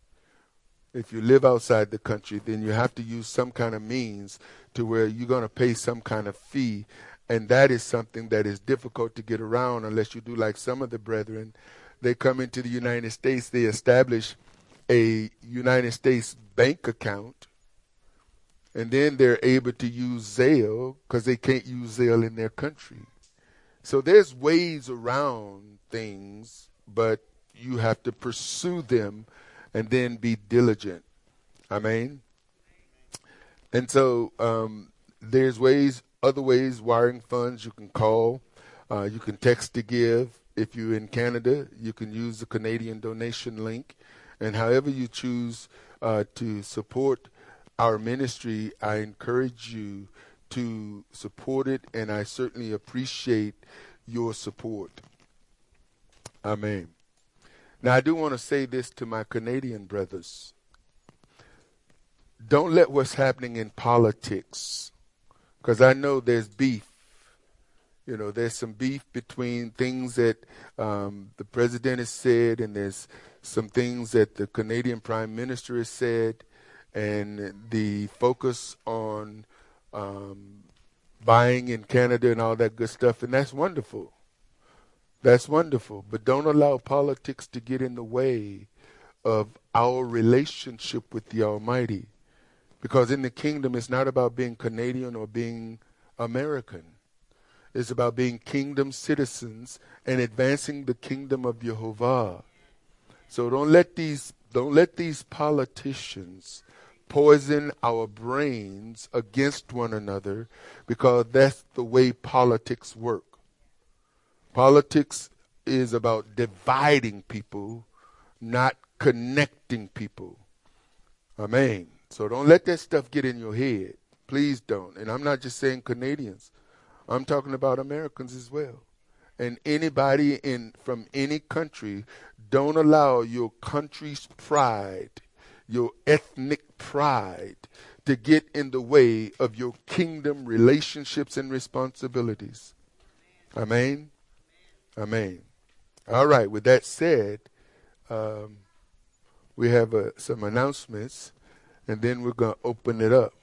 If you live outside the country, then you have to use some kind of means to where you're going to pay some kind of fee, and that is something that is difficult to get around unless you do like some of the brethren. They come into the United States, they establish a United States bank account, and then they're able to use Zelle because they can't use Zelle in their country. So there's ways around things, but you have to pursue them and then be diligent. Amen. And so there's other ways, wiring funds. You can call, you can text to give. If you're in Canada, you can use the Canadian donation link. And however you choose to support our ministry, I encourage you to support it, and I certainly appreciate your support. Amen. Now, I do want to say this to my Canadian brothers. Don't let what's happening in politics, because I know there's beef. You know, there's some beef between things that the president has said, and there's some things that the Canadian Prime Minister has said, and the focus on buying in Canada and all that good stuff, and that's wonderful. That's wonderful. But don't allow politics to get in the way of our relationship with the Almighty, because in the kingdom, it's not about being Canadian or being American. It's about being kingdom citizens and advancing the kingdom of Jehovah. So don't let these politicians poison our brains against one another, because that's the way politics work. Politics is about dividing people, not connecting people. Amen. So don't let that stuff get in your head. Please don't. And I'm not just saying Canadians. I'm talking about Americans as well. And anybody from any country, don't allow your country's pride, your ethnic pride, to get in the way of your kingdom relationships and responsibilities. Amen? Amen. All right, with that said, we have some announcements, and then we're going to open it up.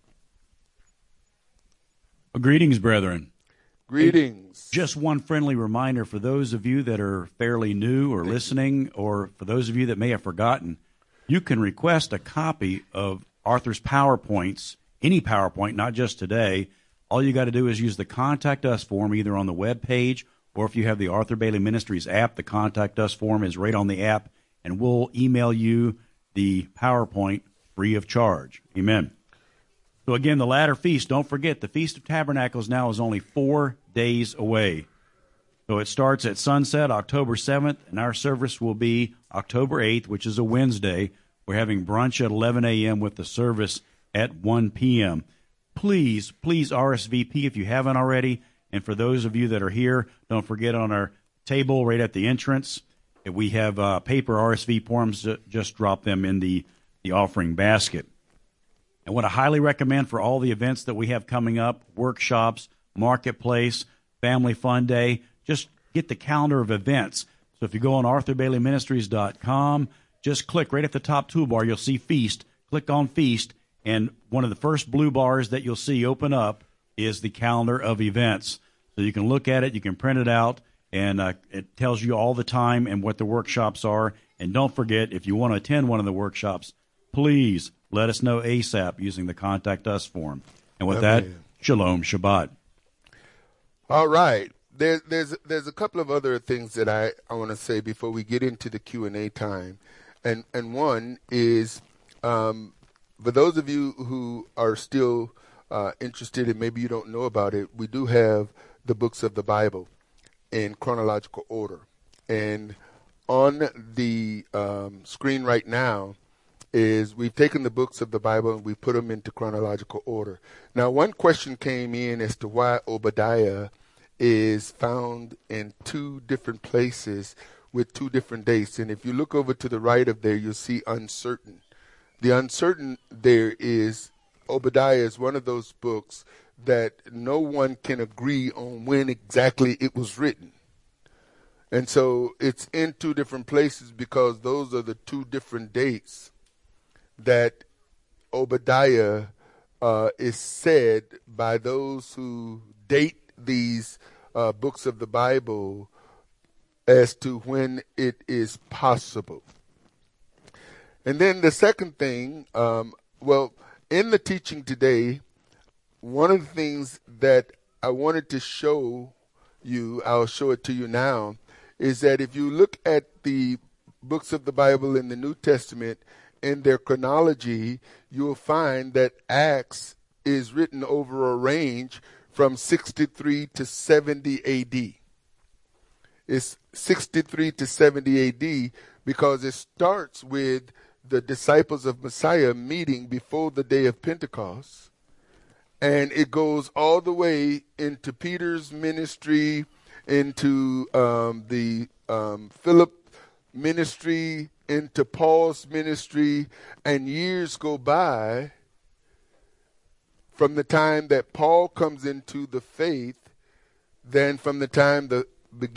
Greetings, brethren. Greetings. Just one friendly reminder for those of you that are fairly new or listening, or for those of you that may have forgotten, you can request a copy of Arthur's PowerPoints any PowerPoint, not just today, all you got to do is use the Contact Us form either on the web page or if you have the Arthur Bailey Ministries app, the Contact Us form is right on the app, and we'll email you the PowerPoint free of charge. Amen. So again, the latter feast, don't forget, the Feast of Tabernacles now is only 4 days away. So it starts at sunset, October 7th, and our service will be October 8th, which is a Wednesday. We're having brunch at 11 a.m. with the service at 1 p.m. Please RSVP if you haven't already. And for those of you that are here, don't forget on our table right at the entrance, if we have paper RSV forms, just drop them in the offering basket. And what I highly recommend for all the events that we have coming up, workshops, marketplace, family fun day, just get the calendar of events. So if you go on arthurbaileyministries.com, just click right at the top toolbar, you'll see Feast. Click on Feast, and one of the first blue bars that you'll see open up is the calendar of events. So you can look at it, you can print it out, and it tells you all the time and what the workshops are. And don't forget, if you want to attend one of the workshops, please let us know ASAP using the Contact Us form. And with that, Shalom Shabbat. All right. There's a couple of other things that I want to say before we get into the Q&A time. And one is, for those of you who are still interested and maybe you don't know about it, we do have the books of the Bible in chronological order. And on the screen right now is we've taken the books of the Bible and we put them into chronological order. Now, one question came in as to why Obadiah is found in two different places with two different dates. And if you look over to the right of there, you'll see uncertain. The uncertain there is Obadiah is one of those books that no one can agree on when exactly it was written. And so it's in two different places because those are the two different dates that Obadiah is said by those who date these books of the Bible as to when it is possible. And then the second thing, in the teaching today, one of the things that I wanted to show you, I'll show it to you now, is that if you look at the books of the Bible in the New Testament in their chronology, you'll find that Acts is written over a range from 63 to 70 AD. It's 63 to 70 AD because it starts with the disciples of Messiah meeting before the day of Pentecost. And it goes all the way into Peter's ministry, into the Philip ministry, into Paul's ministry, and years go by from the time that Paul comes into the faith, then from the time the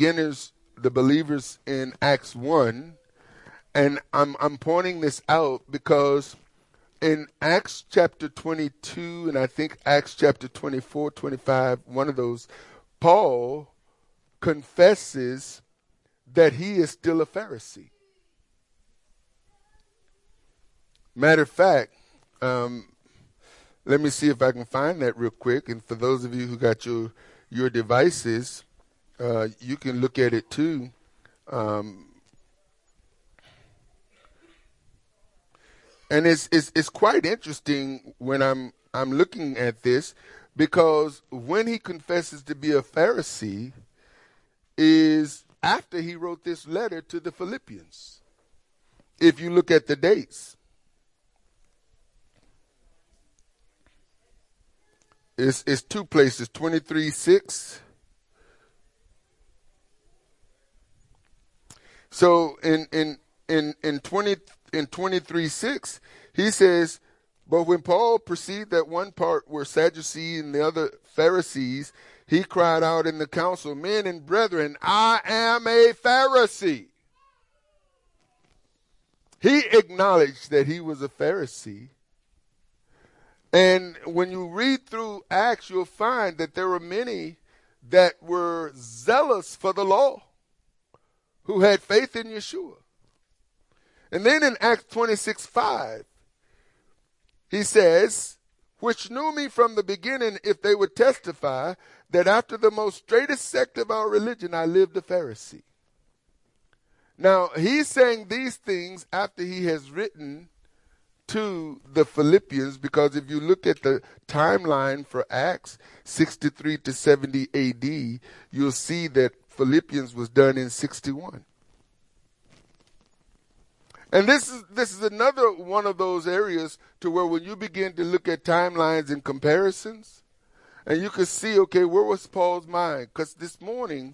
believers in Acts 1, and I'm pointing this out because in Acts chapter 22, and I think Acts chapter 24, 25, one of those, Paul confesses that he is still a Pharisee. Matter of fact, let me see if I can find that real quick. And for those of you who got your devices, you can look at it too. And it's quite interesting when I'm looking at this, because when he confesses to be a Pharisee is after he wrote this letter to the Philippians. If you look at the dates, it's two places, 23:6. So in 23:6, he says, but when Paul perceived that one part were Sadducees and the other Pharisees, he cried out in the council, men and brethren, I am a Pharisee. He acknowledged that he was a Pharisee. And when you read through Acts, you'll find that there were many that were zealous for the law, who had faith in Yeshua. And then in Acts 26:5, he says, which knew me from the beginning, if they would testify that after the most straightest sect of our religion, I lived a Pharisee. Now, he's saying these things after he has written to the Philippians, because if you look at the timeline for Acts 63 to 70 AD, you'll see that Philippians was done in 61. And this is another one of those areas to where when you begin to look at timelines and comparisons, and you can see, okay, where was Paul's mind? Because this morning,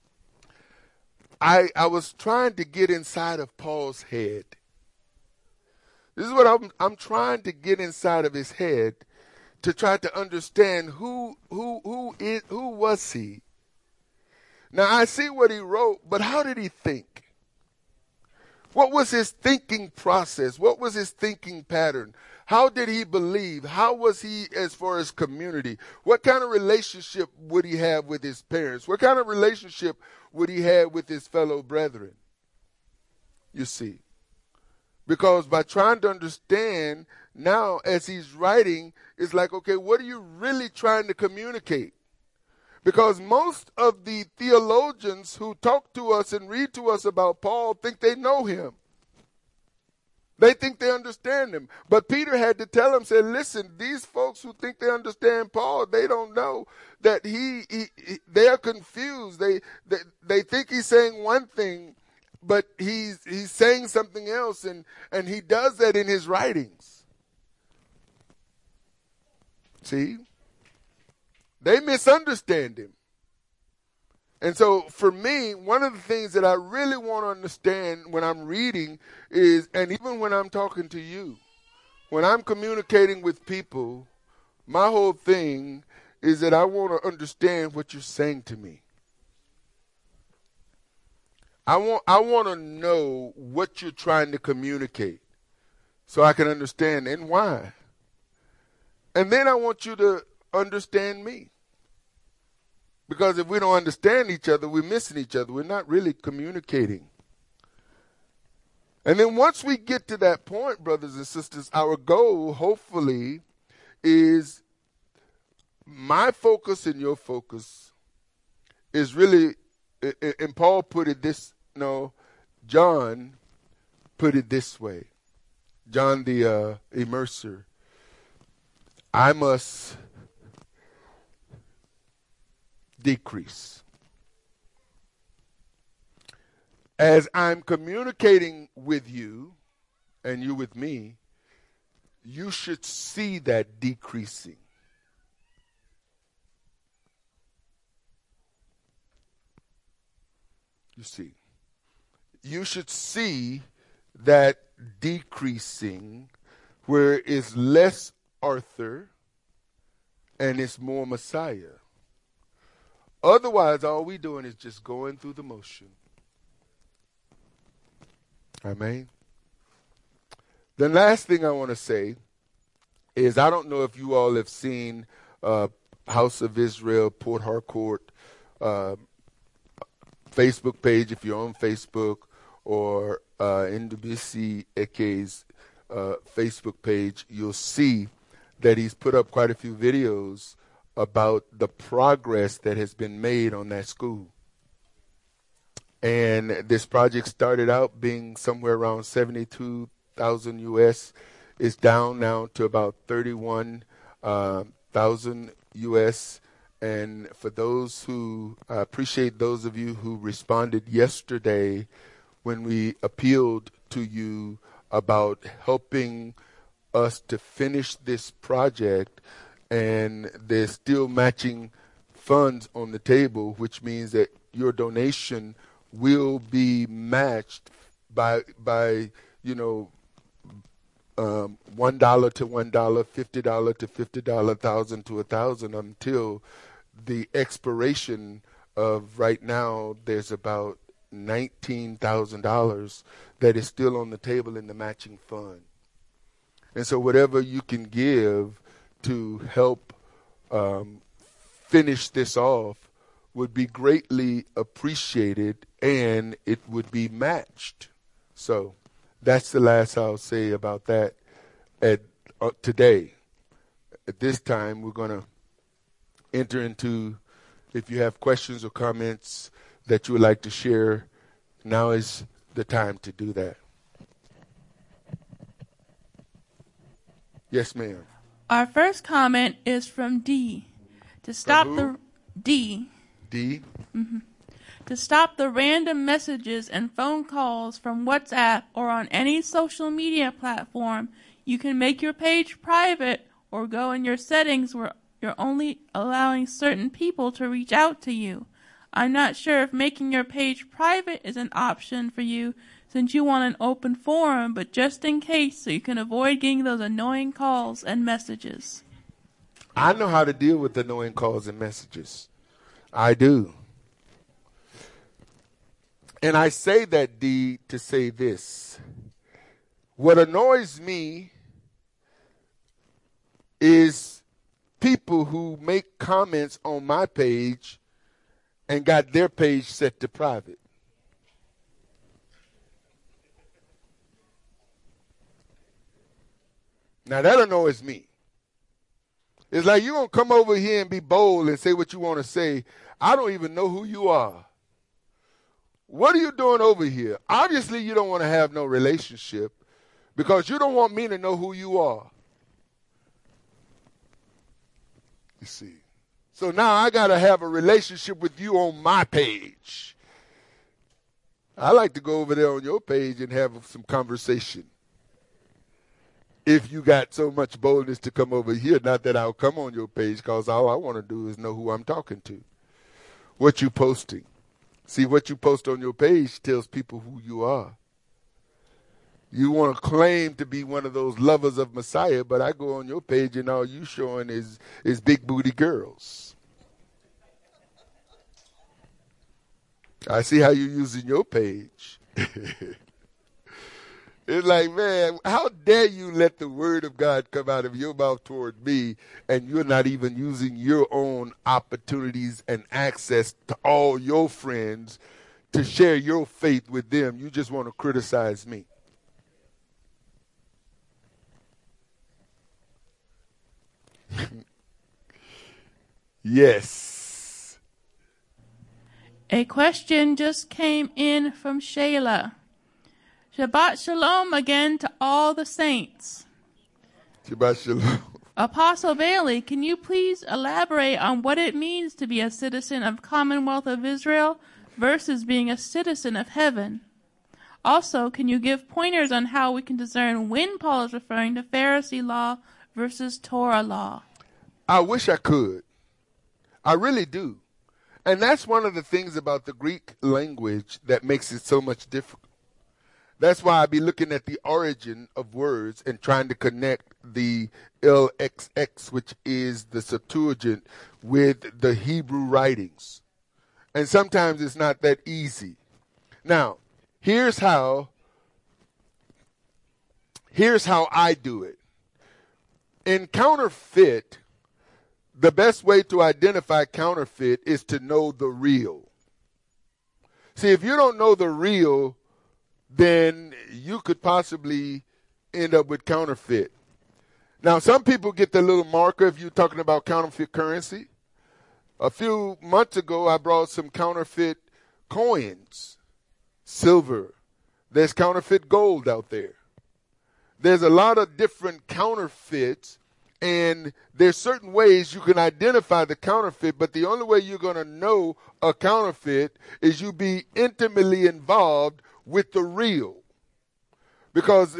I was trying to get inside of Paul's head. This is what I'm trying to get inside of his head to try to understand who was he? Now I see what he wrote, but how did he think? What was his thinking process? What was his thinking pattern? How did he believe? How was he as far as community? What kind of relationship would he have with his parents? What kind of relationship would he have with his fellow brethren? You see. Because by trying to understand now as he's writing, it's like, okay, what are you really trying to communicate? Because most of the theologians who talk to us and read to us about Paul think they know him. They think they understand him. But Peter had to tell him, say, listen, these folks who think they understand Paul, they don't know that they are confused. They think he's saying one thing, but he's saying something else, and he does that in his writings. See? They misunderstand him. And so for me, one of the things that I really want to understand when I'm reading is, and even when I'm talking to you, when I'm communicating with people, my whole thing is that I want to understand what you're saying to me. I want to know what you're trying to communicate so I can understand and why. And then I want you to understand me. Because if we don't understand each other, we're missing each other. We're not really communicating. And then once we get to that point, brothers and sisters, our goal, hopefully, is my focus and your focus is really, and Paul put it this, no, John put it this way. John the immerser. I must decrease. As I'm communicating with you and you with me, you should see that decreasing. You see, you should see that decreasing where it's less Arthur and it's more Messiah. Otherwise, all we doing is just going through the motion. Amen. The last thing I want to say is I don't know if you all have seen House of Israel, Port Harcourt Facebook page, if you're on Facebook, or NWC Eke's Facebook page, you'll see that he's put up quite a few videos about the progress that has been made on that school. And this project started out being somewhere around 72,000 US. It's down now to about 31,000 US. And for those who, I appreciate those of you who responded yesterday when we appealed to you about helping us to finish this project, and there's still matching funds on the table, which means that your donation will be matched by $1 to $1, $50 to $50, $1,000 to $1,000 until the expiration of, right now, there's about $19,000 that is still on the table in the matching fund. And so whatever you can give to help finish this off would be greatly appreciated, and it would be matched. So that's the last I'll say about that today. at this time, we're going to enter into, if you have questions or comments that you would like to share, now is the time to do that. Yes, ma'am. Our first comment is from D. To stop D? To stop the random messages and phone calls from WhatsApp or on any social media platform, you can make your page private or go in your settings where you're only allowing certain people to reach out to you. I'm not sure if making your page private is an option for you since you want an open forum, but just in case so you can avoid getting those annoying calls and messages. I know how to deal with annoying calls and messages. I do. And I say that, D, to say this. What annoys me is people who make comments on my page and got their page set to private. Now that annoys me. It's like you're going to come over here and be bold and say what you want to say. I don't even know who you are. What are you doing over here? Obviously, you don't want to have no relationship because you don't want me to know who you are. You see. So now I got to have a relationship with you on my page. I like to go over there on your page and have some conversation. If you got so much boldness to come over here, not that I'll come on your page because all I want to do is know who I'm talking to. What you posting. See, what you post on your page tells people who you are. You want to claim to be one of those lovers of Messiah, but I go on your page and all you showing is big booty girls. I see how you're using your page. It's like, man, how dare you let the word of God come out of your mouth toward me and you're not even using your own opportunities and access to all your friends to share your faith with them. You just want to criticize me. Yes. A question just came in from Shayla. Shabbat Shalom again to all the saints. Shabbat Shalom. Apostle Bailey, can you please elaborate on what it means to be a citizen of Commonwealth of Israel versus being a citizen of heaven? Also, can you give pointers on how we can discern when Paul is referring to Pharisee law versus Torah law? I wish I could. I really do. And that's one of the things about the Greek language that makes it so much difficult. That's why I be looking at the origin of words and trying to connect the LXX, which is the Septuagint, with the Hebrew writings. And sometimes it's not that easy. Now, here's how I do it. In counterfeit, the best way to identify counterfeit is to know the real. See, if you don't know the real, then you could possibly end up with counterfeit. Now, some people get the little marker if you're talking about counterfeit currency. A few months ago, I brought some counterfeit coins, silver. There's counterfeit gold out there. There's a lot of different counterfeits, and there's certain ways you can identify the counterfeit, but the only way you're going to know a counterfeit is you be intimately involved with the real. Because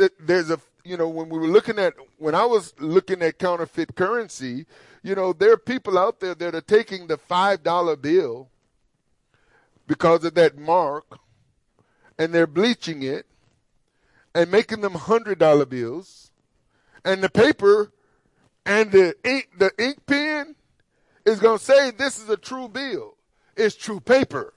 when I was looking at counterfeit currency, there are people out there that are taking the $5 bill because of that mark, and they're bleaching it and making them $100 bills, and the paper and the ink pen is going to say this is a true bill. It's true paper.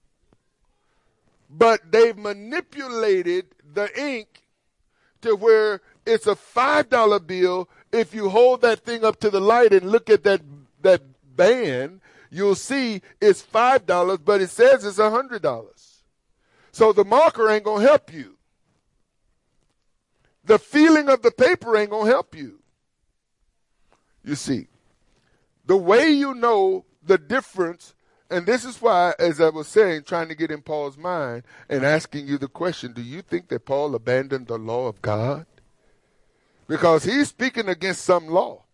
But they've manipulated the ink to where it's a $5 bill. If you hold that thing up to the light and look at that band, you'll see it's $5, but it says it's $100. So the marker ain't going to help you. The feeling of the paper ain't going to help you. You see, the way you know the difference, and this is why, as I was saying, trying to get in Paul's mind and asking you the question, do you think that Paul abandoned the law of God? Because he's speaking against some law.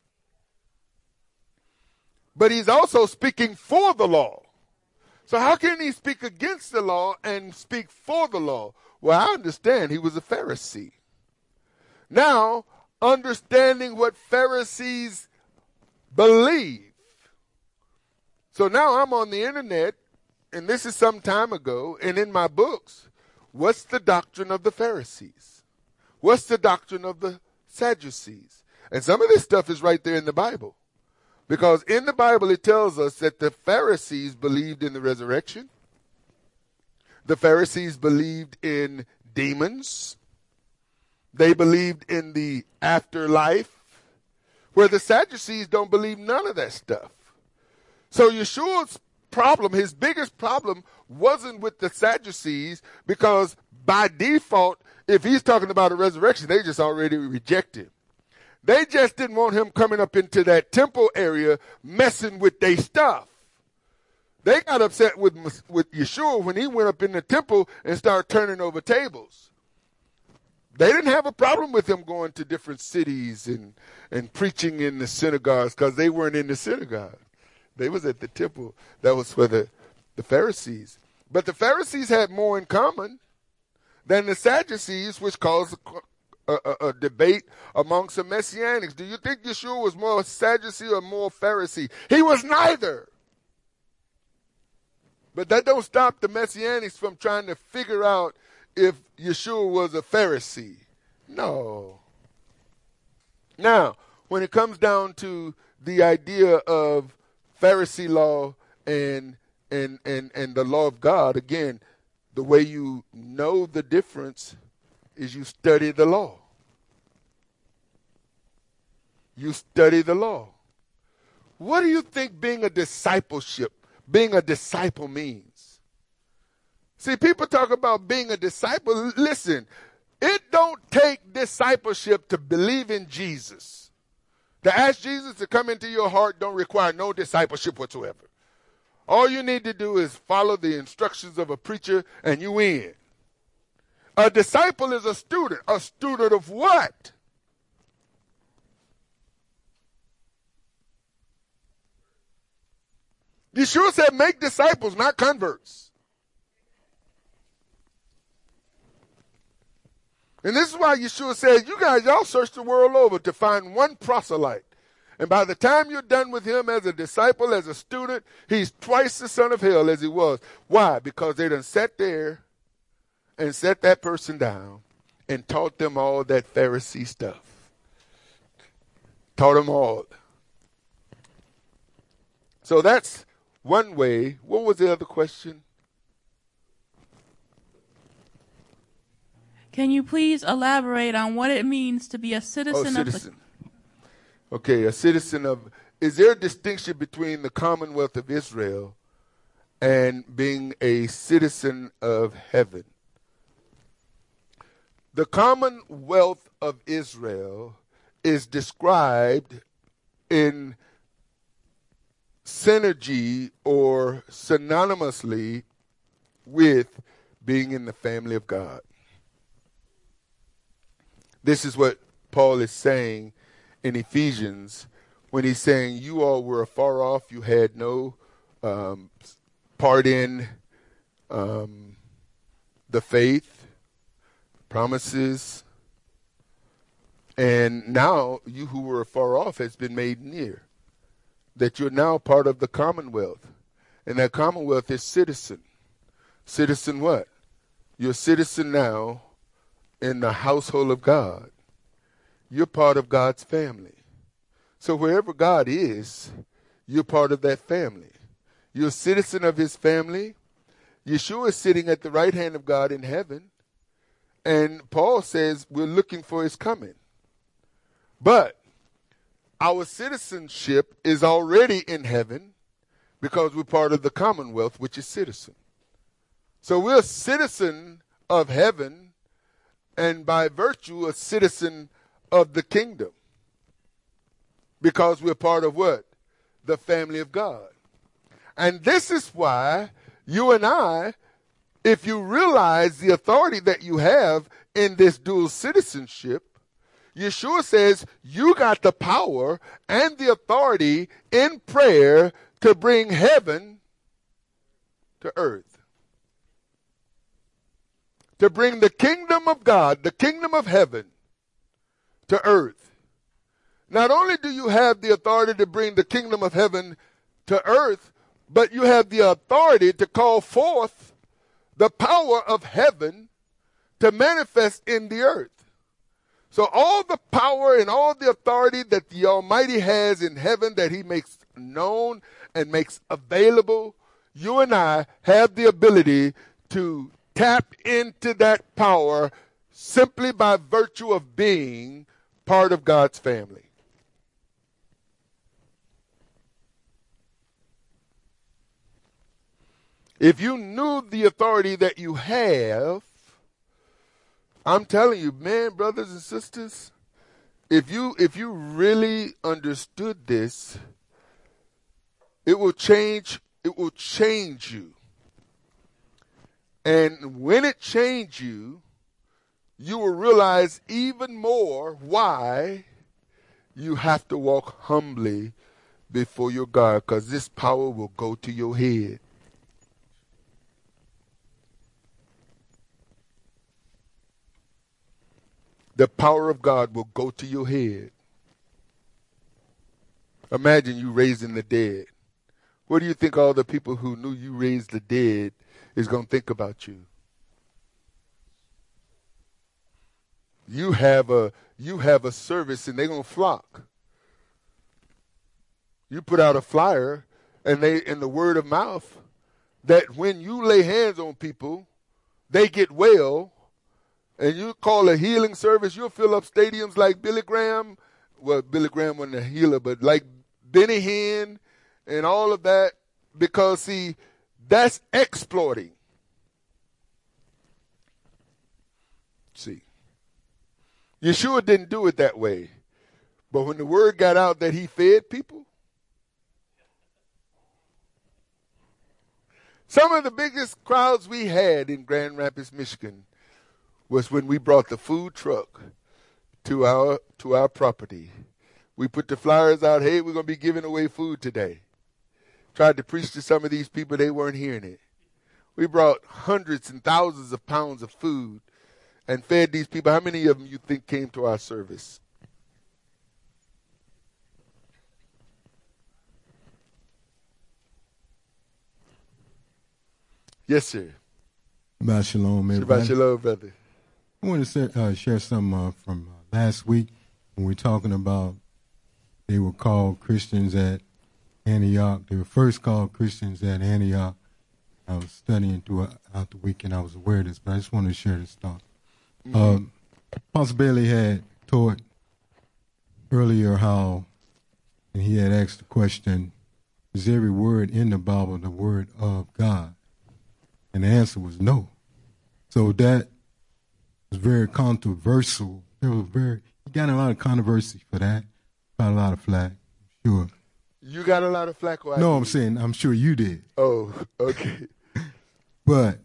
But he's also speaking for the law. So how can he speak against the law and speak for the law? Well, I understand he was a Pharisee. Now, understanding what Pharisees believe. So now I'm on the internet, and this is some time ago, and in my books, what's the doctrine of the Pharisees? What's the doctrine of the Sadducees? And some of this stuff is right there in the Bible. Because in the Bible it tells us that the Pharisees believed in the resurrection. The Pharisees believed in demons. They believed in the afterlife, where the Sadducees don't believe none of that stuff. So Yeshua's problem, his biggest problem, wasn't with the Sadducees, because by default, if he's talking about a resurrection, they just already reject him. They just didn't want him coming up into that temple area messing with their stuff. They got upset with Yeshua when he went up in the temple and started turning over tables. They didn't have a problem with him going to different cities and preaching in the synagogues, because they weren't in the synagogue. They was at the temple. That was for the Pharisees. But the Pharisees had more in common than the Sadducees, which caused a debate amongst the Messianics. Do you think Yeshua was more Sadducee or more Pharisee? He was neither. But that don't stop the Messianics from trying to figure out if Yeshua was a Pharisee. No. Now, when it comes down to the idea of Pharisee law and the law of God, again, the way you know the difference is you study the law. You study the law. What do you think being a disciple means? See, people talk about being a disciple. Listen, it don't take discipleship to believe in Jesus. To ask Jesus to come into your heart don't require no discipleship whatsoever. All you need to do is follow the instructions of a preacher and you in. A disciple is a student. A student of what? Yeshua said make disciples, not converts. And this is why Yeshua said, you guys, y'all search the world over to find one proselyte. And by the time you're done with him as a disciple, as a student, he's twice the son of hell as he was. Why? Because they done sat there and set that person down and taught them all that Pharisee stuff. Taught them all. So that's one way. What was the other question? Can you please elaborate on what it means to be a citizen of the... Okay, a citizen of... Is there a distinction between the Commonwealth of Israel and being a citizen of heaven? The Commonwealth of Israel is described in synergy or synonymously with being in the family of God. This is what Paul is saying in Ephesians when he's saying you all were afar off, you had no part in the faith, promises, and now you who were afar off has been made near, that you're now part of the Commonwealth. And that Commonwealth is citizen. Citizen what? You're a citizen now in the household of God. You're part of God's family. So wherever God is, you're part of that family. You're a citizen of his family. Yeshua is sitting at the right hand of God in heaven. And Paul says we're looking for his coming. But our citizenship is already in heaven because we're part of the Commonwealth, which is citizen. So we're a citizen of heaven, and by virtue, a citizen of the kingdom. because we're part of what? The family of God. And this is why you and I, if you realize the authority that you have in this dual citizenship, Yeshua says you got the power and the authority in prayer to bring heaven to earth. To bring the kingdom of God, the kingdom of heaven to earth. Not only do you have the authority to bring the kingdom of heaven to earth, but you have the authority to call forth the power of heaven to manifest in the earth. So all the power and all the authority that the Almighty has in heaven that he makes known and makes available, you and I have the ability to tap into that power simply by virtue of being part of God's family. If you knew the authority that you have, I'm telling you, man, brothers and sisters, if you really understood this, it will change you. And when it changes you, you will realize even more why you have to walk humbly before your God, because this power will go to your head. The power of God will go to your head. Imagine you raising the dead. What do you think all the people who knew you raised the dead is going to think about you? You have a service and they're going to flock. You put out a flyer and they, in the word of mouth, that when you lay hands on people, they get well. And you call a healing service, you'll fill up stadiums like Billy Graham. Well, Billy Graham wasn't a healer, but like Benny Hinn and all of that. Because, see, that's exploiting. See, Yeshua didn't do it that way. But when the word got out that he fed people, some of the biggest crowds we had in Grand Rapids, Michigan, was when we brought the food truck to our property. We put the flyers out, hey, we're going to be giving away food today. Tried to preach to some of these people, they weren't hearing it. We brought hundreds and thousands of pounds of food and fed these people. How many of them you think came to our service? Yes, sir. Shabbat shalom, everybody. Shabbat shalom, brother. I want to share something from last week when we were talking about they were called Christians at Antioch. They were first called Christians at Antioch. I was studying throughout the week and I was aware of this, but I just wanted to share this thought. Apostle Bailey had taught earlier how, and he had asked the question, is every word in the Bible the word of God? And the answer was no. So that was very controversial. He got a lot of controversy for that. Got a lot of flack, sure. You got a lot of flack? No, I'm saying I'm sure you did. Oh, okay. But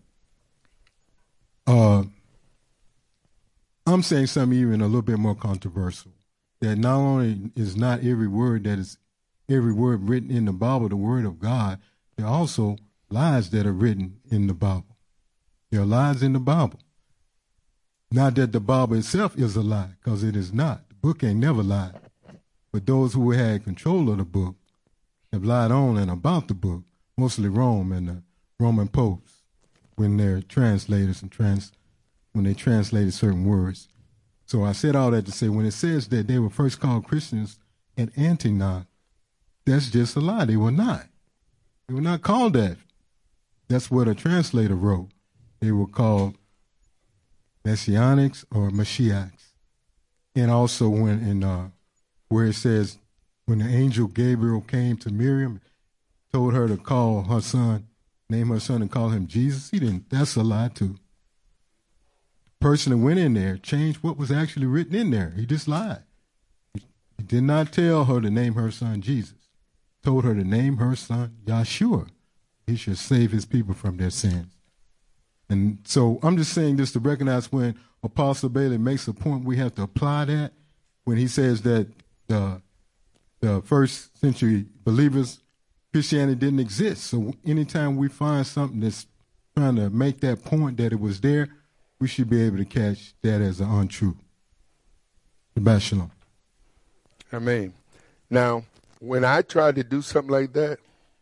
I'm saying something even a little bit more controversial. That not only is not every word written in the Bible the word of God, there are also lies that are written in the Bible. There are lies in the Bible. Not that the Bible itself is a lie, because it is not. The book ain't never lied. But those who had control of the book have lied on and about the book, mostly Rome and the Roman popes, when they're translators and when they translated certain words. So I said all that to say, when it says that they were first called Christians at Antioch, that's just a lie. They were not. They were not called that. That's what a translator wrote. They were called Messianics or Mashiachs. And also where it says, when the angel Gabriel came to Miriam, told her to call her son, name her son and call him Jesus, he didn't. That's a lie too. The person that went in there changed what was actually written in there. He just lied. He did not tell her to name her son Jesus. He told her to name her son Yahshua. He should save his people from their sins. And so I'm just saying this to recognize when Apostle Bailey makes a point, we have to apply that. When he says that the first century believers, Christianity didn't exist. So anytime we find something that's trying to make that point that it was there, we should be able to catch that as an untruth. Shabbat shalom. Amen. Now, when I try to do something like that,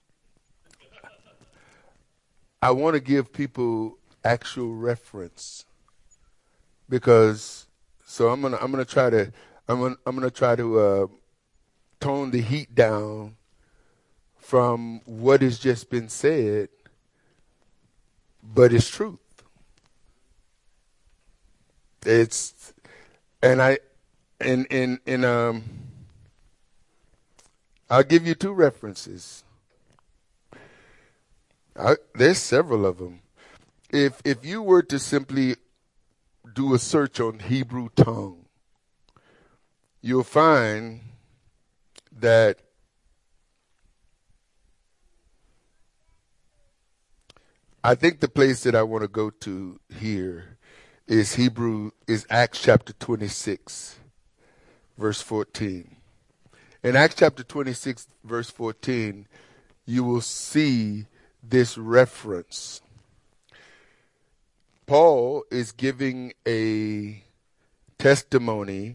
I want to give people actual reference, because I'm gonna try to tone the heat down from what has just been said, but it's truth. I'll give you two references. There's several of them. If you were to simply do a search on Hebrew tongue, you'll find that I think the place that I want to go to here is Acts chapter 26, verse 14. In Acts chapter 26, verse 14, you will see this reference. Paul is giving a testimony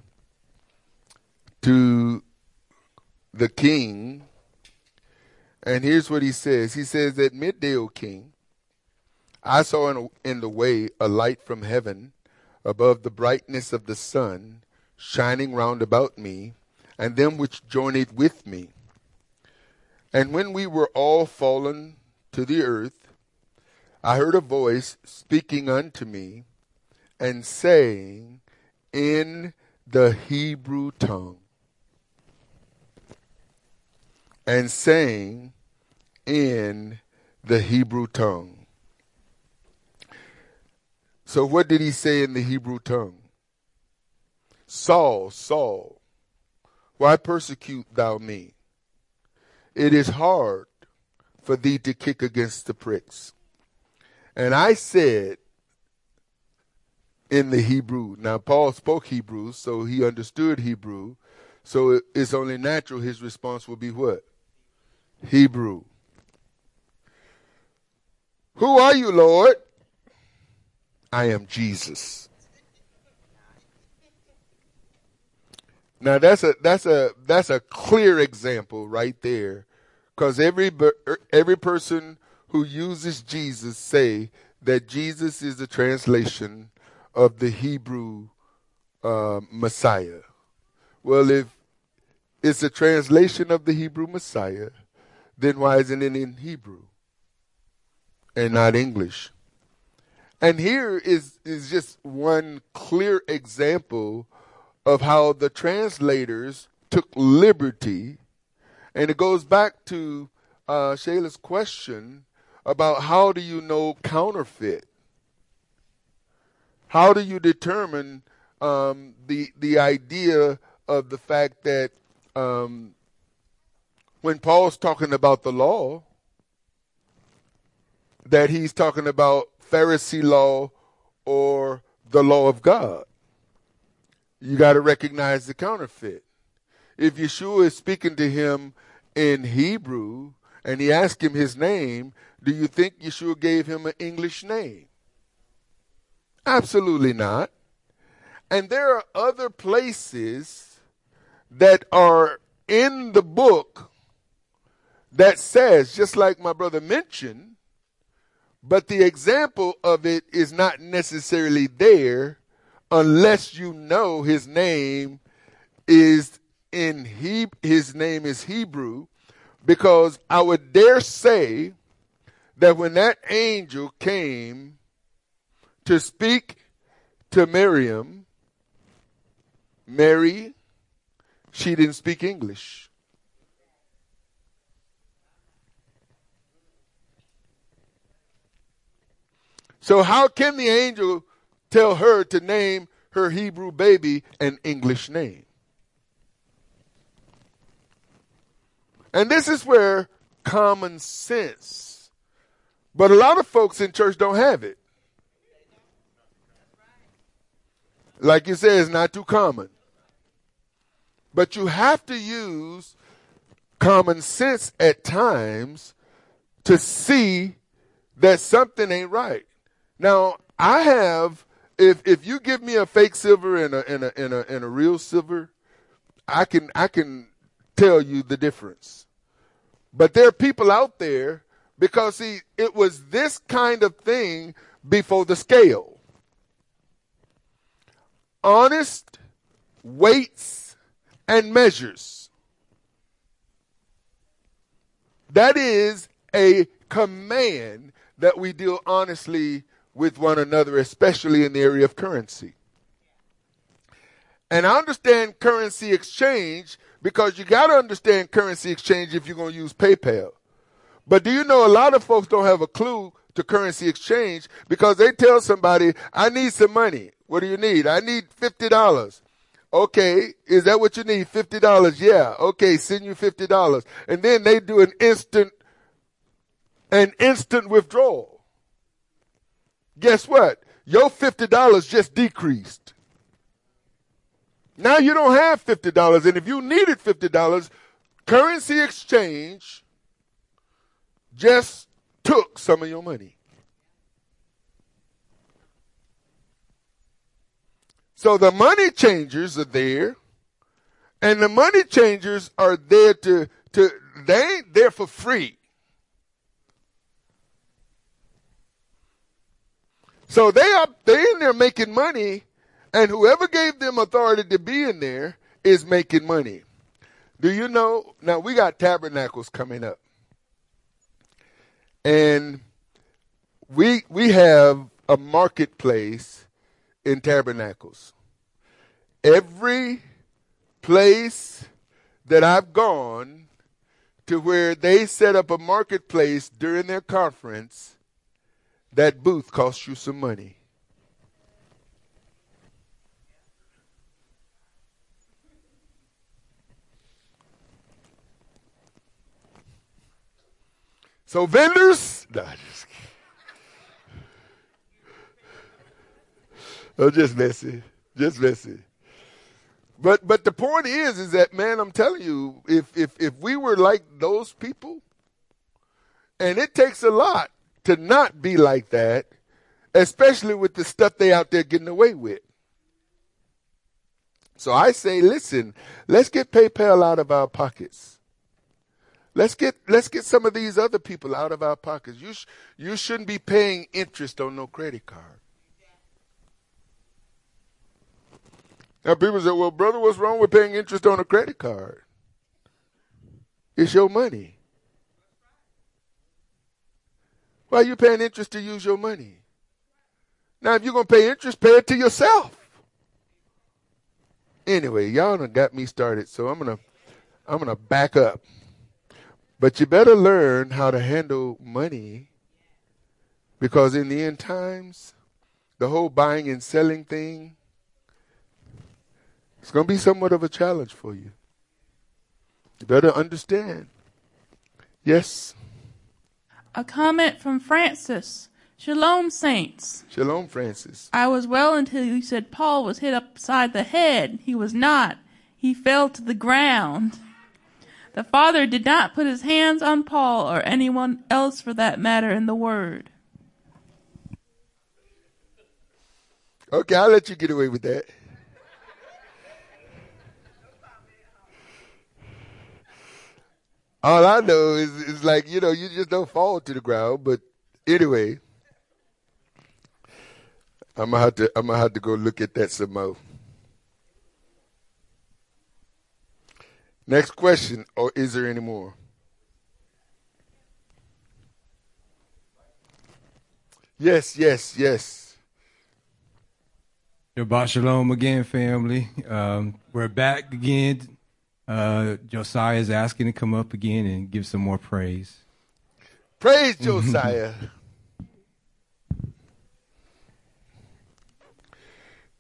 to the king, and here's what he says. He says, "At midday, O king, I saw in the way a light from heaven above the brightness of the sun shining round about me and them which journeyed with me. And when we were all fallen to the earth, I heard a voice speaking unto me and saying in the Hebrew tongue, So what did he say in the Hebrew tongue? Saul, Saul, why persecute thou me? It is hard for thee to kick against the pricks. And I said in the Hebrew, now Paul spoke Hebrew, so he understood Hebrew, so it's only natural his response will be what? Hebrew. Who are you, Lord? I am Jesus. Now that's a clear example right there, because every person who uses Jesus say that Jesus is the translation of the Hebrew Messiah. Well, if it's a translation of the Hebrew Messiah, then why isn't it in Hebrew and not English? And here is just one clear example of how the translators took liberty. And it goes back to Shayla's question about how do you know counterfeit? How do you determine the idea of the fact that when Paul's talking about the law, that he's talking about Pharisee law or the law of God? You got to recognize the counterfeit. If Yeshua is speaking to him in Hebrew and he asked him his name, do you think Yeshua gave him an English name? Absolutely not. And there are other places that are in the book that says, just like my brother mentioned, but the example of it is not necessarily there unless you know his name is Hebrew, because I would dare say that when that angel came to speak to Mary, she didn't speak English. So how can the angel tell her to name her Hebrew baby an English name? And this is where common sense. But a lot of folks in church don't have it. Like you said, it's not too common. But you have to use common sense at times to see that something ain't right. Now, I have, if you give me a fake silver and a real silver, I can tell you the difference. But there are people out there, because see, it was this kind of thing before the scale. Honest weights and measures. That is a command that we deal honestly with one another, especially in the area of currency. And I understand currency exchange because you got to understand currency exchange if you're going to use PayPal. But do you know a lot of folks don't have a clue to currency exchange because they tell somebody, I need some money. What do you need? I need $50. Okay, is that what you need? $50? Yeah. Okay, send you $50. And then they do an instant withdrawal. Guess what? Your $50 just decreased. Now you don't have $50. And if you needed $50, currency exchange just took some of your money. So the money changers are there, and the money changers are there they ain't there for free. So they're in there making money, and whoever gave them authority to be in there is making money. Do you know, now we got tabernacles coming up. And we have a marketplace in tabernacles. Every place that I've gone to where they set up a marketplace during their conference, that booth costs you some money. So vendors, just messing. But the point is that, man, I'm telling you, if we were like those people, and it takes a lot to not be like that, especially with the stuff they out there getting away with. So I say, listen, let's get PayPal out of our pockets. Let's get some of these other people out of our pockets. You shouldn't be paying interest on no credit card. Now people say, well, brother, what's wrong with paying interest on a credit card? It's your money. Why are you paying interest to use your money? Now, if you're going to pay interest, pay it to yourself. Anyway, y'all done got me started, so I'm gonna back up. But you better learn how to handle money, because in the end times, the whole buying and selling thing, it's going to be somewhat of a challenge for you. You better understand. Yes? A comment from Francis. Shalom, saints. Shalom, Francis. I was well until you said Paul was hit upside the head. He was not. He fell to the ground. The Father did not put his hands on Paul, or anyone else for that matter, in the Word. Okay, I'll let you get away with that. All I know is like, you just don't fall to the ground. But anyway, I'm gonna have to go look at that some more. Next question, or is there any more? Yes. Shabbat shalom again, family. We're back again. Josiah is asking to come up again and give some more praise. Praise Josiah.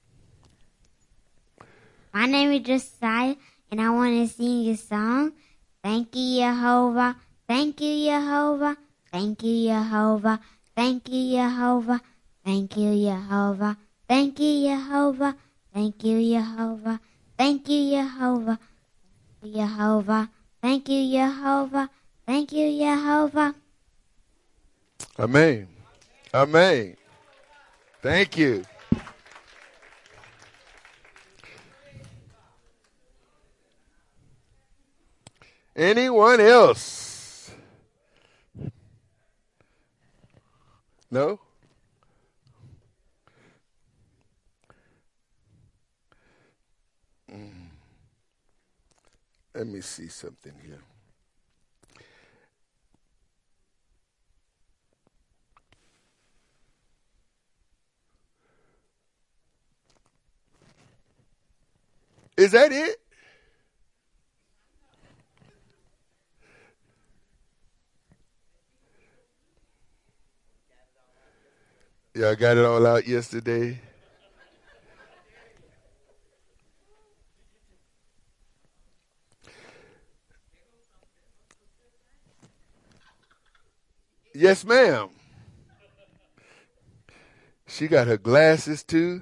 My name is Josiah, and I want to sing a song. Thank you, Jehovah. Thank you, Jehovah. Thank you, Jehovah. Thank you, Jehovah. Thank you, Jehovah. Thank you, Jehovah. Thank you, Jehovah. Thank you, Jehovah. Jehovah. Thank you, Jehovah. Thank you, Jehovah. Amen. Amen. Thank you. Anyone else? No? Let me see something here. Is that it? Yeah, I got it all out yesterday. Yes, ma'am. She got her glasses too.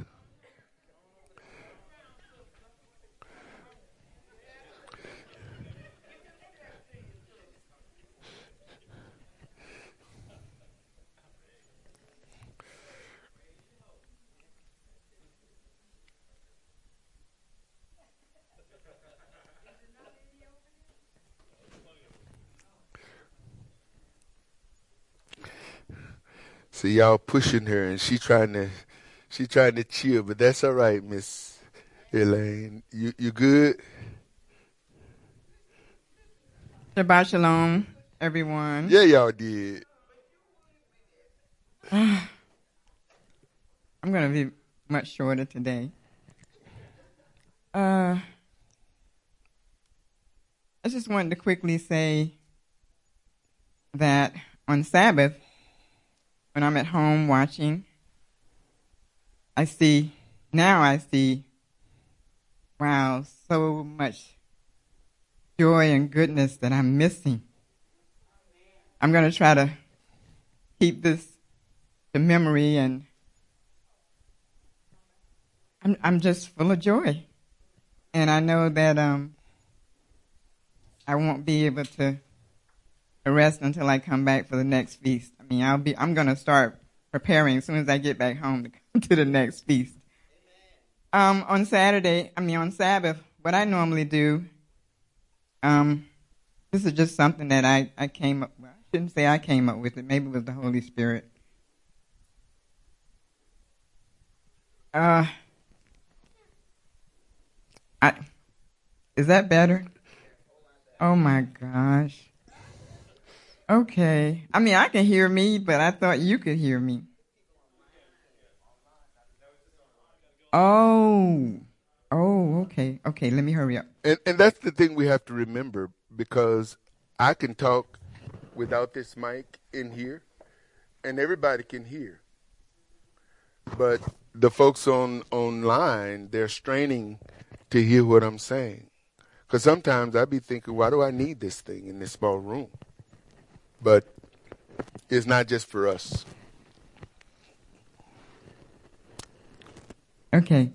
See y'all pushing her, and she trying to chill, but that's all right, Miss Elaine. You good? Shabbat shalom, everyone. Yeah, y'all did. I'm going to be much shorter today. I just wanted to quickly say that on Sabbath, when I'm at home watching, I see, wow, so much joy and goodness that I'm missing. I'm going to try to keep this to memory, and I'm just full of joy. And I know that I won't be able to rest until I come back for the next feast. I mean, I'm going to start preparing as soon as I get back home to come to the next feast. On Sabbath, what I normally do, this is just something that I came up with. I shouldn't say I came up with it. Maybe it was the Holy Spirit. Is that better? Oh, my gosh. Okay. I mean, I can hear me, but I thought you could hear me. Oh, okay. Okay, let me hurry up. And that's the thing we have to remember, because I can talk without this mic in here, and everybody can hear. But the folks online, they're straining to hear what I'm saying. Because sometimes I be thinking, why do I need this thing in this small room? But it's not just for us. Okay.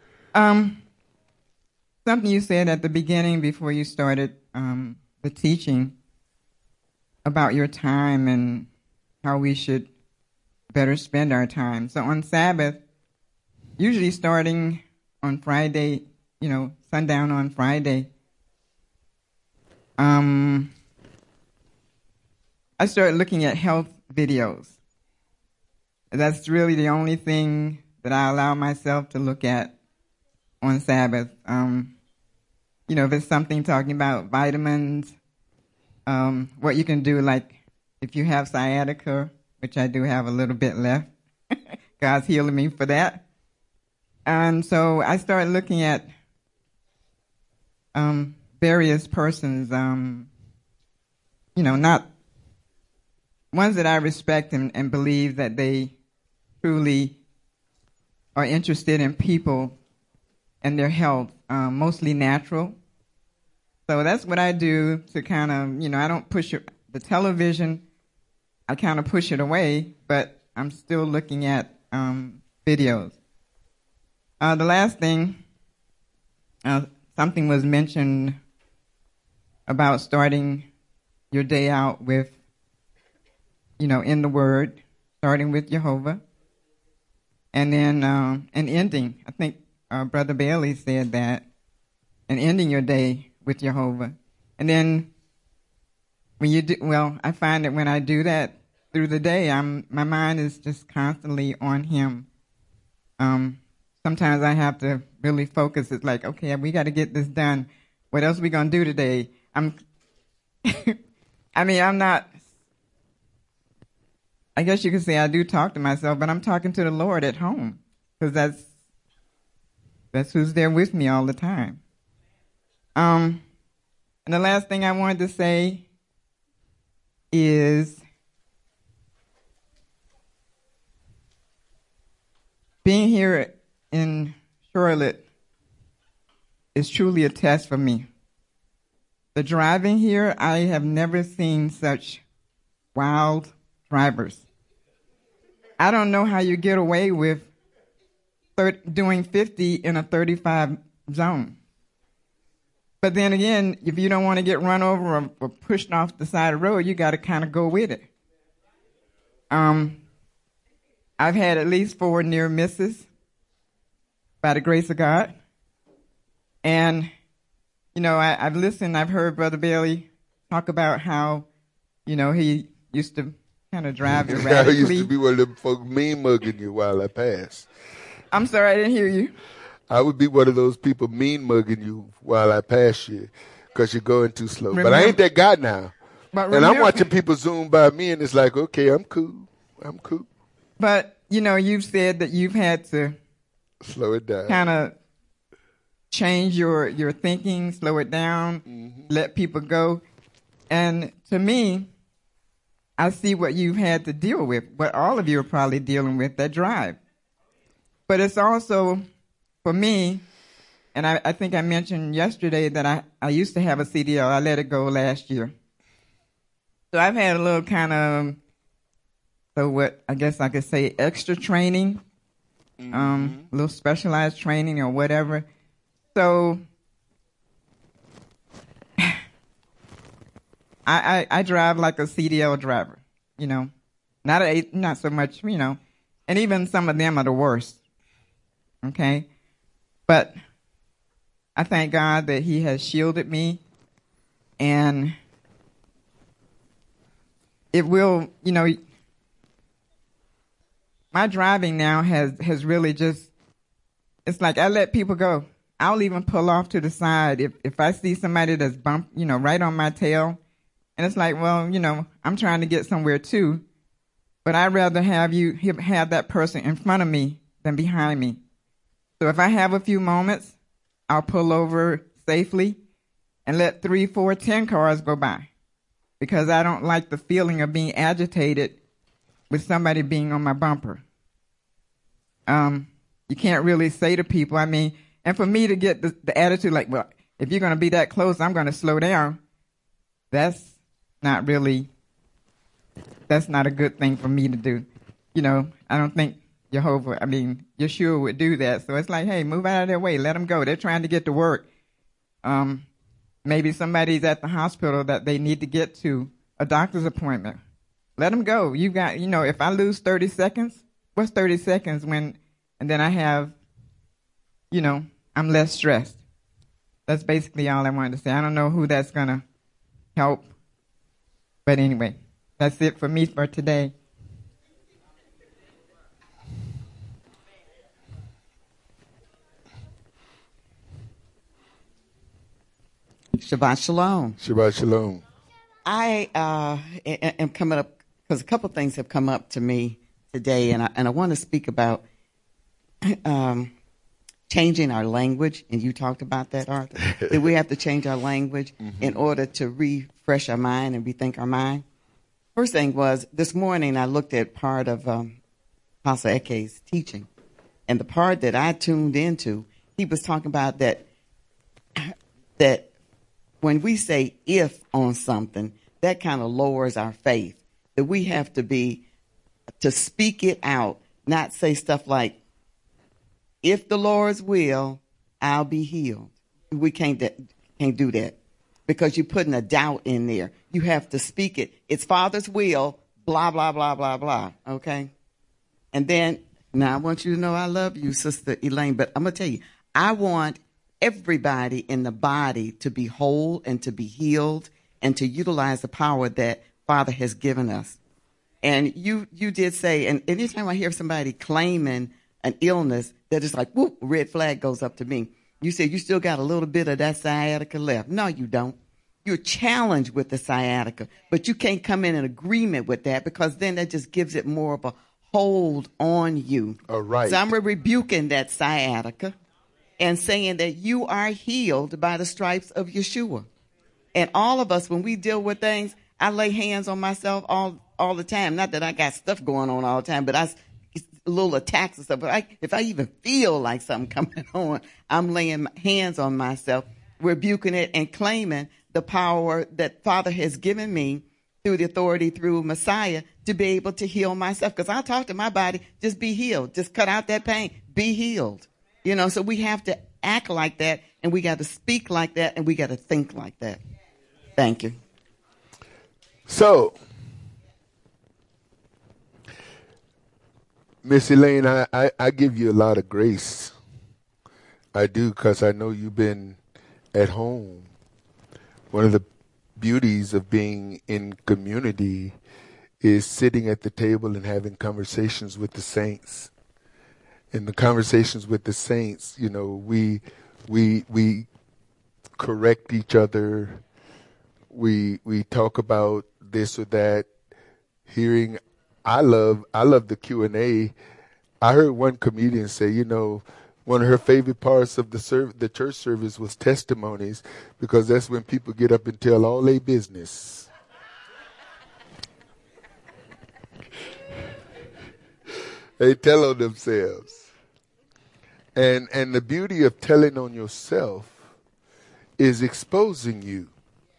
Something you said at the beginning before you started the teaching about your time and how we should better spend our time. So on Sabbath, usually starting on Friday, sundown on Friday, I started looking at health videos. That's really the only thing that I allow myself to look at on Sabbath. If it's something talking about vitamins, what you can do, like if you have sciatica, which I do have a little bit left, God's healing me for that. And so I started looking at various persons, not ones that I respect and believe that they truly are interested in people and their health, mostly natural. So that's what I do to kind of, I don't push the television. I kind of push it away, but I'm still looking at videos. The last thing, something was mentioned about starting your day out with, in the Word, starting with Jehovah, and then and ending. I think Brother Bailey said that, and ending your day with Jehovah. And then when you do, I find that when I do that through the day, my mind is just constantly on Him. Sometimes I have to really focus. It's like, okay, we got to get this done. What else are we going to do today? I'm not, I guess you could say I do talk to myself, but I'm talking to the Lord at home, because that's who's there with me all the time. And the last thing I wanted to say is being here in Charlotte is truly a test for me. The driving here, I have never seen such wild drivers. I don't know how you get away with doing 50 in a 35 zone. But then again, if you don't want to get run over or pushed off the side of the road, you got to kind of go with it. I've had at least 4 near misses by the grace of God. And, I've listened, I've heard Brother Bailey talk about how, he used to kind of drive erratically. I used to be one of them folks mean mugging you while I pass. I'm sorry, I didn't hear you. I would be one of those people mean mugging you while I pass you because you're going too slow. But I ain't that guy now. And I'm watching people zoom by me, and it's like, okay, I'm cool. But, you've said that you've had to slow it down, kind of change your thinking, slow it down, let people go. And to me, I see what you've had to deal with, what all of you are probably dealing with, that drive. But it's also, for me, and I think I mentioned yesterday that I used to have a CDL. I let it go last year. So I've had a little kind of, what I guess I could say, extra training, a little specialized training or whatever. So I drive like a CDL driver, not so much, and even some of them are the worst. Okay. But I thank God that He has shielded me, and it will, my driving now has really just, it's like I let people go. I'll even pull off to the side if I see somebody that's bumped, right on my tail. And it's like, well, I'm trying to get somewhere too, but I'd rather have that person in front of me than behind me. So if I have a few moments, I'll pull over safely and let 3, 4, 10 cars go by, because I don't like the feeling of being agitated with somebody being on my bumper. You can't really say to people, and for me to get the attitude like, well, if you're going to be that close, I'm going to slow down. That's not a good thing for me to do. I don't think Yeshua would do that. So it's like, hey, move out of their way. Let them go. They're trying to get to work. Maybe somebody's at the hospital that they need to get to a doctor's appointment. Let them go. You got, if I lose 30 seconds, what's 30 seconds and then I have, I'm less stressed. That's basically all I wanted to say. I don't know who that's going to help. But anyway, that's it for me for today. Shabbat Shalom. Shabbat Shalom. I am coming up because a couple things have come up to me today, and I want to speak about changing our language. And you talked about that, Arthur. That we have to change our language in order to refresh our mind and rethink our mind. First thing was, this morning I looked at part of Apostle Eke's teaching, and the part that I tuned into, he was talking about that when we say if on something, that kind of lowers our faith. That we have to speak it out, not say stuff like, if the Lord's will, I'll be healed. We can't do that because you're putting a doubt in there. You have to speak it. It's Father's will, blah, blah, blah, blah, blah. Okay? And then, now I want you to know I love you, Sister Elaine, but I'm going to tell you, I want everybody in the body to be whole and to be healed and to utilize the power that Father has given us. And you did say, and anytime I hear somebody claiming an illness, that is like, whoop, red flag goes up to me. You said you still got a little bit of that sciatica left. No, you don't. You're challenged with the sciatica, but you can't come in agreement with that because then that just gives it more of a hold on you. All right. So I'm rebuking that sciatica and saying that you are healed by the stripes of Yeshua. And all of us, when we deal with things, I lay hands on myself all the time. Not that I got stuff going on all the time, but little attacks and stuff. But if I even feel like something coming on, I'm laying hands on myself, rebuking it and claiming the power that Father has given me through the authority through Messiah to be able to heal myself. Because I talk to my body, just be healed. Just cut out that pain. Be healed. So we have to act like that, and we got to speak like that, and we got to think like that. Thank you. So, Miss Elaine, I give you a lot of grace. I do, because I know you've been at home. One of the beauties of being in community is sitting at the table and having conversations with the saints. In the conversations with the saints, we correct each other. We talk about this or that. Hearing, I love the Q&A. I heard one comedian say, one of her favorite parts of the church service was testimonies, because that's when people get up and tell all their business. They tell on themselves. And the beauty of telling on yourself is exposing you.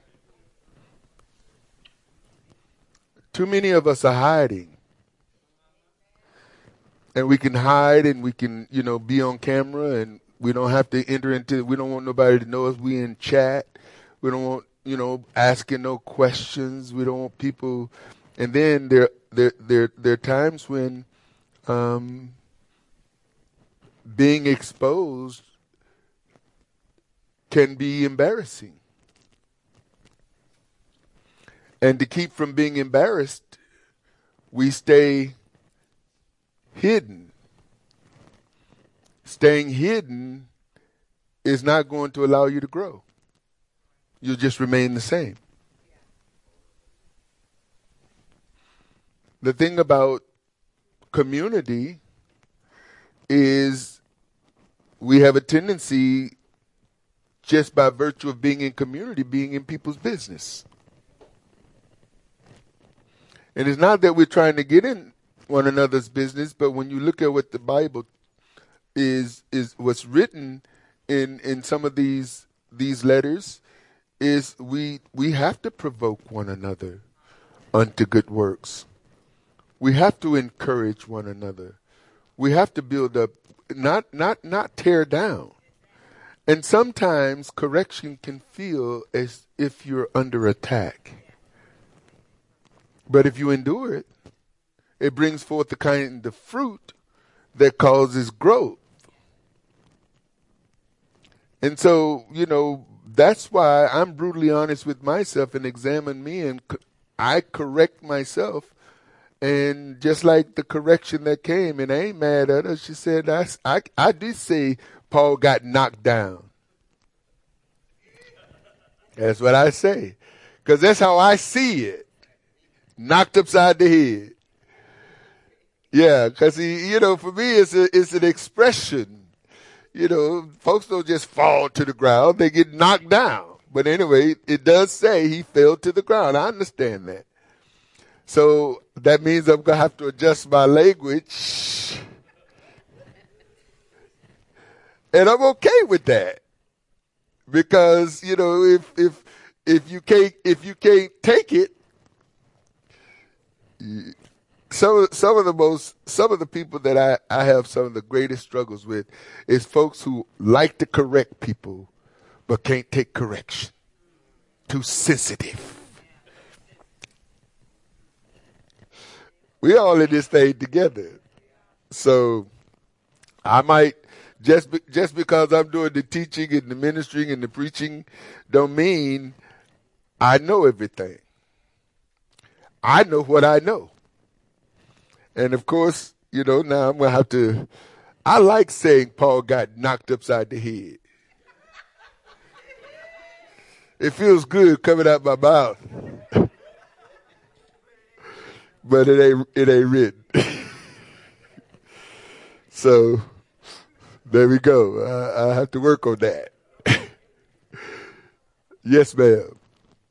Too many of us are hiding. And we can hide and we can, be on camera, and we don't have to we don't want nobody to know us. We in chat. We don't want, asking no questions. We don't want people. And then there are times when being exposed can be embarrassing. And to keep from being embarrassed, we stay hidden. Staying hidden is not going to allow you to grow. You'll just remain the same. The thing about community is we have a tendency, just by virtue of being in community, being in people's business. And it's not that we're trying to get in one another's business, but when you look at what the Bible is what's written in some of these letters, is we have to provoke one another unto good works. We have to encourage one another. We have to build up, not tear down. And sometimes correction can feel as if you're under attack. But if you endure it, it brings forth the kind of fruit that causes growth. And so, that's why I'm brutally honest with myself and examine me, and I correct myself. And just like the correction that came, and I ain't mad at her, she said, I did say Paul got knocked down. That's what I say. Because that's how I see it. Knocked upside the head. Yeah, because for me, it's an expression. Folks don't just fall to the ground; they get knocked down. But anyway, it does say he fell to the ground. I understand that. So that means I'm gonna have to adjust my language, and I'm okay with that. Because, you know, if you can't take it, some of the people that I have some of the greatest struggles with is folks who like to correct people but can't take correction. Too sensitive. We all in this thing together. So I might just because I'm doing the teaching and the ministering and the preaching don't mean I know everything. I know what I know. And of course, you know, now I'm going to have to, I like saying Paul got knocked upside the head. It feels good coming out my mouth. But it ain't written. So there we go. I have to work on that. Yes, ma'am.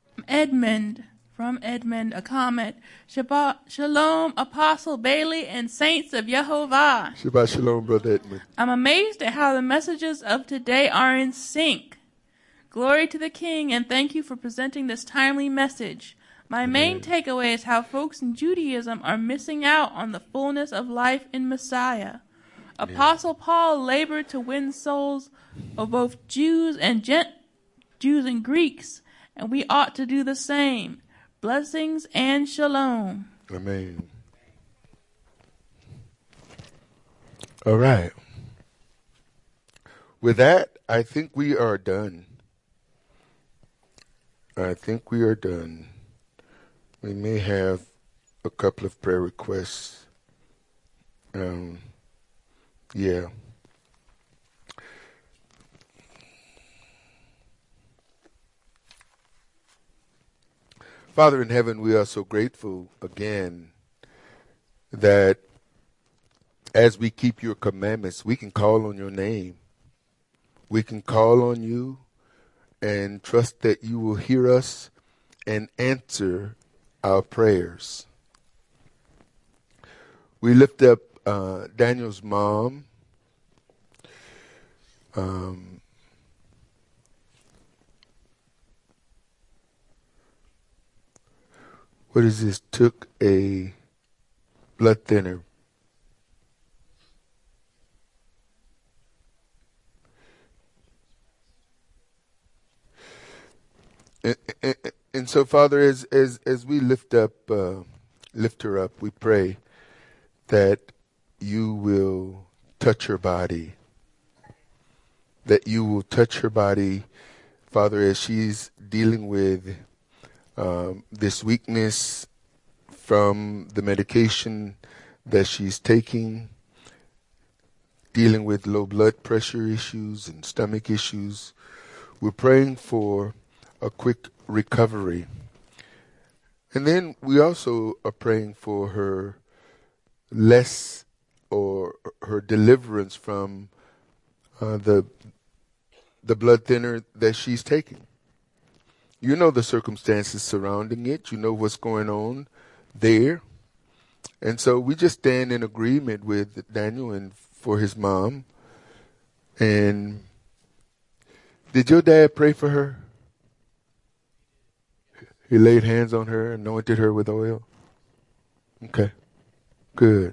From Edmund, a comment. Shabbat Shalom, Apostle Bailey, and Saints of Yehovah. Shabbat Shalom, Brother Edmund. I'm amazed at how the messages of today are in sync. Glory to the King, and thank you for presenting this timely message. My main takeaway is how folks in Judaism are missing out on the fullness of life in Messiah. Apostle Paul labored to win souls of both Jews and Greeks, and we ought to do the same. Blessings and shalom. Amen. All right. With that, I think we are done. We may have a couple of prayer requests. Yeah. Father in heaven, we are so grateful again that as we keep your commandments, we can call on your name. We can call on you and trust that you will hear us and answer our prayers. We lift up Daniel's mom. What is this? Took a blood thinner. And so, Father, as we lift her up, we pray that you will touch her body. That you will touch her body, Father, as she's dealing with this weakness from the medication that she's taking, dealing with low blood pressure issues and stomach issues. We're praying for a quick recovery. And then we also are praying for her her deliverance from the blood thinner that she's taking. You know the circumstances surrounding it. You know what's going on there. And so we just stand in agreement with Daniel and for his mom. And did your dad pray for her? He laid hands on her, anointed her with oil? Okay. Good.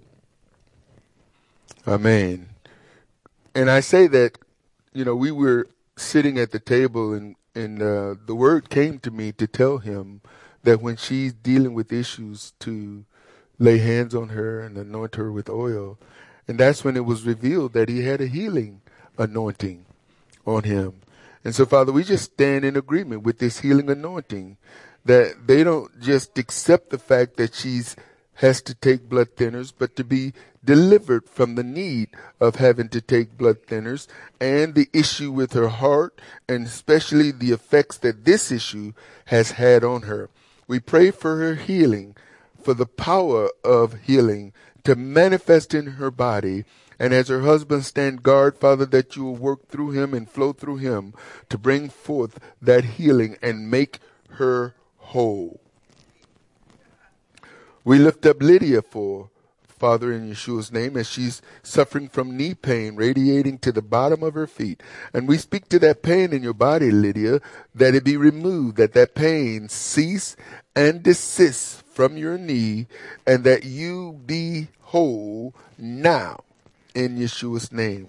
Amen. And I say that, you know, we were sitting at the table and the word came to me to tell him that when she's dealing with issues to lay hands on her and anoint her with oil. And that's when it was revealed that he had a healing anointing on him. And so, Father, we just stand in agreement with this healing anointing, that they don't just accept the fact that she's has to take blood thinners, but to be delivered from the need of having to take blood thinners and the issue with her heart, and especially the effects that this issue has had on her. We pray for her healing, for the power of healing to manifest in her body. And as her husband stand guard, Father, that you will work through him and flow through him to bring forth that healing and make her whole. We lift up Lydia for Father, in Yeshua's name, as she's suffering from knee pain radiating to the bottom of her feet. And we speak to that pain in your body, Lydia, that it be removed, that pain cease and desist from your knee, and that you be whole now in Yeshua's name.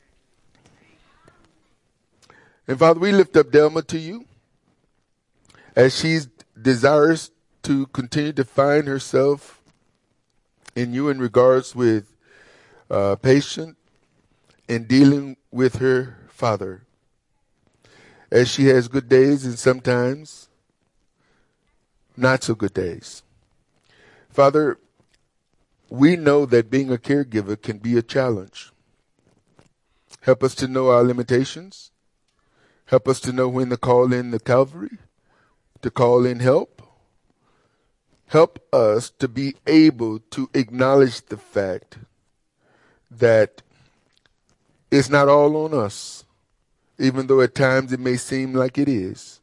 And Father, we lift up Delma to you as she desires to continue to find herself in you in regards with patient in dealing with her father, as she has good days and sometimes not so good days. Father, we know that being a caregiver can be a challenge. Help us to know our limitations. Help us to know when to call in the Calvary, to call in help. Help us to be able to acknowledge the fact that it's not all on us, even though at times it may seem like it is.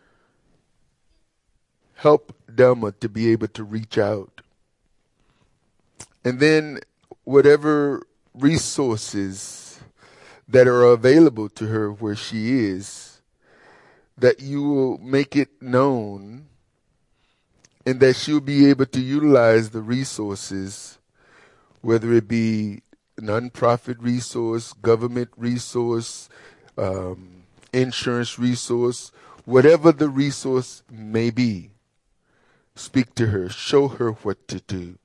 Help Delma to be able to reach out. And then whatever resources that are available to her where she is, that you will make it known, and that she'll be able to utilize the resources, whether it be nonprofit resource, government resource, insurance resource, whatever the resource may be. Speak to her. Show her what to do.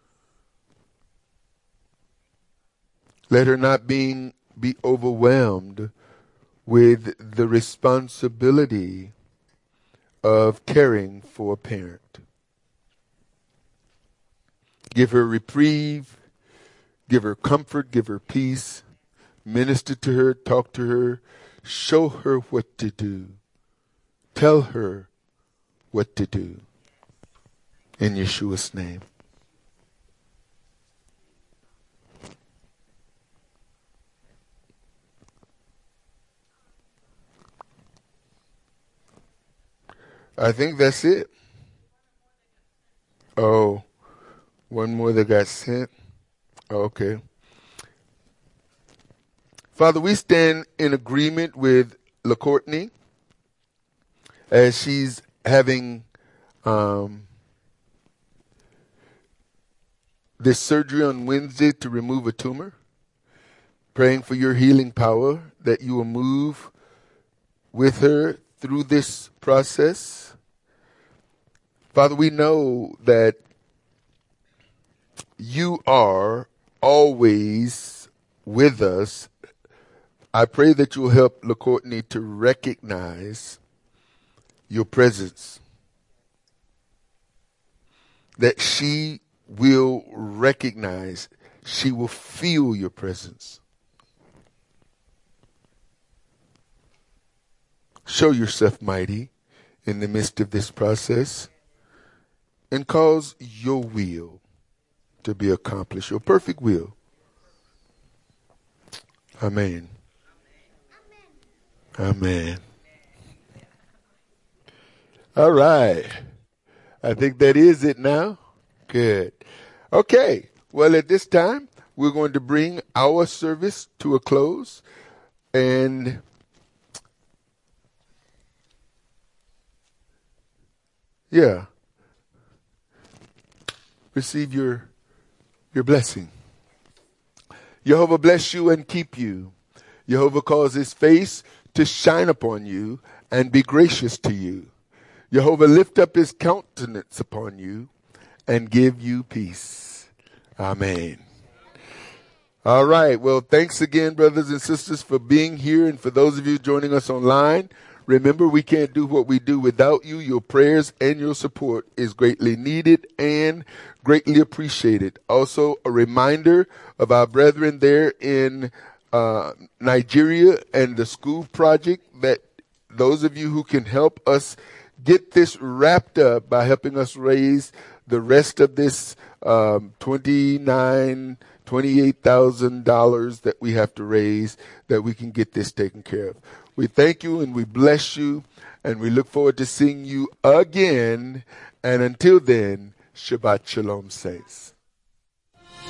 Let her not be overwhelmed with the responsibility of caring for a parent. Give her reprieve, give her comfort, give her peace, minister to her, talk to her, show her what to do. Tell her what to do. In Yeshua's name. I think that's it. Oh. One more that got sent. Okay. Father, we stand in agreement with LaCourtney as she's having this surgery on Wednesday to remove a tumor. Praying for your healing power, that you will move with her through this process. Father, we know that you are always with us. I pray that you'll help LaCourtney to recognize your presence. That she will recognize, she will feel your presence. Show yourself mighty in the midst of this process and cause your will to be accomplished, your perfect will. Amen. Amen. All right. I think that is it now. Good. Okay. Well, at this time, we're going to bring our service to a close. And yeah, receive your blessing. Jehovah bless you and keep you. Jehovah cause his face to shine upon you and be gracious to you. Jehovah lift up his countenance upon you and give you peace. Amen. All right. Well, thanks again, brothers and sisters, for being here. And for those of you joining us online, remember, we can't do what we do without you. Your prayers and your support is greatly needed and greatly appreciated. Also, a reminder of our brethren there in Nigeria and the school project, that those of you who can help us get this wrapped up by helping us raise the rest of this $28,000 that we have to raise, that we can get this taken care of. We thank you and we bless you, and we look forward to seeing you again. And until then, Shabbat Shalom, saints.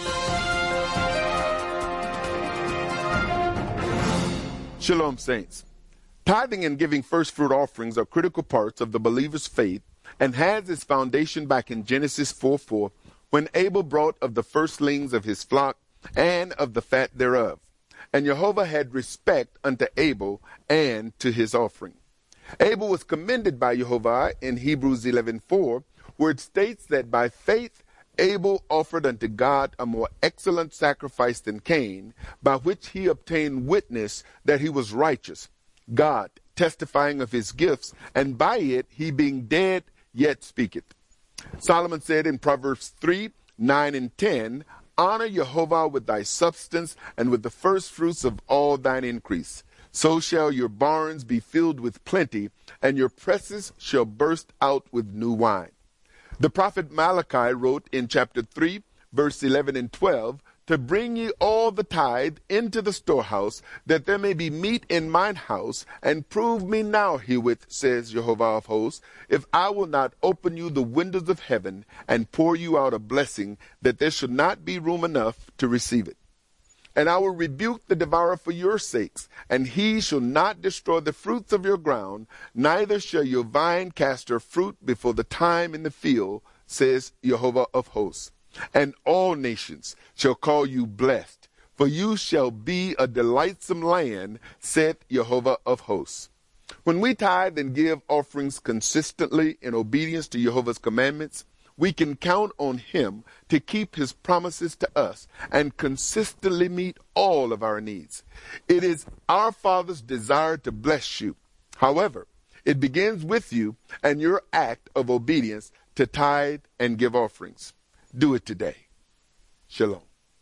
Shalom, saints. Tithing and giving first fruit offerings are critical parts of the believer's faith and has its foundation back in Genesis 4:4, when Abel brought of the firstlings of his flock and of the fat thereof. And Jehovah had respect unto Abel and to his offering. Abel was commended by Jehovah in Hebrews 11:4, where it states that by faith Abel offered unto God a more excellent sacrifice than Cain, by which he obtained witness that he was righteous, God testifying of his gifts, and by it he being dead yet speaketh. Solomon said in Proverbs 3:9-10, honor Jehovah with thy substance and with the first fruits of all thine increase. So shall your barns be filled with plenty, and your presses shall burst out with new wine. The prophet Malachi wrote in chapter 3, verse 11 and 12, to bring ye all the tithe into the storehouse, that there may be meat in mine house, and prove me now herewith, says Jehovah of hosts, if I will not open you the windows of heaven, and pour you out a blessing, that there should not be room enough to receive it. And I will rebuke the devourer for your sakes, and he shall not destroy the fruits of your ground, neither shall your vine cast her fruit before the time in the field, says Jehovah of hosts. And all nations shall call you blessed, for you shall be a delightsome land, saith Jehovah of hosts. When we tithe and give offerings consistently in obedience to Jehovah's commandments, we can count on him to keep his promises to us and consistently meet all of our needs. It is our Father's desire to bless you. However, it begins with you and your act of obedience to tithe and give offerings. Do it today. Shalom.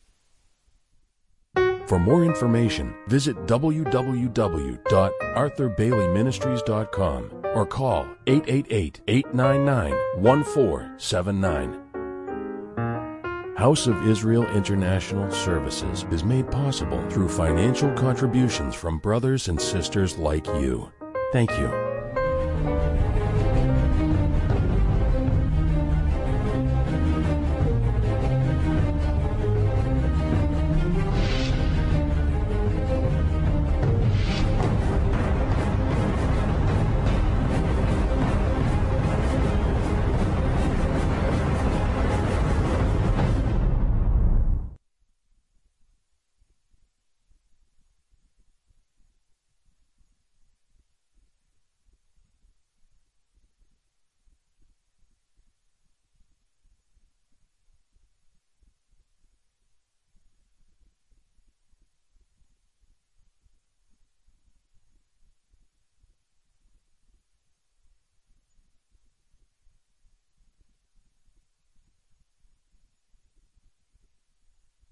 For more information, visit www.arthurbaileyministries.com or call 888-899-1479. House of Israel International Services is made possible through financial contributions from brothers and sisters like you. Thank you.